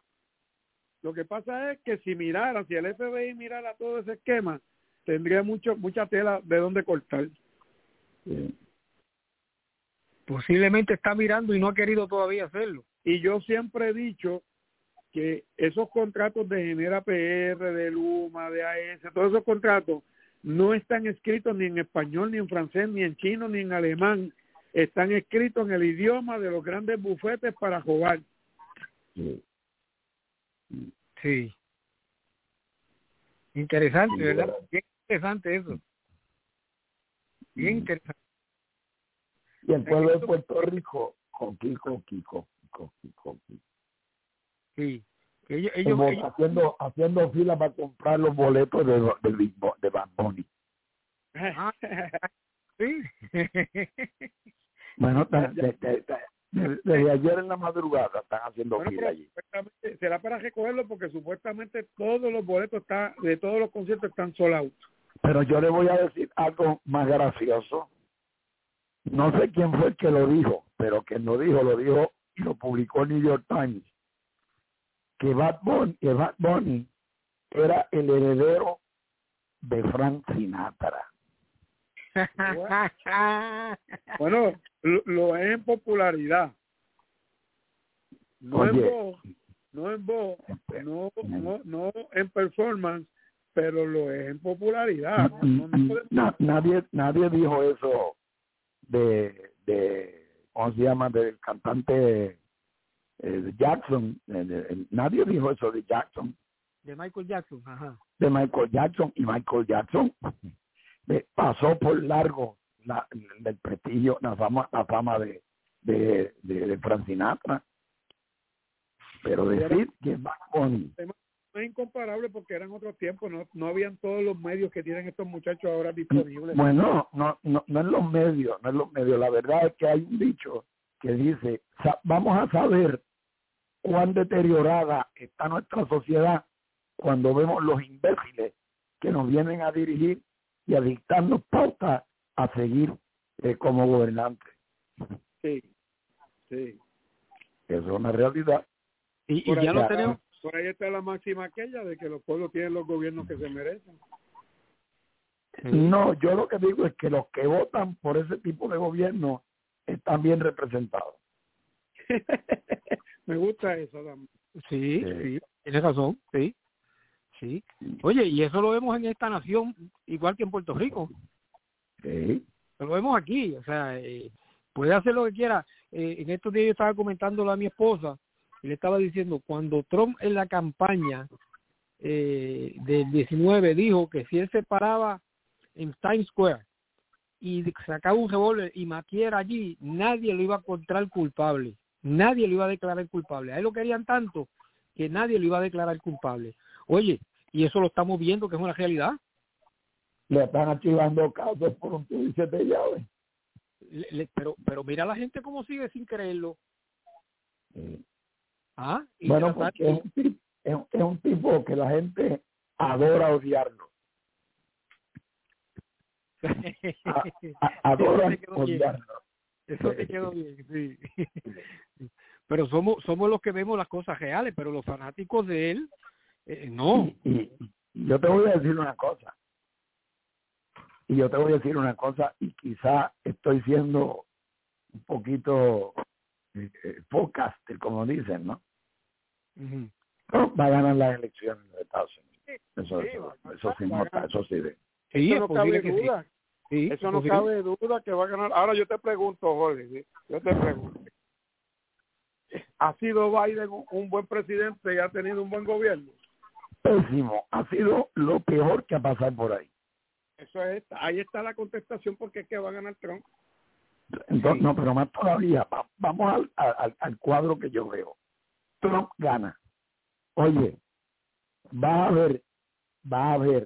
lo que pasa es que si mirara, si el F B I mirara todo ese esquema, tendría mucho mucha tela de dónde cortar. Sí. posiblemente está mirando y no ha querido todavía hacerlo. Y yo siempre he dicho que esos contratos de Genera P R, de Luma, de A E S, todos esos contratos no están escritos ni en español, ni en francés, ni en chino, ni en alemán. Están escritos en el idioma de los grandes bufetes para jugar. Sí. Sí. Interesante, Sí, ¿verdad? ¿verdad? Bien interesante eso. Bien interesante. Y el pueblo de Puerto Rico, coqui, coqui, coqui, coqui, coqui. Sí. Que ellos, ellos, Como ellos- haciendo, haciendo fila para comprar los boletos de, de, Big Bo- de Bad Bunny. Ah, sí. Bueno, de- de- de- de- desde ayer en la madrugada están haciendo Bueno, fila pero allí. supuestamente será para recogerlo porque supuestamente todos los boletos están, de todos los conciertos están sold out. Pero yo le voy a decir algo más gracioso. No sé quién fue el que lo dijo, pero quien lo dijo, lo dijo y lo publicó el New York Times, que Bad Bunny, que Bad Bunny era el heredero de Frank Sinatra. Bueno, lo, lo es en popularidad. No Oye. en voz, no en voz, no, no, no en performance, pero lo es en popularidad. No, no, no podemos- Na- nadie nadie dijo eso de, de ¿cómo se llama? Del cantante eh, de Jackson. Eh, de- nadie dijo eso de Jackson, de Michael Jackson, ajá. de Michael Jackson. Y Michael Jackson eh, pasó por largo la, el prestigio, la fama, la fama de, de, de, de Frank Sinatra. Pero decir que Bad Bunny, no es incomparable porque eran otros tiempos, no, no habían todos los medios que tienen estos muchachos ahora disponibles. bueno, no, no, no es los medios, no es los medios. La verdad es que hay un dicho que dice, sa- vamos a saber cuán deteriorada está nuestra sociedad cuando vemos los imbéciles que nos vienen a dirigir y a dictarnos pautas a seguir eh, como gobernantes. Sí, sí. Eso es una realidad. Y, Por y ya ahí lo está- tenemos. Por ahí está la máxima aquella de que los pueblos tienen los gobiernos que se merecen. No, yo lo que digo es que los que votan por ese tipo de gobierno están bien representados. Me gusta eso, Adam. Sí, Sí. sí, tienes razón, sí. Sí. Oye, y eso lo vemos en esta nación, igual que en Puerto Rico. Sí. Lo vemos aquí, o sea, eh, puede hacer lo que quiera. Eh, en estos días yo estaba comentándolo a mi esposa y le estaba diciendo, cuando Trump en la campaña eh, del diecinueve dijo que si él se paraba en Times Square y sacaba un revólver y matiera allí, nadie lo iba a encontrar culpable, nadie lo iba a declarar culpable. A él lo querían tanto que nadie lo iba a declarar culpable. Oye, y eso lo estamos viendo que es una realidad. Le están archivando casos por un tubo y siete llaves. Le, le, pero pero mira a la gente cómo sigue sin creerlo. Sí. ¿Ah? Y bueno, tratar... porque es un, tipo, es, es un tipo que la gente adora odiarlo. a, a, adora odiarlo. Eso te quedó bien, sí. Pero somos somos los que vemos las cosas reales, pero los fanáticos de él, eh, no. Y, y, y yo te voy a decir una cosa. Y yo te voy a decir una cosa, y quizá estoy siendo un poquito eh, podcaster, como dicen, ¿no? Uh-huh. No, va a ganar las elecciones de Estados Unidos. Eso, sí, eso, eso sí, no, eso sí. De. Sí, eso no cabe duda. Sí, eso no cabe duda que va a ganar. Ahora yo te pregunto, Jorge, yo te pregunto. ¿Ha sido Biden un buen presidente y ha tenido un buen gobierno? Pésimo. Ha sido lo peor que ha pasado por ahí. Eso es, ahí está la contestación porque es que va a ganar Trump. Entonces, sí. No, pero más todavía, va, vamos al, al, al cuadro que yo veo. Trump gana. Oye, va a haber, va a haber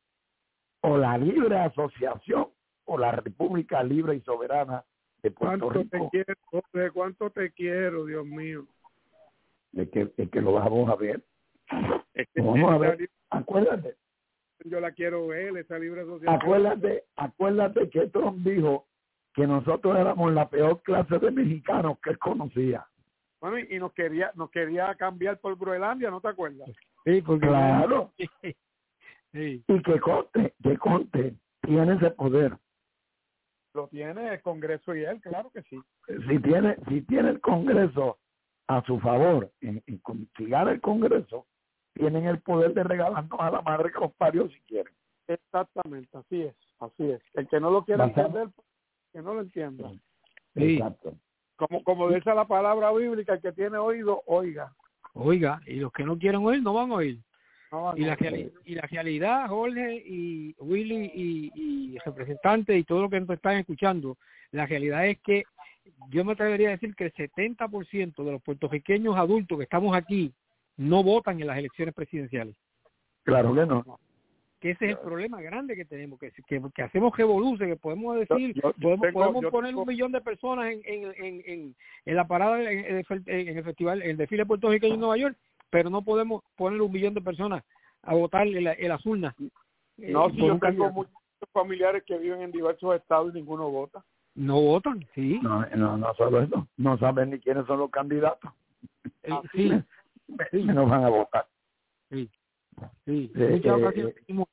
o la libre asociación o la República Libre y Soberana de Puerto ¿Cuánto Rico. te quiero, Jorge? ¿Cuánto te quiero, Dios mío? Es que, es que lo vamos a ver. Es que Lo vamos a ver. libre, Acuérdate. yo la quiero ver, esa libre asociación. Acuérdate, acuérdate que Trump dijo que nosotros éramos la peor clase de mexicanos que él conocía. Bueno, y nos quería, nos quería cambiar por Groenlandia, ¿no te acuerdas? Sí, porque claro. Sí. Y que conte, que conte, tiene ese poder. Lo tiene el Congreso y él, claro que sí. Si tiene, si tiene el Congreso a su favor, en, en consigar el Congreso, tienen el poder de regalarnos a la madre que los parió si quieren. Exactamente, así es, así es. El que no lo quiera Basado. entender, que no lo entienda. Sí. Exacto. Como, como dice la palabra bíblica, el que tiene oído, oiga. Oiga, y los que no quieren oír, no van a oír. No van y, a la oír. reali- y la realidad, Jorge y Willy y, y representantes y todo lo que nos están escuchando, la realidad es que yo me atrevería a decir que el setenta por ciento de los puertorriqueños adultos que estamos aquí no votan en las elecciones presidenciales. Claro que no. Que ese es el problema grande que tenemos, que, que, que hacemos revolución, que podemos decir, Yo- yo podemos, tengo- podemos yo poner tengo- un millón de personas en, en, en, en, en la parada, en, en el, fe- en el festival, en el desfile puertorriqueño en Nueva York, pero no podemos poner un millón de personas a votar en, la, en las urnas. No, eh, si por yo un tengo candidato. muchos familiares que viven en diversos estados y ninguno vota. No votan, sí. No, no, no solo eso. No saben ni quiénes son los candidatos. Eh, sí, sí. Menos van a votar. sí, sí. Eh, Muchas eh, ocasiones decimos-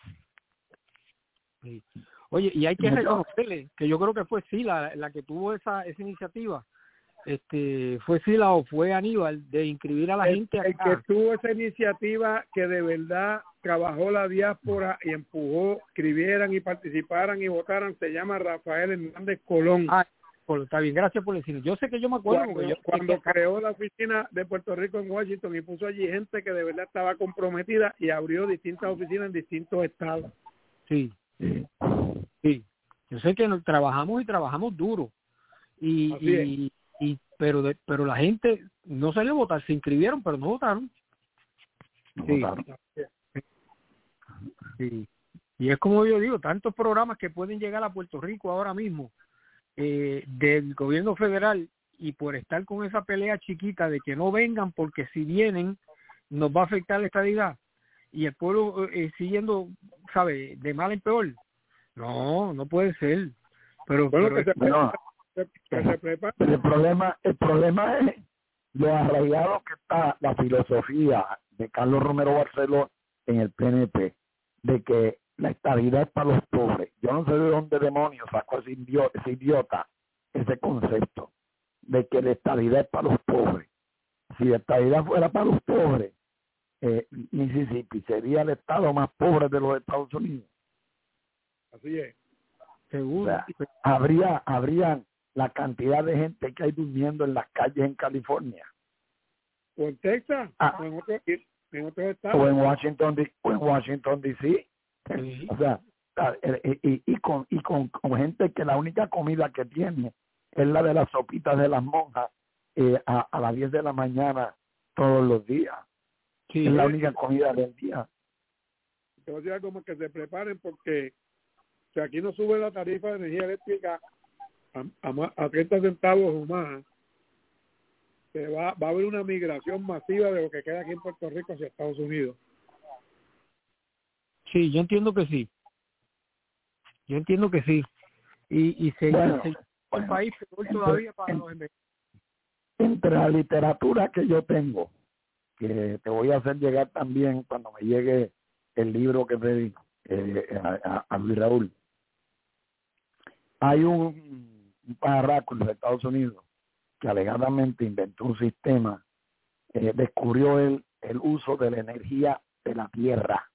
sí. Oye, y hay que Muchas- reconocerle que yo creo que fue Sila la que tuvo esa esa iniciativa. Este, fue Sila o fue Aníbal de inscribir a la El, gente el acá. que tuvo esa iniciativa que de verdad trabajó la diáspora y empujó, escribieran y participaran y votaran, se llama Rafael Hernández Colón. Ah, por- está bien, gracias por decirlo. Yo sé que yo me acuerdo Cuando, porque yo cuando creó la oficina de Puerto Rico en Washington y puso allí gente que de verdad estaba comprometida y abrió distintas oficinas en distintos estados. sí, Sí. sí. Yo sé que nos trabajamos y trabajamos duro. Y Así y, y pero de, pero la gente no salió a votar, se inscribieron, pero no votaron. No Sí. votaron. Sí. Y es como yo digo, tantos programas que pueden llegar a Puerto Rico ahora mismo eh, del gobierno federal y por estar con esa pelea chiquita de que no vengan porque si vienen nos va a afectar la estadidad y el pueblo eh, siguiendo, ¿sabe? De mal en peor. No, no puede ser. Pero, Bueno, pero que se, No. que, que se prepare. Pero el problema, el problema es lo arraigado que está la filosofía de Carlos Romero Barceló en el P N P, de que la estabilidad es para los pobres. Yo no sé de dónde demonios sacó ese idiota, ese idiota ese concepto de que la estabilidad es para los pobres. Si la estabilidad fuera para los pobres, eh, Mississippi sería el estado más pobre de los Estados Unidos. Así es. O seguro. sea, habría, habría la cantidad de gente que hay durmiendo en las calles en California. O en Texas, Ah. o en otro, en otros O estados. en Washington, D- o en Washington D C. Sí. O sea, y, y, con, y con, con gente que la única comida que tiene es la de las sopitas de las monjas eh, a, a las diez de la mañana todos los días. Sí, es la única comida del día. Te voy a decir como que se preparen porque si aquí no sube la tarifa de energía eléctrica a, a, a treinta centavos o más, se va, va a haber una migración masiva de lo que queda aquí en Puerto Rico hacia Estados Unidos. Sí, yo entiendo que sí. Yo entiendo que sí. Y, y se, bueno, se, bueno, el país peor todavía para en, los investigadores. Entre la literatura que yo tengo, que te voy a hacer llegar también cuando me llegue el libro que pedí eh, a, a Luis Raúl, hay un, un pajarraco en los Estados Unidos que alegadamente inventó un sistema, eh, descubrió el, el uso de la energía de la tierra.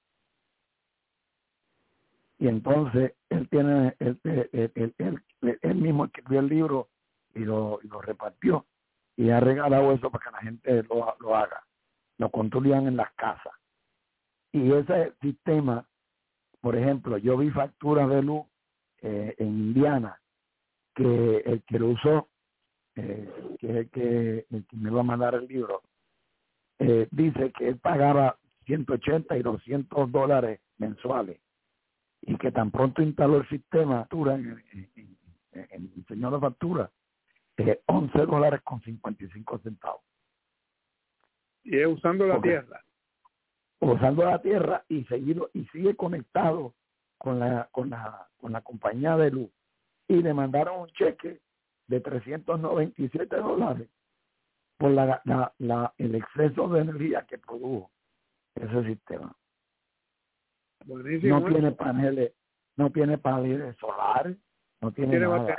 Y entonces él tiene, él, él, él, él, él, él mismo escribió el libro y lo, y lo repartió y ha regalado eso para que la gente lo, lo haga. Lo construyan en las casas. Y ese sistema, por ejemplo, yo vi facturas de luz eh, en Indiana que el que lo usó, eh, que es el que, el que me va a mandar el libro, eh, dice que él pagaba ciento ochenta y doscientos dólares mensuales y que tan pronto instaló el sistema en, en, en, en el señor de factura, eh, once dólares con cincuenta y cinco centavos. Y es usando la Porque, tierra. Usando la tierra y seguido y sigue conectado con la con la con la compañía de luz y le mandaron un cheque de trescientos noventa y siete dólares por la, la, la el exceso de energía que produjo ese sistema. Buenísimo. No tiene paneles, no tiene paneles solares, no tiene, ¿Tiene nada.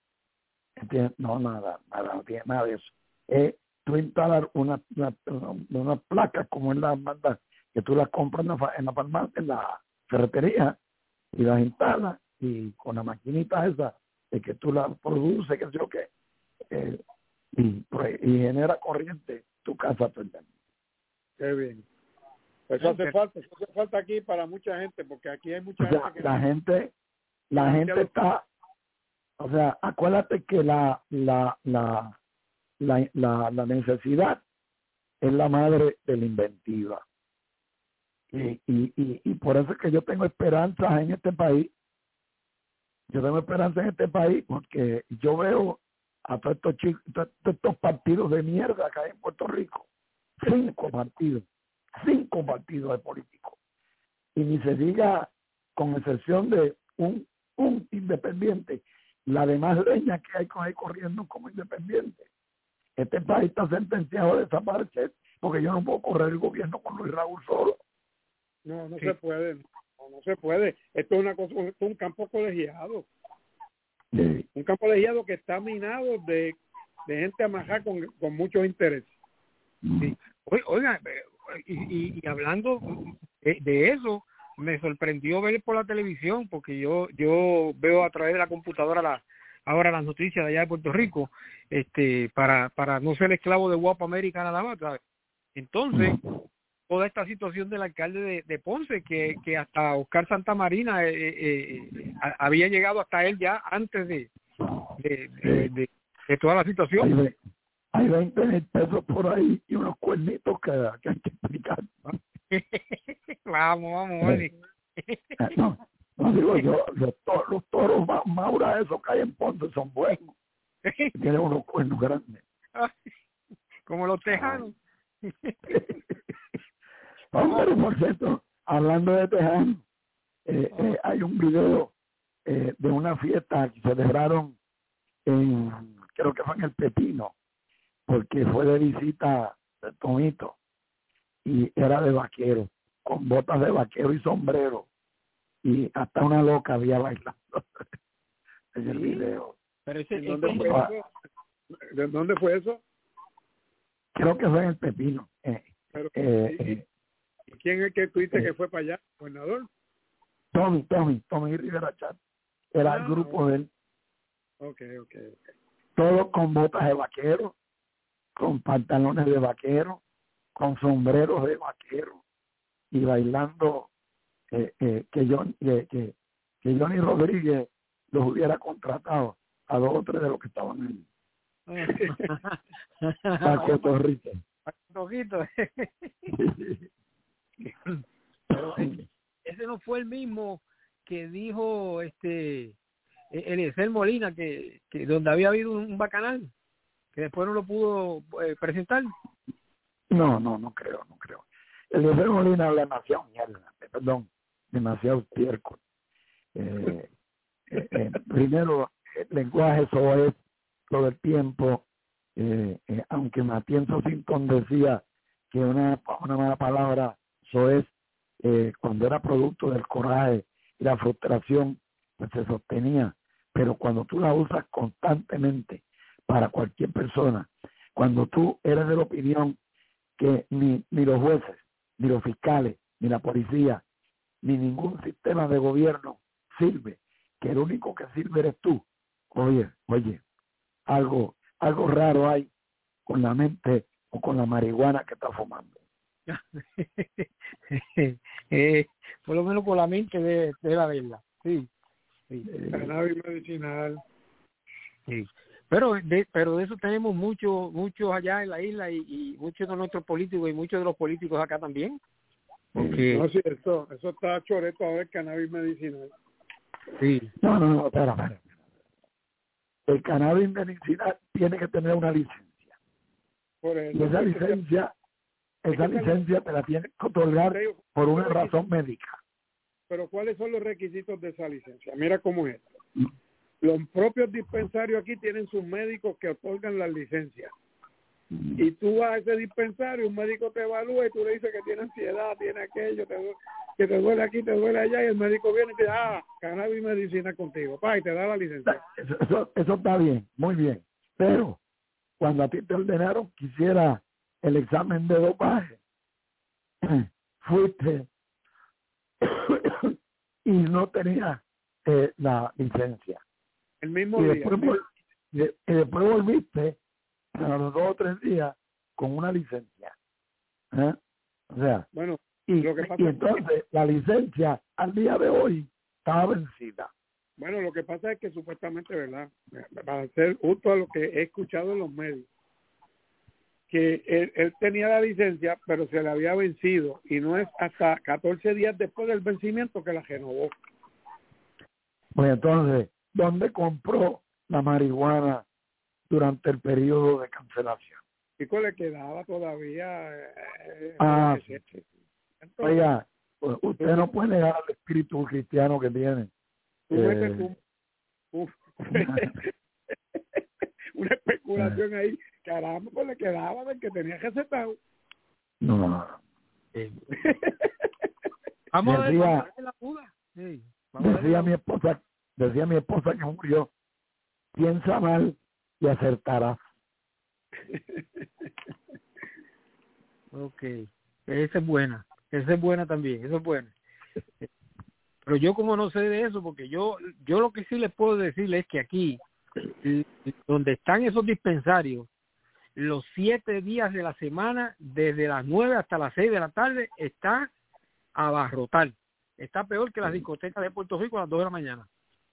Eh, no, nada, nada, no tiene nada de eso. Eh, tú instalar una, una, una placa como en la banda que tú las compras en la, en la farmacia, en la ferretería, y las instalas, y con la maquinita esa, de que tú la produces, que sé yo qué, eh, y, pues, y genera corriente tu casa también. Qué bien. Eso hace falta, eso hace falta aquí para mucha gente, porque aquí hay mucha o sea, gente que la no, gente, la gente está, o sea, acuérdate que la, la, la, la, la, la necesidad es la madre de la inventiva. Y, y, y, y por eso es que yo tengo esperanzas en este país. Yo tengo esperanza en este país porque yo veo a todos estos chicos, todos estos partidos de mierda que hay en Puerto Rico. Cinco partidos, cinco partidos de políticos. Y ni se diga, con excepción de un, un independiente, la demás leña que hay con él corriendo como independiente. Este país está sentenciado a desaparecer porque yo no puedo correr el gobierno con Luis Raúl solo. No, no sí. se puede, no, no se puede. Esto es una cosa, esto es un campo colegiado. Sí. Un campo colegiado que está minado de, de gente amarrada con, con muchos intereses. Sí. Oiga, y, y, y hablando de, de eso, me sorprendió ver por la televisión, porque yo yo veo a través de la computadora la, ahora las noticias de allá de Puerto Rico, este para para no ser esclavo de Guapa América nada más, ¿sabes? Entonces, toda esta situación del alcalde de, de Ponce, que, que hasta Oscar Santamarina eh, eh, eh, había llegado hasta él ya antes de de, de, de, de toda la situación. Hay veinte mil pesos por ahí y unos cuernitos que, que hay que explicar. vamos, vamos, vale. Eh, no, no digo yo, los toros, los toros Maura, esos que hay en Ponce son buenos. Tienen unos cuernos grandes. Como los tejanos. Hombre, por cierto, hablando de tejanos, eh, eh, hay un video eh, de una fiesta que celebraron en, creo que fue en el Pepino, porque fue de visita de Tomito y era de vaquero, con botas de vaquero y sombrero, y hasta una loca había bailando en el video. Pero ese, ¿De, dónde fue eso? ¿De dónde fue eso? Creo que fue en el Pepino. Eh, Pero, eh, ¿y, eh, ¿Quién es que tú dices eh, que fue para allá? ¿Gobernador? Tommy, Tommy, Tommy Rivera Chat. Era ah, el grupo okay. de él. Ok, ok, ok. Todos con botas de vaquero, con pantalones de vaquero, con sombreros de vaquero y bailando eh, eh, que yo eh, que que Johnny Rodríguez los hubiera contratado a dos o tres de los que estaban ahí. Para Cotorrito. Para Cotorrito. Pero ese no fue el mismo que dijo este Eliezer Molina que, que donde había habido un bacanal que después no lo pudo eh, presentar. No, no, no creo, no creo. Eliezer Molina habla demasiado mierda, perdón, demasiado estiércol. Eh, eh, eh, primero, el lenguaje eso es todo el tiempo, eh, eh, aunque Matienzo Sinton decía que una, una mala palabra eso es eh, cuando era producto del coraje y la frustración, pues se sostenía, pero cuando tú la usas constantemente para cualquier persona, cuando tú eres de la opinión que ni, ni los jueces, ni los fiscales, ni la policía, ni ningún sistema de gobierno sirve, que el único que sirve eres tú, oye, oye, algo, algo raro hay con la mente o con la marihuana que está fumando. eh, por lo menos con la mente de, de la verdad, sí. sí. Cannabis medicinal. Sí. Pero de, pero de eso tenemos muchos muchos allá en la isla y, y muchos de nuestros políticos y muchos de los políticos acá también. Porque... No, sí, eso, eso está choreto ahora el cannabis medicinal. Sí. No, no, no, espera, espera. El cannabis medicinal tiene que tener una licencia. Por eso, y esa licencia, esa licencia te la tiene que otorgar por una razón médica. Pero ¿cuáles son los requisitos de esa licencia? Mira cómo es. Los propios dispensarios aquí tienen sus médicos que otorgan las licencias. Y tú vas a ese dispensario, un médico te evalúa y tú le dices que tiene ansiedad, tiene aquello, te duele, que te duele aquí, te duele allá, y el médico viene y te dice, ah, cannabis medicina contigo, pa, y te da la licencia. Eso, eso, eso está bien, muy bien. Pero cuando a ti te ordenaron que hiciera el examen de dopaje, fuiste y no tenía eh, la licencia. El mismo y día. Después, vol- y, y después volviste a los dos o tres días con una licencia. ¿Eh? O sea, bueno, y, lo que pasa y entonces es que... la licencia al día de hoy estaba vencida. Bueno, lo que pasa es que supuestamente, ¿verdad? Para ser justo a lo que he escuchado en los medios, que él, él tenía la licencia, pero se le había vencido, y no es hasta catorce días después del vencimiento que la renovó. Pues entonces, ¿dónde compró la marihuana durante el periodo de cancelación? ¿Y cuál le quedaba todavía? Eh, ah, eh, sí. Entonces, oiga, pues usted no puede negar el espíritu cristiano que tiene. Tú eh, metes un, un, una especulación ahí. Caramba, pues le quedaba del que tenía recetado. No, no, no. Eh. Vamos decía, a ver la puda. Sí, vamos decía a mi esposa, decía mi esposa que murió, piensa mal y acertarás. Ok, esa es buena, esa es buena también, esa es buena. Pero yo como no sé de eso, porque yo yo lo que sí les puedo decir es que aquí, donde están esos dispensarios, los siete días de la semana, desde las nueve hasta las seis de la tarde, está a abarrotar. Está peor que las discotecas de Puerto Rico a las dos de la mañana.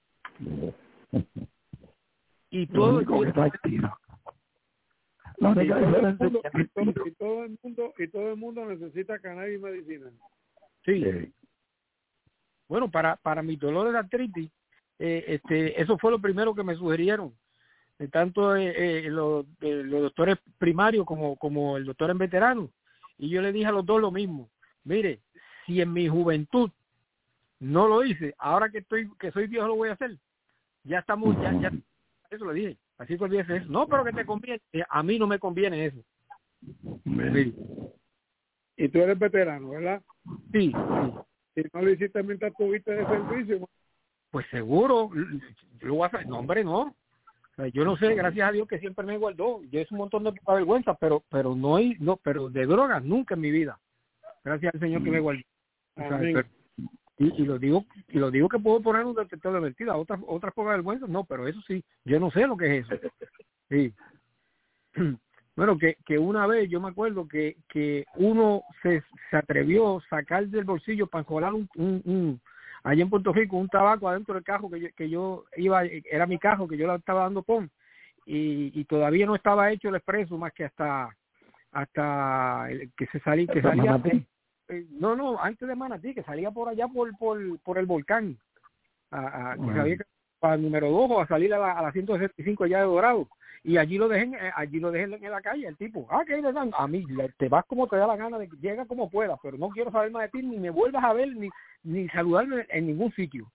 Y todo el que está activo. La única diferencia es que y todo, y todo el mundo y todo el mundo necesita cannabis medicinal. Sí. sí. Bueno, para para mis dolores de artritis, eh, este, eso fue lo primero que me sugirieron, eh, tanto eh, eh, los, eh, los doctores primarios como como el doctor en veterano. Y yo le dije a los dos lo mismo. Mire, si en mi juventud no lo hice, ahora que estoy que soy viejo lo voy a hacer. Ya estamos, ya, ya, eso le dije. Así que olvídese eso. No, pero que te conviene. A mí no me conviene eso. Sí. Y tú eres veterano, ¿verdad? Sí, sí. ¿Y no lo hiciste mientras tuviste de servicio? Pues seguro. Lo voy a hacer. No, hombre, no. Yo no sé, gracias a Dios que siempre me guardó. Yo es un montón de poca vergüenza, pero pero no hay, no, pero de drogas nunca en mi vida. Gracias al Señor que me guardó. O sea, pero, y, y lo digo y lo digo que puedo poner un detector de mentira. Otras otras pocas vergüenzas, no, pero eso sí, yo no sé lo que es eso. Sí. Bueno, que, que una vez yo me acuerdo que, que uno se, se atrevió a sacar del bolsillo para enjolar un, un, un allí en Puerto Rico un tabaco adentro del carro que yo, que yo iba, era mi carro, que yo le estaba dando pon, y, y todavía no estaba hecho el expreso más que hasta hasta el, que se salía, que salía eh, no, no, antes de Manatí, que salía por allá por por, por el volcán, a, a, que bueno. sabía que para el número dos o a salir a la, a la ciento sesenta y cinco allá de Dorado. Y allí lo dejen, allí lo dejen en la calle, el tipo, ah, que le dan, a mí, te vas como te da la gana, de que llega como puedas, pero no quiero saber más de ti, ni me vuelvas a ver, ni ni saludarme en ningún sitio.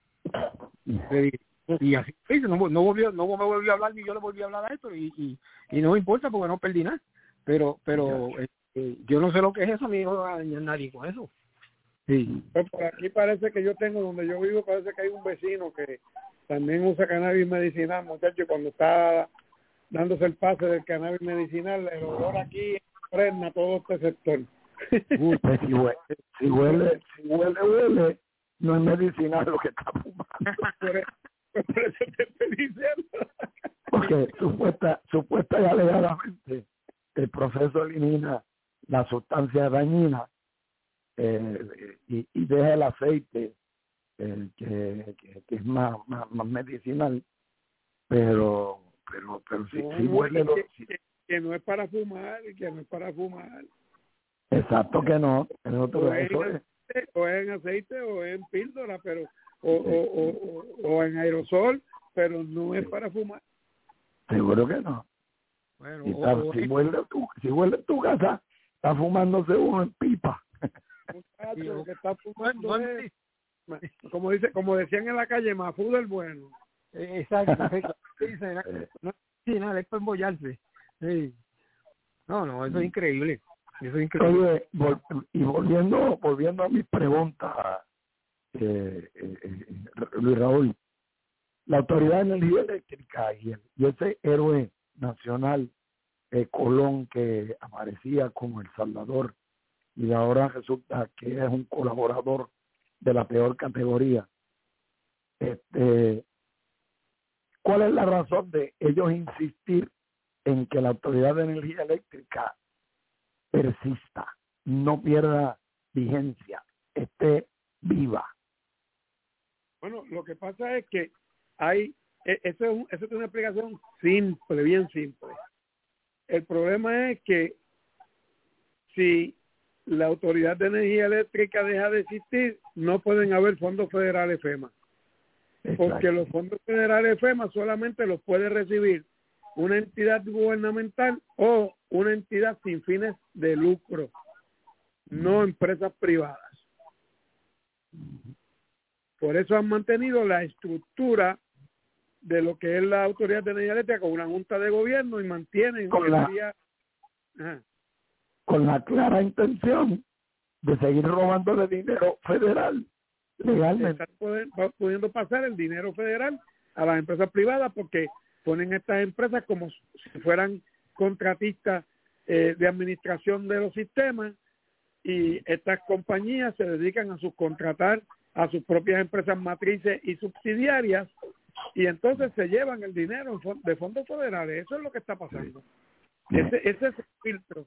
Y así, no, no volvió, no me volvió a hablar, ni yo le volví a hablar a esto, y, y, y no me importa porque no perdí nada. Pero, pero eh, yo no sé lo que es eso, ni no va a dañar nadie con eso. Sí. Pues por aquí parece que yo tengo, donde yo vivo, parece que hay un vecino que también usa cannabis medicinal, muchacho, cuando está dándose el pase del cannabis medicinal, el olor aquí frena todo este sector. Uy, pues si huele, si huele, si huele, huele, no es medicinal lo que está fumando. Por eso, por eso te estoy diciendo. Porque supuesta, supuesta y alegadamente el proceso elimina la sustancia dañina eh, y, y deja el aceite eh, que, que, que es más, más, más medicinal, pero pero pero si, no, si huele lo, que, si, que, que no es para fumar, que no es para fumar. Exacto que no, el otro, o, eso en es. aceite, o en aceite o en píldora, pero o, o, o, o en aerosol, pero no es para fumar. Seguro que no. Bueno, si, está, o, si, huele tu, si huele en tu casa, está fumándose uno en pipa. Muchacho, lo que está fumando es, como dice, como decían en la calle, Mafú del bueno. Exacto, dice, no, sí, nada, es para embollarse. Sí. No, no, eso es increíble. Eso es increíble. Oye, vol, y volviendo, volviendo a mis preguntas, eh, eh, eh, Luis Raúl, la Autoridad de Energía Eléctrica y, el, y ese héroe nacional eh, Colón que aparecía como El Salvador y ahora resulta que es un colaborador de la peor categoría. Este, ¿cuál es la razón de ellos insistir en que la Autoridad de Energía Eléctrica persista, no pierda vigencia, esté viva? Bueno, lo que pasa es que hay, eso es, un, eso es una explicación simple, bien simple. El problema es que si la Autoridad de Energía Eléctrica deja de existir, no pueden haber fondos federales FEMA. Exacto. Porque los fondos federales FEMA solamente los puede recibir una entidad gubernamental o una entidad sin fines de lucro, no empresas privadas. Por eso han mantenido la estructura de lo que es la Autoridad de Energía Eléctrica con una junta de gobierno y mantienen con la, día, ajá. con la clara intención de seguir robándole dinero federal legalmente. Están pudiendo pasar el dinero federal a las empresas privadas porque ponen estas empresas como si fueran contratistas eh, de administración de los sistemas, y estas compañías se dedican a subcontratar a sus propias empresas matrices y subsidiarias, y entonces se llevan el dinero de fondos federales. Eso es lo que está pasando. Ese, ese es el filtro.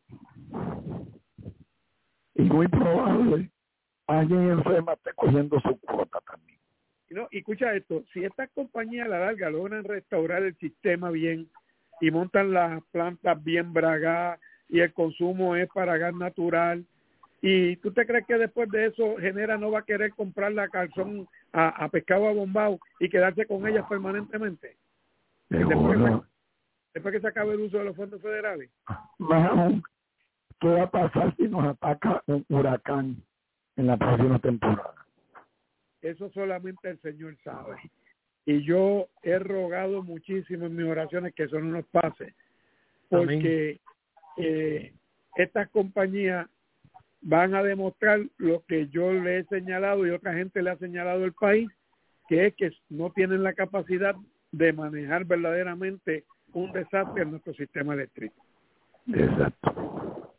Y muy probable alguien en FEMA esté cogiendo su cuota también. No, y escucha esto, si estas compañías a la larga logran restaurar el sistema bien y montan las plantas bien bragadas y el consumo es para gas natural, ¿y tú te crees que después de eso Genera no va a querer comprar la calzón a, a pescado abombado y quedarse con ellas permanentemente? Después que, se, después que se acabe el uso de los fondos federales. Más aún, ¿qué va a pasar si nos ataca un huracán en la próxima temporada? Eso solamente el Señor sabe. Y yo he rogado muchísimo en mis oraciones que eso no nos pase, porque eh, estas compañías van a demostrar lo que yo le he señalado y otra gente le ha señalado al país, que es que no tienen la capacidad de manejar verdaderamente un desastre en nuestro sistema eléctrico. Exacto.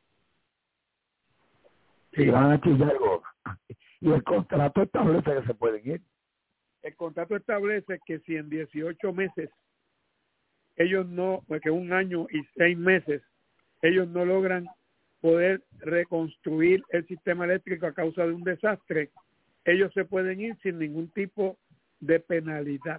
Y van a chillar goma. Y el contrato establece que se pueden ir. El contrato establece que si en dieciocho meses ellos no, porque un año y seis meses, ellos no logran poder reconstruir el sistema eléctrico a causa de un desastre, ellos se pueden ir sin ningún tipo de penalidad.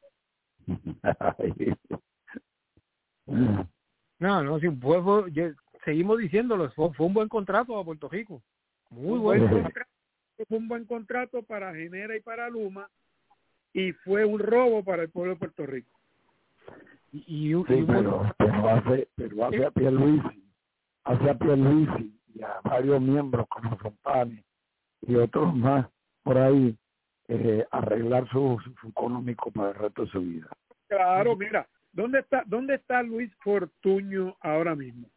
No, no, sí, fue, fue, yo, seguimos diciéndolo, fue, fue un buen contrato a Puerto Rico. Muy bueno. Fue un buen contrato para Genera y para Luma, y fue un robo para el pueblo de Puerto Rico. Y, y, sí, y pero, pero hace, pero hace a Pierluisi, hace a Pierluisi y a varios miembros como Fontane y otros más por ahí eh, arreglar su, su económico para el resto de su vida. Claro, mira, ¿dónde está, dónde está Luis Fortuño ahora mismo?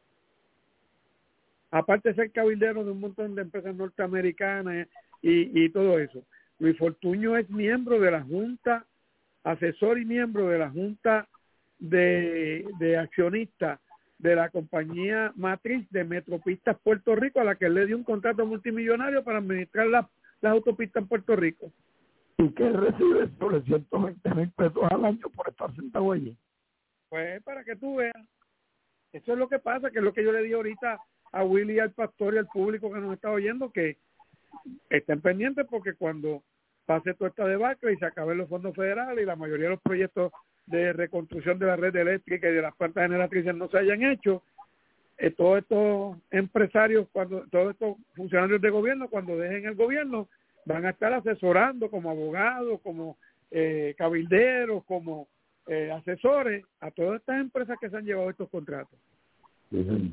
Aparte de ser cabildero de un montón de empresas norteamericanas y, y todo eso, Luis Fortuño es miembro de la Junta, asesor y miembro de la Junta de, de accionistas de la compañía matriz de Metropistas Puerto Rico, a la que él le dio un contrato multimillonario para administrar la, las autopistas en Puerto Rico. ¿Y qué recibe sobre ciento veinte mil pesos al año por estar sentado allí? Pues para que tú veas. Eso es lo que pasa, que es lo que yo le di ahorita a Willy, al pastor y al público que nos está oyendo, que estén pendientes porque cuando pase toda esta debacle y se acaben los fondos federales y la mayoría de los proyectos de reconstrucción de la red eléctrica y de las plantas generatrices no se hayan hecho, eh, todos estos empresarios, cuando todos estos funcionarios de gobierno, cuando dejen el gobierno, van a estar asesorando como abogados, como eh, cabilderos, como eh, asesores a todas estas empresas que se han llevado estos contratos. Sí.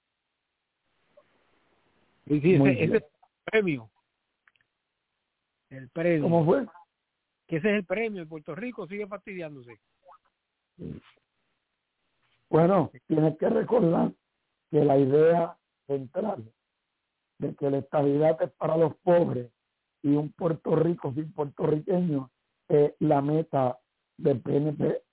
Y sí, ese, ese es el premio. El premio. ¿Cómo fue? Que ese es el premio. En Puerto Rico sigue fastidiándose. Bueno, tienes que recordar que la idea central de que la estabilidad es para los pobres y un Puerto Rico sin puertorriqueños es la meta del P N P.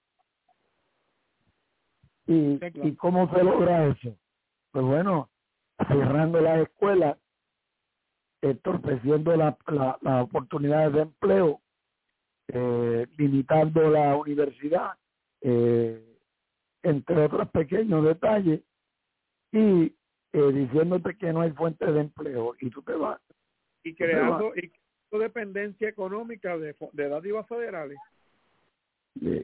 ¿Y, sí, claro. ¿Y cómo se logra eso? Pues bueno, cerrando las escuelas, entorpeciendo las la, la oportunidades de empleo, eh, limitando la universidad, eh, entre otros pequeños detalles, y eh, diciéndote que no hay fuente de empleo, y tú te vas. Y creando, y creando dependencia económica de, de dádivas federales. Sí.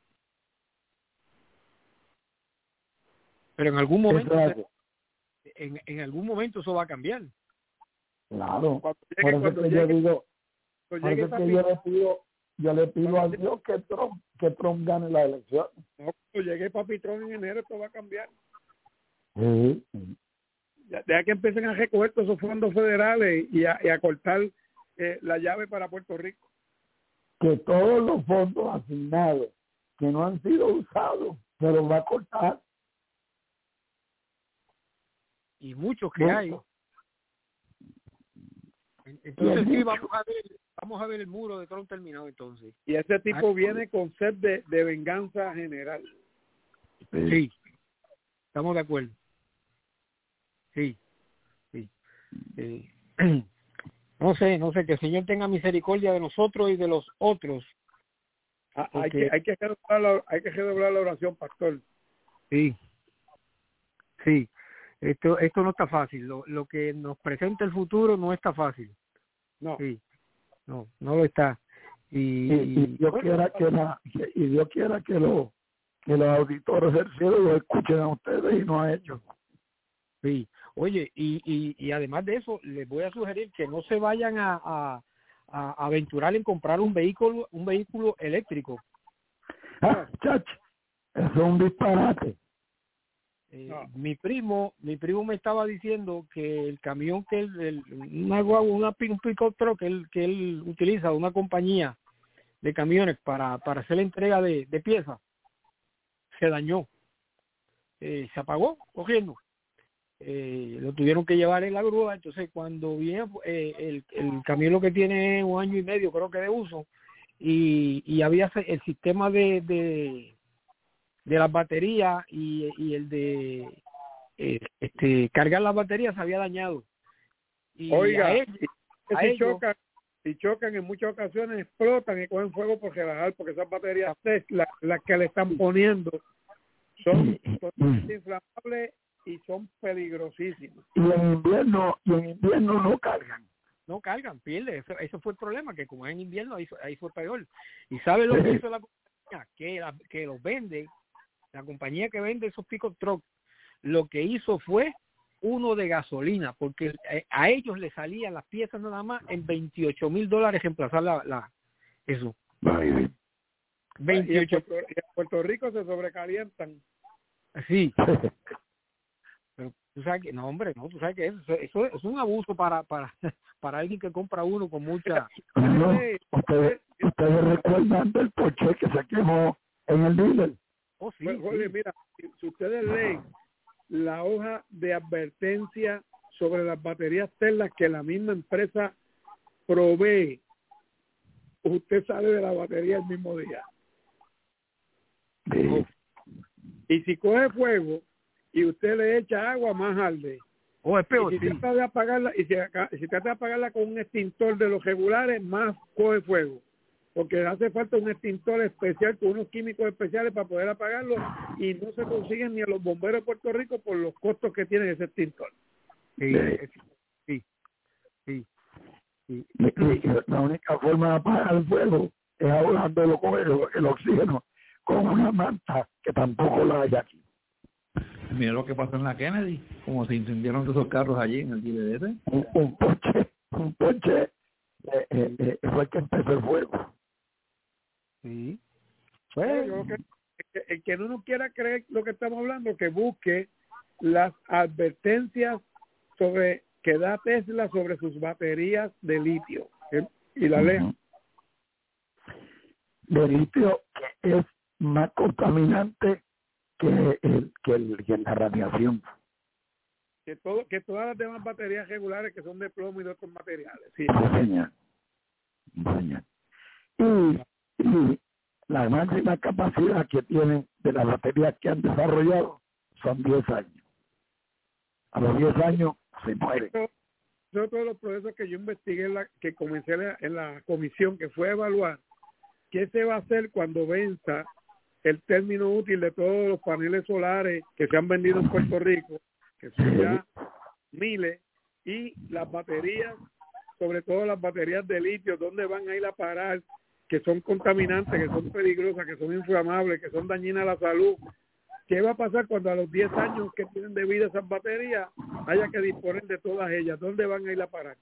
Pero en algún momento en, en algún momento eso va a cambiar. Claro. Cuando llegue, por eso que llegue, yo digo, por eso que yo le pido, yo le pido a Dios que Trump, que Trump gane la elección. No, cuando llegue Papi Trump en enero esto va a cambiar. Sí. Ya, deja que empiecen a recoger todos esos fondos federales y a, y a cortar eh, la llave para Puerto Rico. Que todos los fondos asignados que no han sido usados se los va a cortar. Y muchos que hay. Entonces sí, vamos a ver vamos a ver el muro de Trump terminado entonces. Y ese tipo Aquí. viene con sed de, de venganza general. Sí, estamos de acuerdo. Sí, sí. sí. No sé, no sé, que el Señor tenga misericordia de nosotros y de los otros. Ah, hay, que, hay, que redoblar la, hay que redoblar la oración, pastor. Sí, sí. Esto esto no está fácil. Lo, lo que nos presenta el futuro no está fácil. No. Sí. No, no lo está. Y, y, y Dios bueno, quiera que la, que, y Dios quiera que lo que los auditores del cielo lo escuchen a ustedes y no a ellos. Sí. Oye, y, y, y además de eso, les voy a sugerir que no se vayan a, a, a aventurar en comprar un vehículo un vehículo eléctrico. Ah, chacho, eso es un disparate. Eh, no. Mi primo, mi primo me estaba diciendo que el camión que él, el, una guagua, una un pick-up truck que él, que él utiliza, una compañía de camiones para, para hacer la entrega de, de piezas, se dañó, eh, se apagó cogiendo, eh, lo tuvieron que llevar en la grúa. Entonces cuando viene eh, el, el camión lo que tiene un año y medio creo que de uso, y, y había el sistema de, de de las baterías y, y el de eh, este cargar las baterías se había dañado. Y Oiga, ellos, si, ellos, chocan, si chocan en muchas ocasiones explotan y cogen fuego por rebajar, porque esas baterías Tesla, las que le están poniendo, son totalmente inflamables y son peligrosísimas. Y en invierno, y en invierno no cargan. no cargan, pierde. Eso, eso fue el problema, que como es en invierno, ahí, ahí fue peor. ¿Y sabe lo que hizo la compañía? Que, la, que los vende, la compañía que vende esos pick-up trucks, lo que hizo fue uno de gasolina, porque a ellos le salían las piezas nada más en veintiocho mil dólares reemplazar la, la eso. Ay, veintiocho. Y en, Puerto, en Puerto Rico se sobrecalientan. Sí. Pero tú sabes que, no hombre, no, tú sabes que eso, eso es un abuso para para para alguien que compra uno con mucha... No, ustedes, ustedes recuerdan del Porsche que se quemó en el dealer. Oh, sí, pues, Jorge, sí. Mira, si ustedes leen la hoja de advertencia sobre las baterías Tesla que la misma empresa provee, usted sale de la batería el mismo día. Sí. Y si coge fuego y usted le echa agua, más arde. Oh, es peor, y si sí. trata de apagarla, y si, si trata de apagarla con un extintor de los regulares, más coge fuego. Porque hace falta un extintor especial con unos químicos especiales para poder apagarlo, y no se consiguen ni a los bomberos de Puerto Rico por los costos que tiene ese extintor. Sí, sí, sí. sí. La única forma de apagar el fuego es ahogándolo con el, el oxígeno, con una manta que tampoco la hay aquí. Mira lo que pasó en la Kennedy, como se incendiaron esos carros allí en el dealer ese. Un, un Porsche, un Porsche eh, eh, eh, fue el que empezó el fuego. Sí. Pues, yo creo que, el que no nos quiera creer lo que estamos hablando, que busque las advertencias sobre que da Tesla sobre sus baterías de litio, ¿eh? Y la lea. Uh-huh. De litio, que es más contaminante que, el, que, el, que la radiación. Que todo, que todas las demás baterías regulares que son de plomo y de otros materiales. Sí. Señor. Señor. Y, y la máxima capacidad que tienen de las baterías que han desarrollado son diez años. A los diez años se muere. Eso, eso todos los procesos que yo investigué, en la, que comencé en la, en la comisión que fue a evaluar qué se va a hacer cuando venza el término útil de todos los paneles solares que se han vendido en Puerto Rico, que son ya miles, y las baterías, sobre todo las baterías de litio, ¿dónde van a ir a parar? Que son contaminantes, que son peligrosas, que son inflamables, que son dañinas a la salud. ¿Qué va a pasar cuando a los diez años que tienen de vida esas baterías haya que disponer de todas ellas? ¿Dónde van a ir a parar?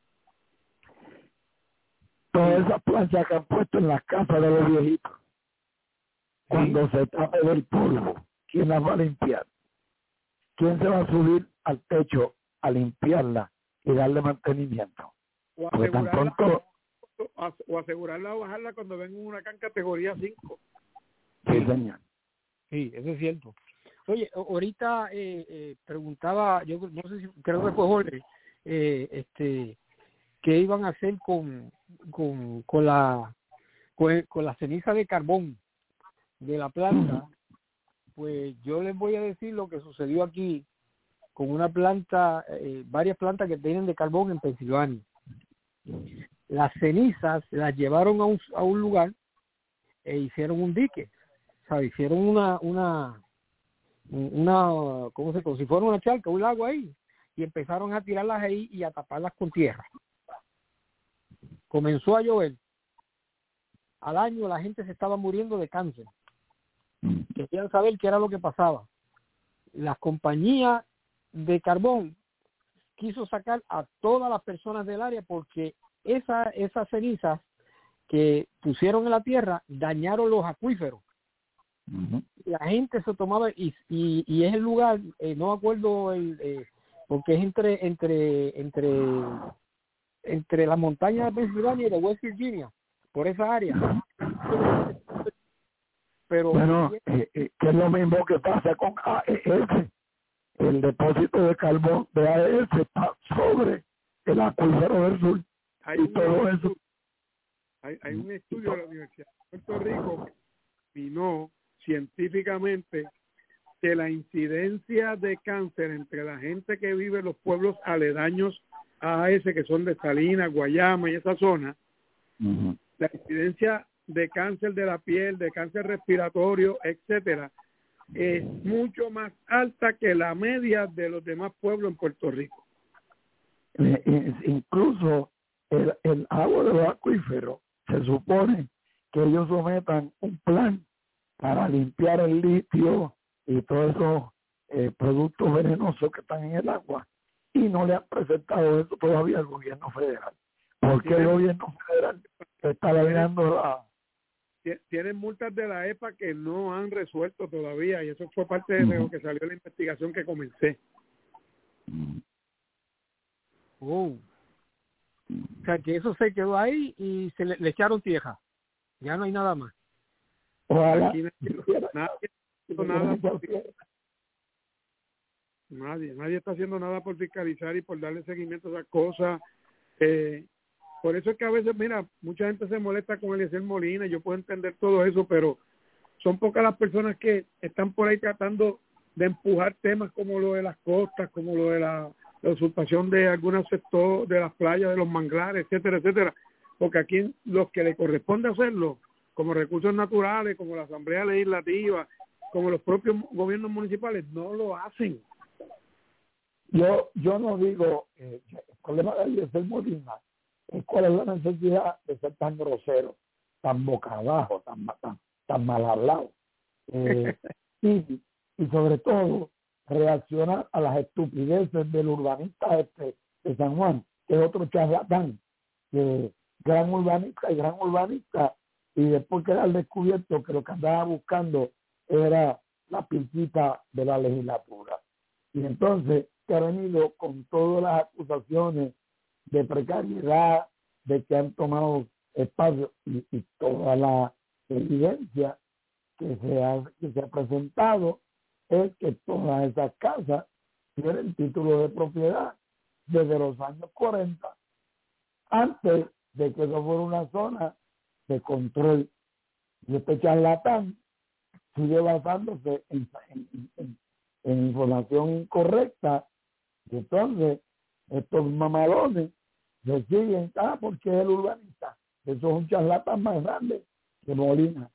Todas esas planchas que han puesto en las casas de los viejitos, cuando ¿sí? se tape del polvo, ¿quién las va a limpiar? ¿Quién se va a subir al techo a limpiarla y darle mantenimiento? O Porque tan pronto... o asegurarla o bajarla cuando venga una can categoría cinco. Sí, señor. Sí, eso es cierto. Oye, ahorita eh, eh, preguntaba, yo no sé si, creo que fue Jorge, eh, este, ¿qué iban a hacer con, con, con la con, con la ceniza de carbón de la planta? Pues yo les voy a decir lo que sucedió aquí con una planta, eh, varias plantas que tienen de carbón en Pensilvania. Las cenizas las llevaron a un, a un lugar e hicieron un dique, o sea, hicieron una, una, una, ¿cómo se, como si fuera una charca, un lago ahí, y empezaron a tirarlas ahí y a taparlas con tierra. Comenzó a llover. Al año la gente se estaba muriendo de cáncer. Querían saber qué era lo que pasaba. Las compañías de carbón quiso sacar a todas las personas del área porque esa, esas cenizas que pusieron en la tierra dañaron los acuíferos. Uh-huh. La gente se tomaba y, y, y es el lugar, eh, no me acuerdo el, eh, porque es entre entre entre entre las montañas de Pensilvania y de West Virginia, por esa área. Pero bueno, eh, eh, que es lo mismo que pasa con A E S. El depósito de carbón de A E S está sobre el acuífero del sur. Hay y todo eso. Hay, hay un estudio de la Universidad de Puerto Rico que determinó científicamente que la incidencia de cáncer entre la gente que vive en los pueblos aledaños a A E S, que son de Salinas, Guayama y esa zona, uh-huh. la incidencia de cáncer de la piel, de cáncer respiratorio, etcétera, es mucho más alta que la media de los demás pueblos en Puerto Rico. Eh, incluso el, el agua de los acuíferos, se supone que ellos sometan un plan para limpiar el litio y todos esos eh, productos venenosos que están en el agua, y no le han presentado eso todavía al gobierno federal. Porque el gobierno federal está dañando la... Tienen multas de la E P A que no han resuelto todavía, y eso fue parte de lo que salió en la investigación que comencé. Oh. O sea, que eso se quedó ahí y se le, le echaron tierra. Ya no hay nada más. Ojalá. Aquí nadie, nada por, nadie, nadie está haciendo nada por fiscalizar y por darle seguimiento a esas cosas. Eh, por eso es que a veces, mira, mucha gente se molesta con Eliezer Molina, yo puedo entender todo eso, pero son pocas las personas que están por ahí tratando de empujar temas como lo de las costas, como lo de la, la usurpación de algunos sectores, de las playas, de los manglares, etcétera, etcétera, porque aquí los que le corresponde hacerlo, como recursos naturales, como la Asamblea Legislativa, como los propios gobiernos municipales, no lo hacen. Yo yo no digo, eh, el problema de Eliezer Molina es cuál es la necesidad de ser tan grosero, tan boca abajo, tan, tan, tan mal hablado. Eh, y, y sobre todo, reaccionar a las estupideces del urbanista este de San Juan, que es otro charlatán, que gran urbanista y gran urbanista, y después queda al descubierto que lo que andaba buscando era la pinchita de la legislatura. Y entonces que ha venido con todas las acusaciones de precariedad, de que han tomado espacio y, y toda la evidencia que se, ha, que se ha presentado es que todas esas casas tienen título de propiedad desde los años cuarenta, antes de que eso fuera una zona de control. Y este charlatán sigue basándose en, en, en, en información incorrecta, y entonces estos mamalones le siguen, ah, porque es el urbanista. Eso es un charlatán más grande que Molina.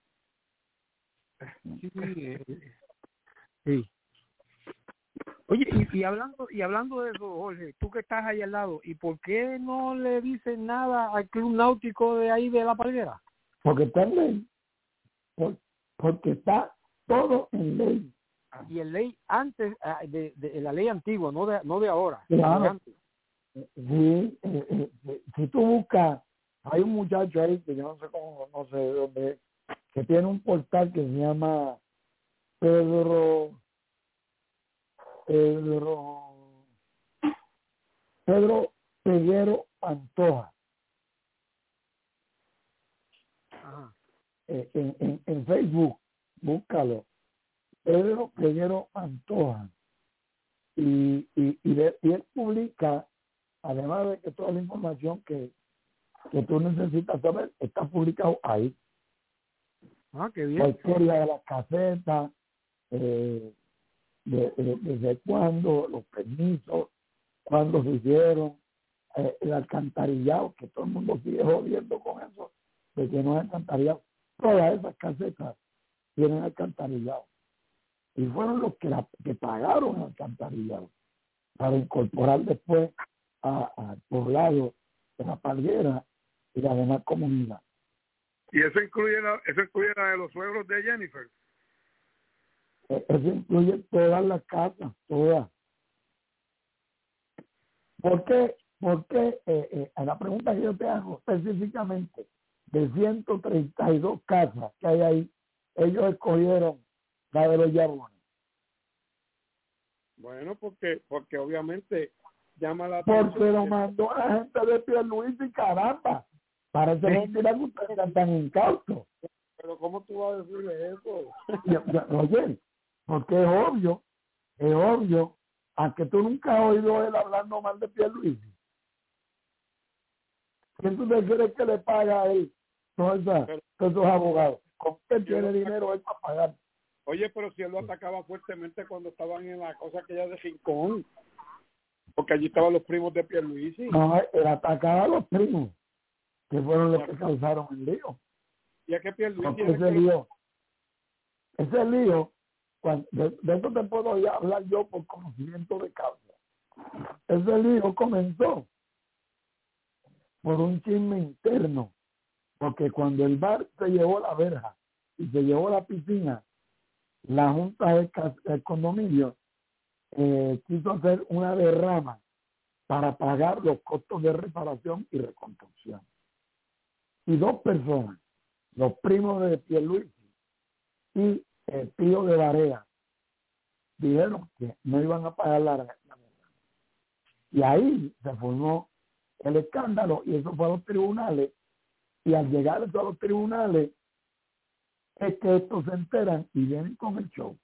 Sí, eh, sí. Oye, y, y hablando y hablando de eso, Jorge, tú que estás ahí al lado, ¿y por qué no le dices nada al club náutico de ahí de La Palguera? Porque está en ley. Por, porque está todo en ley. Y en ley antes de, de, de la ley antigua, no de no de ahora. Claro. De antes. Sí, eh, eh, si tú buscas, hay un muchacho ahí que yo no sé cómo, no sé de dónde, que tiene un portal que se llama Pedro Pedro Pedro Peguero Pantoja. Ajá. Eh, en, en, en Facebook, búscalo, Pedro Peguero Pantoja, y, y, y, de, y él publica, además de que toda la información que, que tú necesitas saber está publicado ahí. Ah, qué bien. La historia de las casetas, eh, de, de, desde cuándo, los permisos, cuándo se hicieron, eh, el alcantarillado, que todo el mundo sigue jodiendo con eso, de que no es alcantarillado. Todas esas casetas tienen alcantarillado. Y fueron los que, la, que pagaron el alcantarillado para incorporar después al poblado de La Palguera y la demás comunidad. Y eso incluye la, eso incluye la de los suegros de Jennifer. Eso incluye todas las casas, todas. ¿Por qué? Porque eh, eh, a la pregunta que yo te hago específicamente, de ciento treinta y dos casas que hay ahí, ellos escogieron la de los Yabones. Bueno, porque porque obviamente llama la atención. Porque lo mandó a la gente de Pierluisi, caramba. Parece mentira que ustedes están tan incautos. Pero ¿cómo tú vas a decirle eso? Yo, yo, oye, porque es obvio, es obvio, aunque tú nunca has oído él hablando mal de Pierluisi. ¿Quién tú te crees que le paga a él todos esos abogados? ¿Con qué tiene dinero él para pagar? Oye, pero si él lo atacaba fuertemente cuando estaban en la cosa aquella de Rincón, porque allí estaban los primos de Pierluisi. No, él atacaba a los primos, que fueron los que causaron el lío. ¿Y a qué Pierluisi? Ese lío, ese lío, cuando, de, de eso te puedo ya hablar yo por conocimiento de causa. Ese lío comenzó por un chisme interno, porque cuando el bar se llevó la verja y se llevó la piscina, la junta del, del condominio eh, quiso hacer una derrama para pagar los costos de reparación y reconstrucción. Y dos personas, los primos de Pierluisi y el tío de Barea, dijeron que no iban a pagar la derrama. Y ahí se formó el escándalo y eso fue a los tribunales. Y al llegar eso a los tribunales es que estos se enteran y vienen con el show.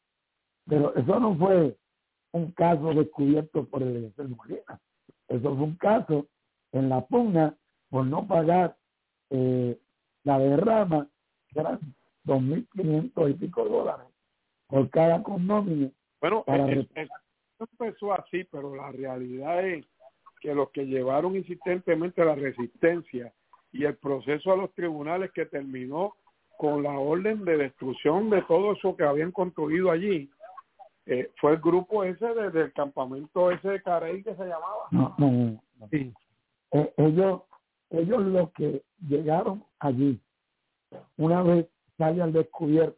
Pero eso no fue un caso descubierto por el Eliezer Molina. Eso fue un caso en la pugna por no pagar eh, la derrama, que eran dos mil quinientos y pico dólares por cada condominio. Bueno, para es, es, empezó así, pero la realidad es que los que llevaron insistentemente la resistencia y el proceso a los tribunales que terminó con la orden de destrucción de todo eso que habían construido allí, eh, fue el grupo ese de, del campamento ese de Carey que se llamaba. No, no, no. no. Sí. Eh, ellos, ellos los que llegaron allí, una vez sale al descubierto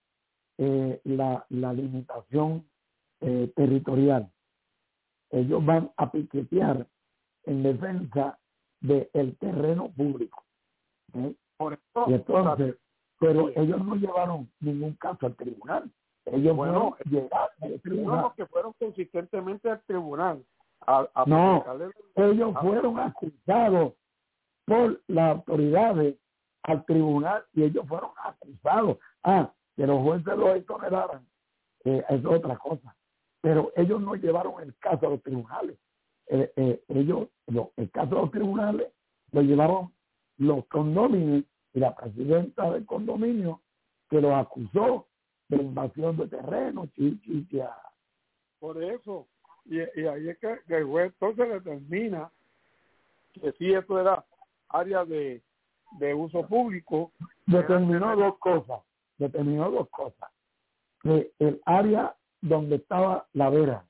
eh, la, la limitación eh, territorial, ellos van a piquetear en defensa del terreno público. ¿eh? Por eso, y entonces, pero sí. ellos no llevaron ningún caso al tribunal. Ellos bueno, fueron llegar al tribunal. Los que fueron consistentemente al tribunal. A, a no, presentarle... ellos fueron acusados por las autoridades al tribunal y ellos fueron acusados. Ah, que los jueces los exoneraran, eh, es otra cosa. Pero ellos no llevaron el caso a los tribunales. Eh, eh, ellos, lo, el caso de los tribunales lo llevaron los condominios y la presidenta del condominio que los acusó de invasión de terreno, chichicha. Por eso, y, y ahí es que, que el juez entonces determina que si esto era área de, de uso público. Determinó dos cosas, determinó dos cosas. Que el área donde estaba la vera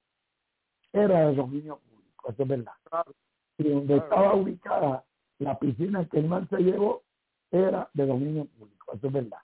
era de dominio público, eso es verdad. Claro, y donde claro. estaba ubicada la piscina que el man se llevó era de dominio público, eso es verdad.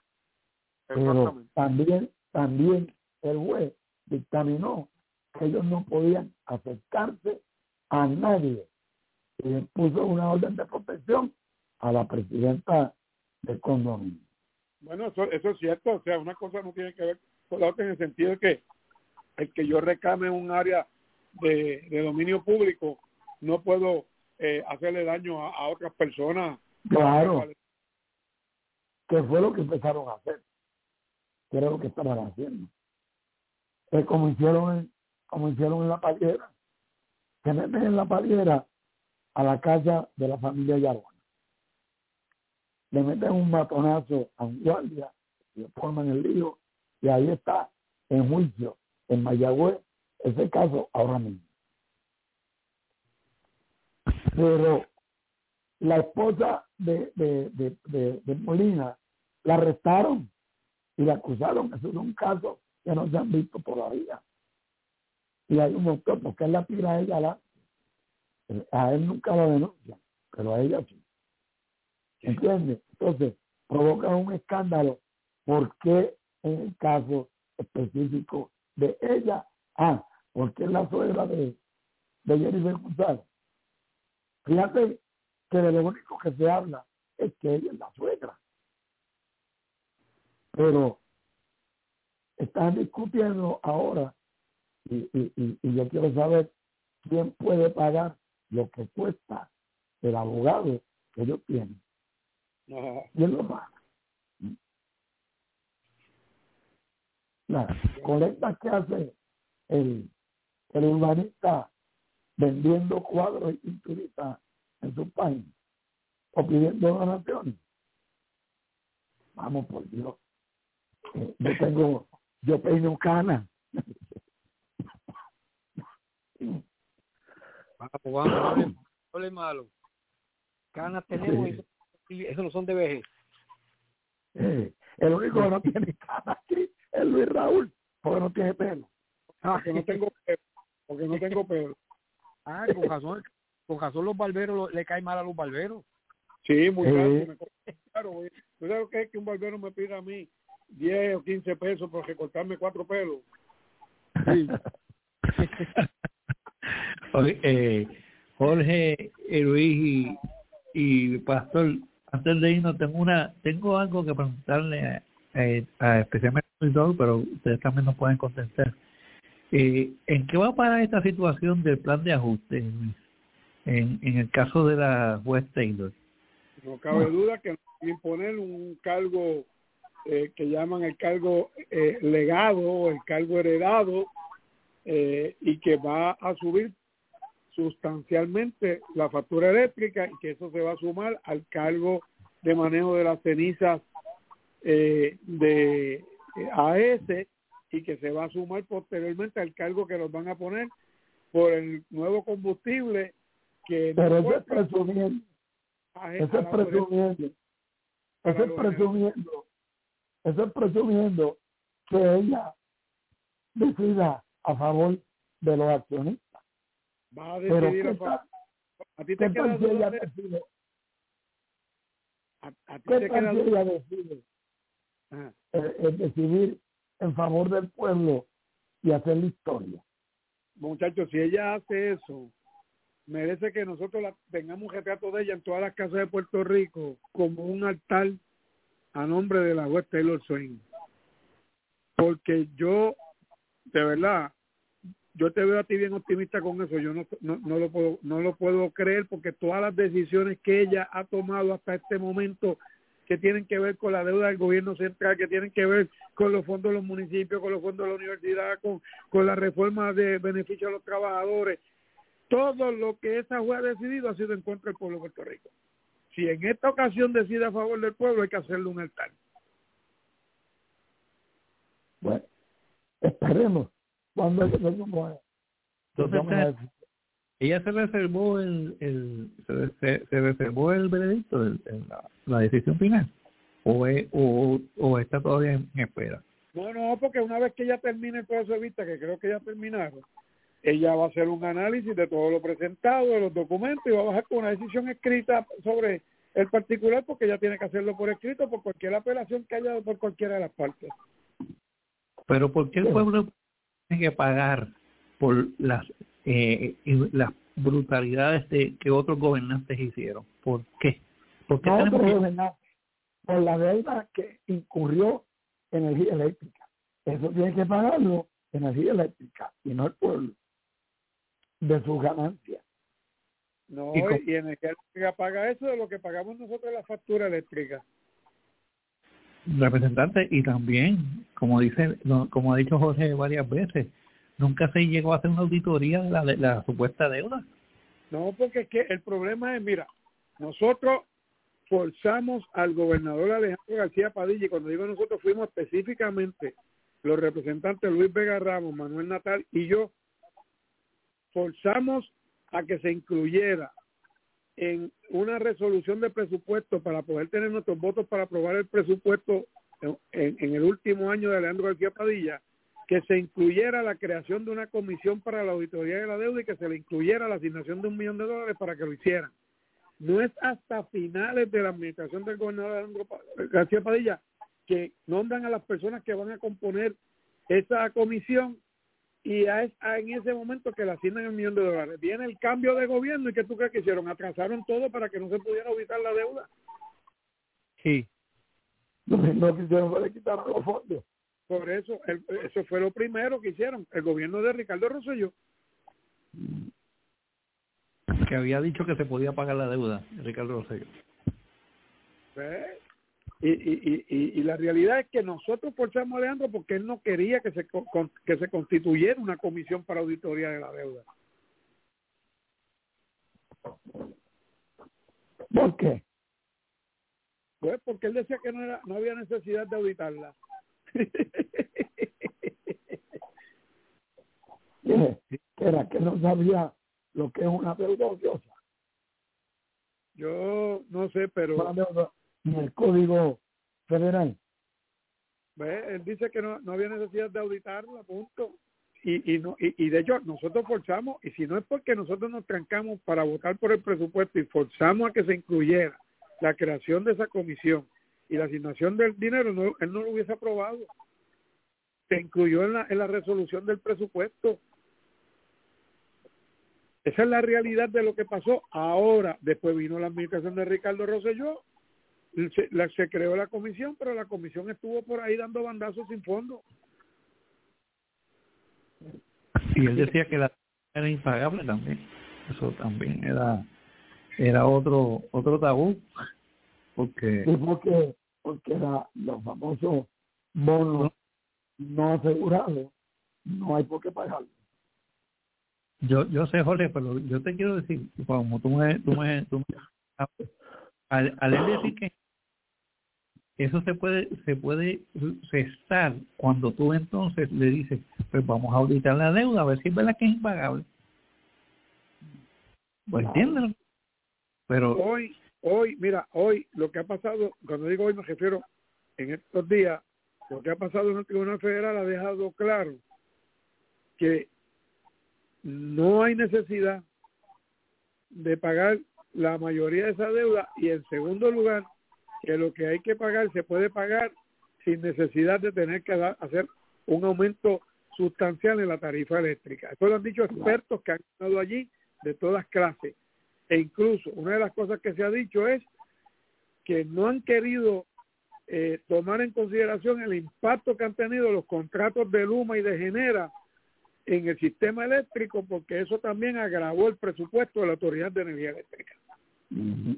Pero también, también el juez dictaminó que ellos no podían acercarse a nadie y puso una orden de protección a la presidenta del condominio. Bueno, eso, eso es cierto, o sea, una cosa no tiene que ver con la otra en el sentido de que el que yo reclame un área de, de dominio público, no puedo eh, hacerle daño a, a otras personas. Claro, que fue lo que empezaron a hacer, que era lo que estaban haciendo. Es como hicieron en, como hicieron en La Paliera, se meten en La Paliera a la casa de la familia Yarona. Le meten un matonazo a un guardia, le forman el lío, y ahí está en juicio, en Mayagüez, ese caso ahora mismo. Pero la esposa de, de, de, de, de Molina la arrestaron y la acusaron. Eso es un caso que no se han visto todavía. Y hay un montón, porque él la tira a ella, la, a él nunca la denuncia, pero a ella sí. ¿Entiendes? Entonces, provoca un escándalo. ¿Por qué en el caso específico de ella? Ah, porque es la suegra de, de Jennifer González. Fíjate que de lo único que se habla es que ella es la suegra. Pero están discutiendo ahora y, y, y, y yo quiero saber quién puede pagar lo que cuesta el abogado que ellos tienen. ¿Quién lo paga? La colecta que hace el, el urbanista vendiendo cuadros y pinturitas en su página o pidiendo donaciones. Vamos por Dios. Eh, yo tengo, yo peino cana. Vamos, vamos, no le malo. Canas tenemos Sí. y eso no son de vejez. Eh, el único que no tiene cana aquí es Luis Raúl, porque no tiene pelo. Porque no tengo pelo. Porque no tengo pelo. Ah, con razón, Por razón los barberos lo, le cae mal a los barberos. Sí, muy Eh. caro. Claro, ¿tú sabes lo que es que un barbero me pida a mí diez o quince pesos por recortarme cuatro pelos? Sí. Oye, eh, Jorge, eh, Luis y, y Pastor, antes de irnos tengo una, tengo algo que preguntarle a, a, a especialmente a Luis Dog, pero ustedes también nos pueden contestar. Eh, ¿En qué va a parar esta situación del plan de ajuste en, en el caso de la juez Taylor? No cabe duda que imponer un cargo eh, que llaman el cargo eh, legado o el cargo heredado eh, y que va a subir sustancialmente la factura eléctrica y que eso se va a sumar al cargo de manejo de las cenizas eh, de eh, A E S y que se va a sumar posteriormente al cargo que nos van a poner por el nuevo combustible que pero no eso es presumiendo eso es presumiendo eso es presumiendo eso es presumiendo que ella decida a favor de los accionistas. Va a decidir a favor. A ti te queda si ella de... decide a, a ti ¿Qué te tal queda si ella decide eh, eh, decidir en favor del pueblo y hacer la historia? Muchachos, si ella hace eso, merece que nosotros la, tengamos un retrato de ella en todas las casas de Puerto Rico como un altar a nombre de la juez Taylor Swain. Porque yo, de verdad, yo te veo a ti bien optimista con eso. Yo no, no, no lo puedo, no lo puedo creer porque todas las decisiones que ella ha tomado hasta este momento que tienen que ver con la deuda del gobierno central, que tienen que ver con los fondos de los municipios, con los fondos de la universidad, con, con la reforma de beneficio a los trabajadores, todo lo que esa juez ha decidido ha sido en contra del pueblo de Puerto Rico. Si en esta ocasión decide a favor del pueblo, hay que hacerle un altar. Bueno, esperemos cuando no, Entonces, ella se reservó el, el se, se, se reservó el veredicto, el, el, la, la decisión final, o, es, o o está todavía en, en espera. No, no, porque una vez que ella termine el proceso de vista, que creo que ya terminaron, ella va a hacer un análisis de todo lo presentado, de los documentos, y va a bajar con una decisión escrita sobre el particular, porque ella tiene que hacerlo por escrito por cualquier apelación que haya por cualquiera de las partes. Pero ¿por qué el pueblo tiene que pagar por las eh, las brutalidades de, que otros gobernantes hicieron? ¿Por qué? ¿Por qué no, tenemos por, que... gobernante, por la deuda que incurrió energía eléctrica? Eso tiene que pagarlo energía eléctrica y no el pueblo de sus ganancias. No, y, con... y energía eléctrica paga eso de lo que pagamos nosotros la factura eléctrica. Representante, y también, como dice, como ha dicho Jorge varias veces, nunca se llegó a hacer una auditoría de la, de la supuesta deuda. No, porque es que el problema es, mira, nosotros forzamos al gobernador Alejandro García Padilla, y cuando digo nosotros fuimos específicamente los representantes Luis Vega Ramos, Manuel Natal y yo, forzamos a que se incluyera en una resolución de presupuesto para poder tener nuestros votos para aprobar el presupuesto en, en, en el último año de Alejandro García Padilla, que se incluyera la creación de una comisión para la auditoría de la deuda y que se le incluyera la asignación de un millón de dólares para que lo hicieran. No es hasta finales de la administración del gobernador Alejandro García Padilla que nombran a las personas que van a componer esa comisión, y es en ese momento que le asignan el millón de dólares. Viene el cambio de gobierno, y ¿qué tú crees que hicieron? Atrasaron todo para que no se pudiera auditar la deuda. Sí. No, no quisieron fue quitar los fondos. Por eso, el, eso fue lo primero que hicieron, el gobierno de Ricardo Rosselló. Que había dicho que se podía pagar la deuda, Ricardo Rosselló. ¿Ves? Y, y, y, y la realidad es que nosotros forzamos a Alejandro porque él no quería que se que se constituyera una comisión para auditoría de la deuda. ¿Por qué? Pues porque él decía que no era no había necesidad de auditarla. ¿Qué? Era que no sabía lo que es una deuda odiosa. Yo no sé, pero una deuda en el Código Federal. ¿Ves? Él dice que no, no había necesidad de auditarla, punto. y, y, no, y, y de hecho nosotros forzamos, y si no es porque nosotros nos trancamos para votar por el presupuesto y forzamos a que se incluyera la creación de esa comisión y la asignación del dinero, no, él no lo hubiese aprobado. Se incluyó en la, en la resolución del presupuesto. Esa es la realidad de lo que pasó. Ahora, después vino la administración de Ricardo Rosselló, se, la, se creó la comisión, pero la comisión estuvo por ahí dando bandazos sin fondo. Y él decía que la era impagable también. Eso también era era otro otro tabú, porque sí, porque porque era los famosos bonos no asegurados, no hay por qué pagarlo. Yo yo sé, Jorge, pero yo te quiero decir, como tú me tú me, tú me al, al él decir que eso se puede se puede cesar cuando tú entonces le dices, pues vamos a auditar la deuda a ver si es verdad que es impagable. Pues entiéndelo. Pero hoy hoy mira hoy lo que ha pasado, cuando digo hoy me refiero en estos días, lo que ha pasado en el Tribunal Federal ha dejado claro que no hay necesidad de pagar la mayoría de esa deuda, y en segundo lugar que lo que hay que pagar se puede pagar sin necesidad de tener que dar, hacer un aumento sustancial en la tarifa eléctrica. Eso lo han dicho expertos que han estado allí de todas clases. E incluso una de las cosas que se ha dicho es que no han querido eh, tomar en consideración el impacto que han tenido los contratos de Luma y de Genera en el sistema eléctrico, porque eso también agravó el presupuesto de la Autoridad de Energía Eléctrica. Uh-huh.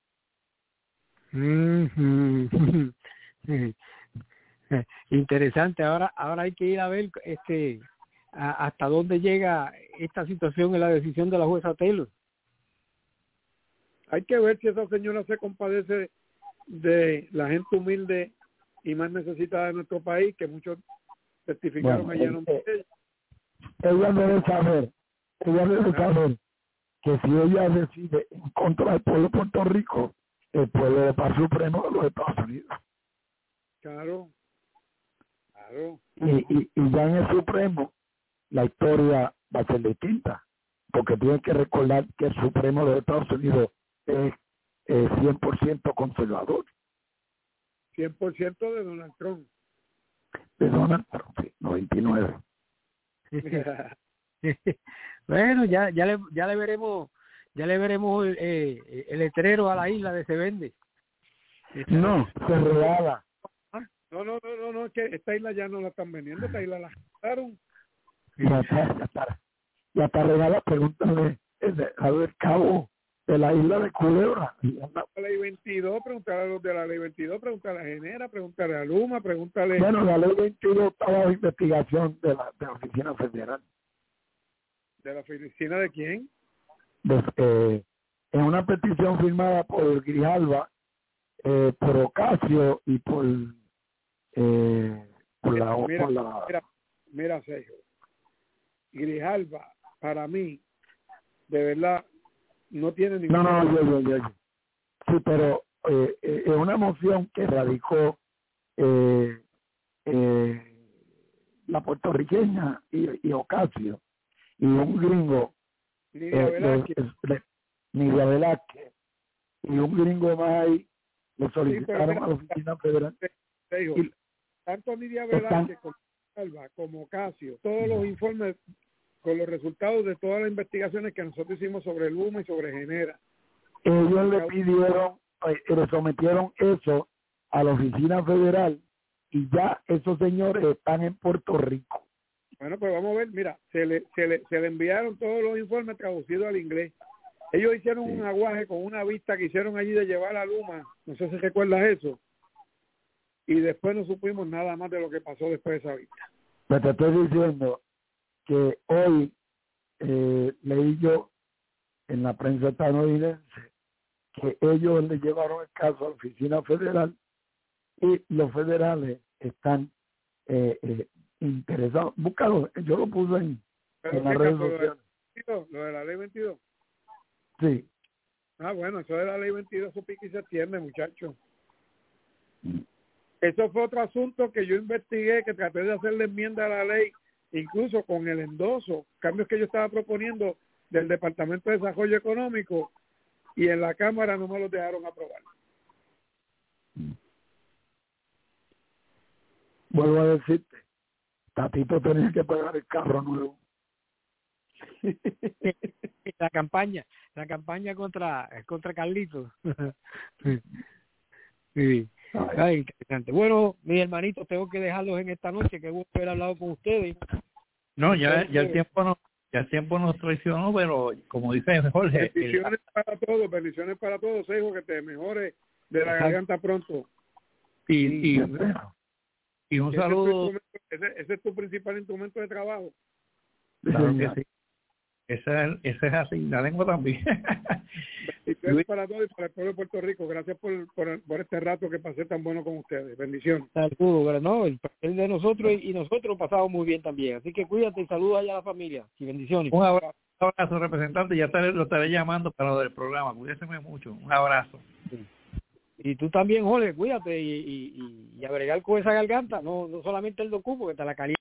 Mm-hmm. Interesante. Ahora ahora hay que ir a ver este a, hasta dónde llega esta situación en la decisión de la jueza Taylor. Hay que ver si esa señora se compadece de la gente humilde y más necesitada de nuestro país, que muchos testificaron bueno, allá en nombre de ella. Ella debe saber, ella debe saber que si ella decide en contra del pueblo de Puerto Rico, el pueblo de paz supremo de los Estados Unidos. Claro, claro. Y, y, y ya en el Supremo, la historia va a ser distinta, porque tienen que recordar que el Supremo de los Estados Unidos es eh, cien por ciento conservador. cien por ciento de Donald Trump. De Donald Trump, sí, noventa y nueve. Bueno, ya ya le ya le veremos ya le veremos el, eh, el letrero a la isla de Se Vende. No, se regala. No, no, no, no, no, que esta isla ya no la están vendiendo, esta isla la gastaron. Ya está, ya está, ya está regala, pregúntale a ver cabo de la isla de Culebra. La ley veintidós, preguntarle a los de la ley veintidós, preguntarle a Genera, preguntarle a Luma, preguntarle... Bueno, la ley veintidós estaba bajo investigación de la, de la Oficina Federal. ¿De la oficina de quién? De, eh, en una petición firmada por Grijalva, eh, por Ocasio y por, eh, por la... Mira, por la... mira, mira, Sergio, Grijalva, para mí, de verdad, no tiene ningún... No, no, yo, yo, yo, yo. Sí, pero eh, eh, es una moción que radicó eh, eh, la puertorriqueña y, y Ocasio y un gringo, Nidia eh, Velázquez. le, le, Nidia Velázquez, y un gringo más ahí le solicitaron sí, mira, a la oficina federal. Digo, Y, tanto Nidia Velázquez como Alba, como Ocasio, todos los informes con los resultados de todas las investigaciones que nosotros hicimos sobre Luma y sobre Genera. Ellos le pidieron, eh, le sometieron eso a la oficina federal y ya esos señores están en Puerto Rico. Bueno, pues vamos a ver, mira, se le, se le, se le enviaron todos los informes traducidos al inglés. Ellos hicieron sí. un aguaje con una vista que hicieron allí de llevar a Luma, no sé si recuerdas eso, y después no supimos nada más de lo que pasó después de esa vista. Pero te estoy diciendo que hoy eh, leí yo en la prensa estadounidense que ellos le llevaron el caso a la oficina federal y los federales están eh, eh, interesados. Búscalo, yo lo puse en, en las redes sociales. ¿Lo de la ley veintidós? Sí. Ah, bueno, eso de la ley veintidós, eso pique y se atiende, muchachos. Mm. Eso fue otro asunto que yo investigué, que traté de hacerle enmienda a la ley incluso con el endoso, cambios que yo estaba proponiendo del Departamento de Desarrollo Económico, y en la Cámara no me los dejaron aprobar. Vuelvo a decirte, Tatito tenía que pagar el carro nuevo. La campaña, la campaña contra contra Carlitos. Sí. Ay, interesante. Bueno, mis hermanitos, tengo que dejarlos en esta noche, que gusto haber hablado con ustedes. No, ya, ya el tiempo no, ya el tiempo nos traicionó, pero como dice Jorge, bendiciones el, para todos, bendiciones para todos, hijo, que te mejores de la garganta pronto. y, y, y un ese saludo. Es tu, ese, ese es tu principal instrumento de trabajo. Claro que sí. Ese es, ese es así, la lengua también. Bendiciones para todos y para el pueblo de Puerto Rico. Gracias por, por, por este rato que pasé tan bueno con ustedes. Bendiciones. Saludos, no, el papel de nosotros y, y nosotros pasamos muy bien también. Así que cuídate y saludos allá a la familia y bendiciones. Un abrazo, un abrazo representante. Ya estaré, lo estaré llamando para lo del programa. Cuídense mucho. Un abrazo. Sí. Y tú también, Jorge, cuídate y, y, y, y a bregar con esa garganta, no, no solamente el docu, porque te la calienta.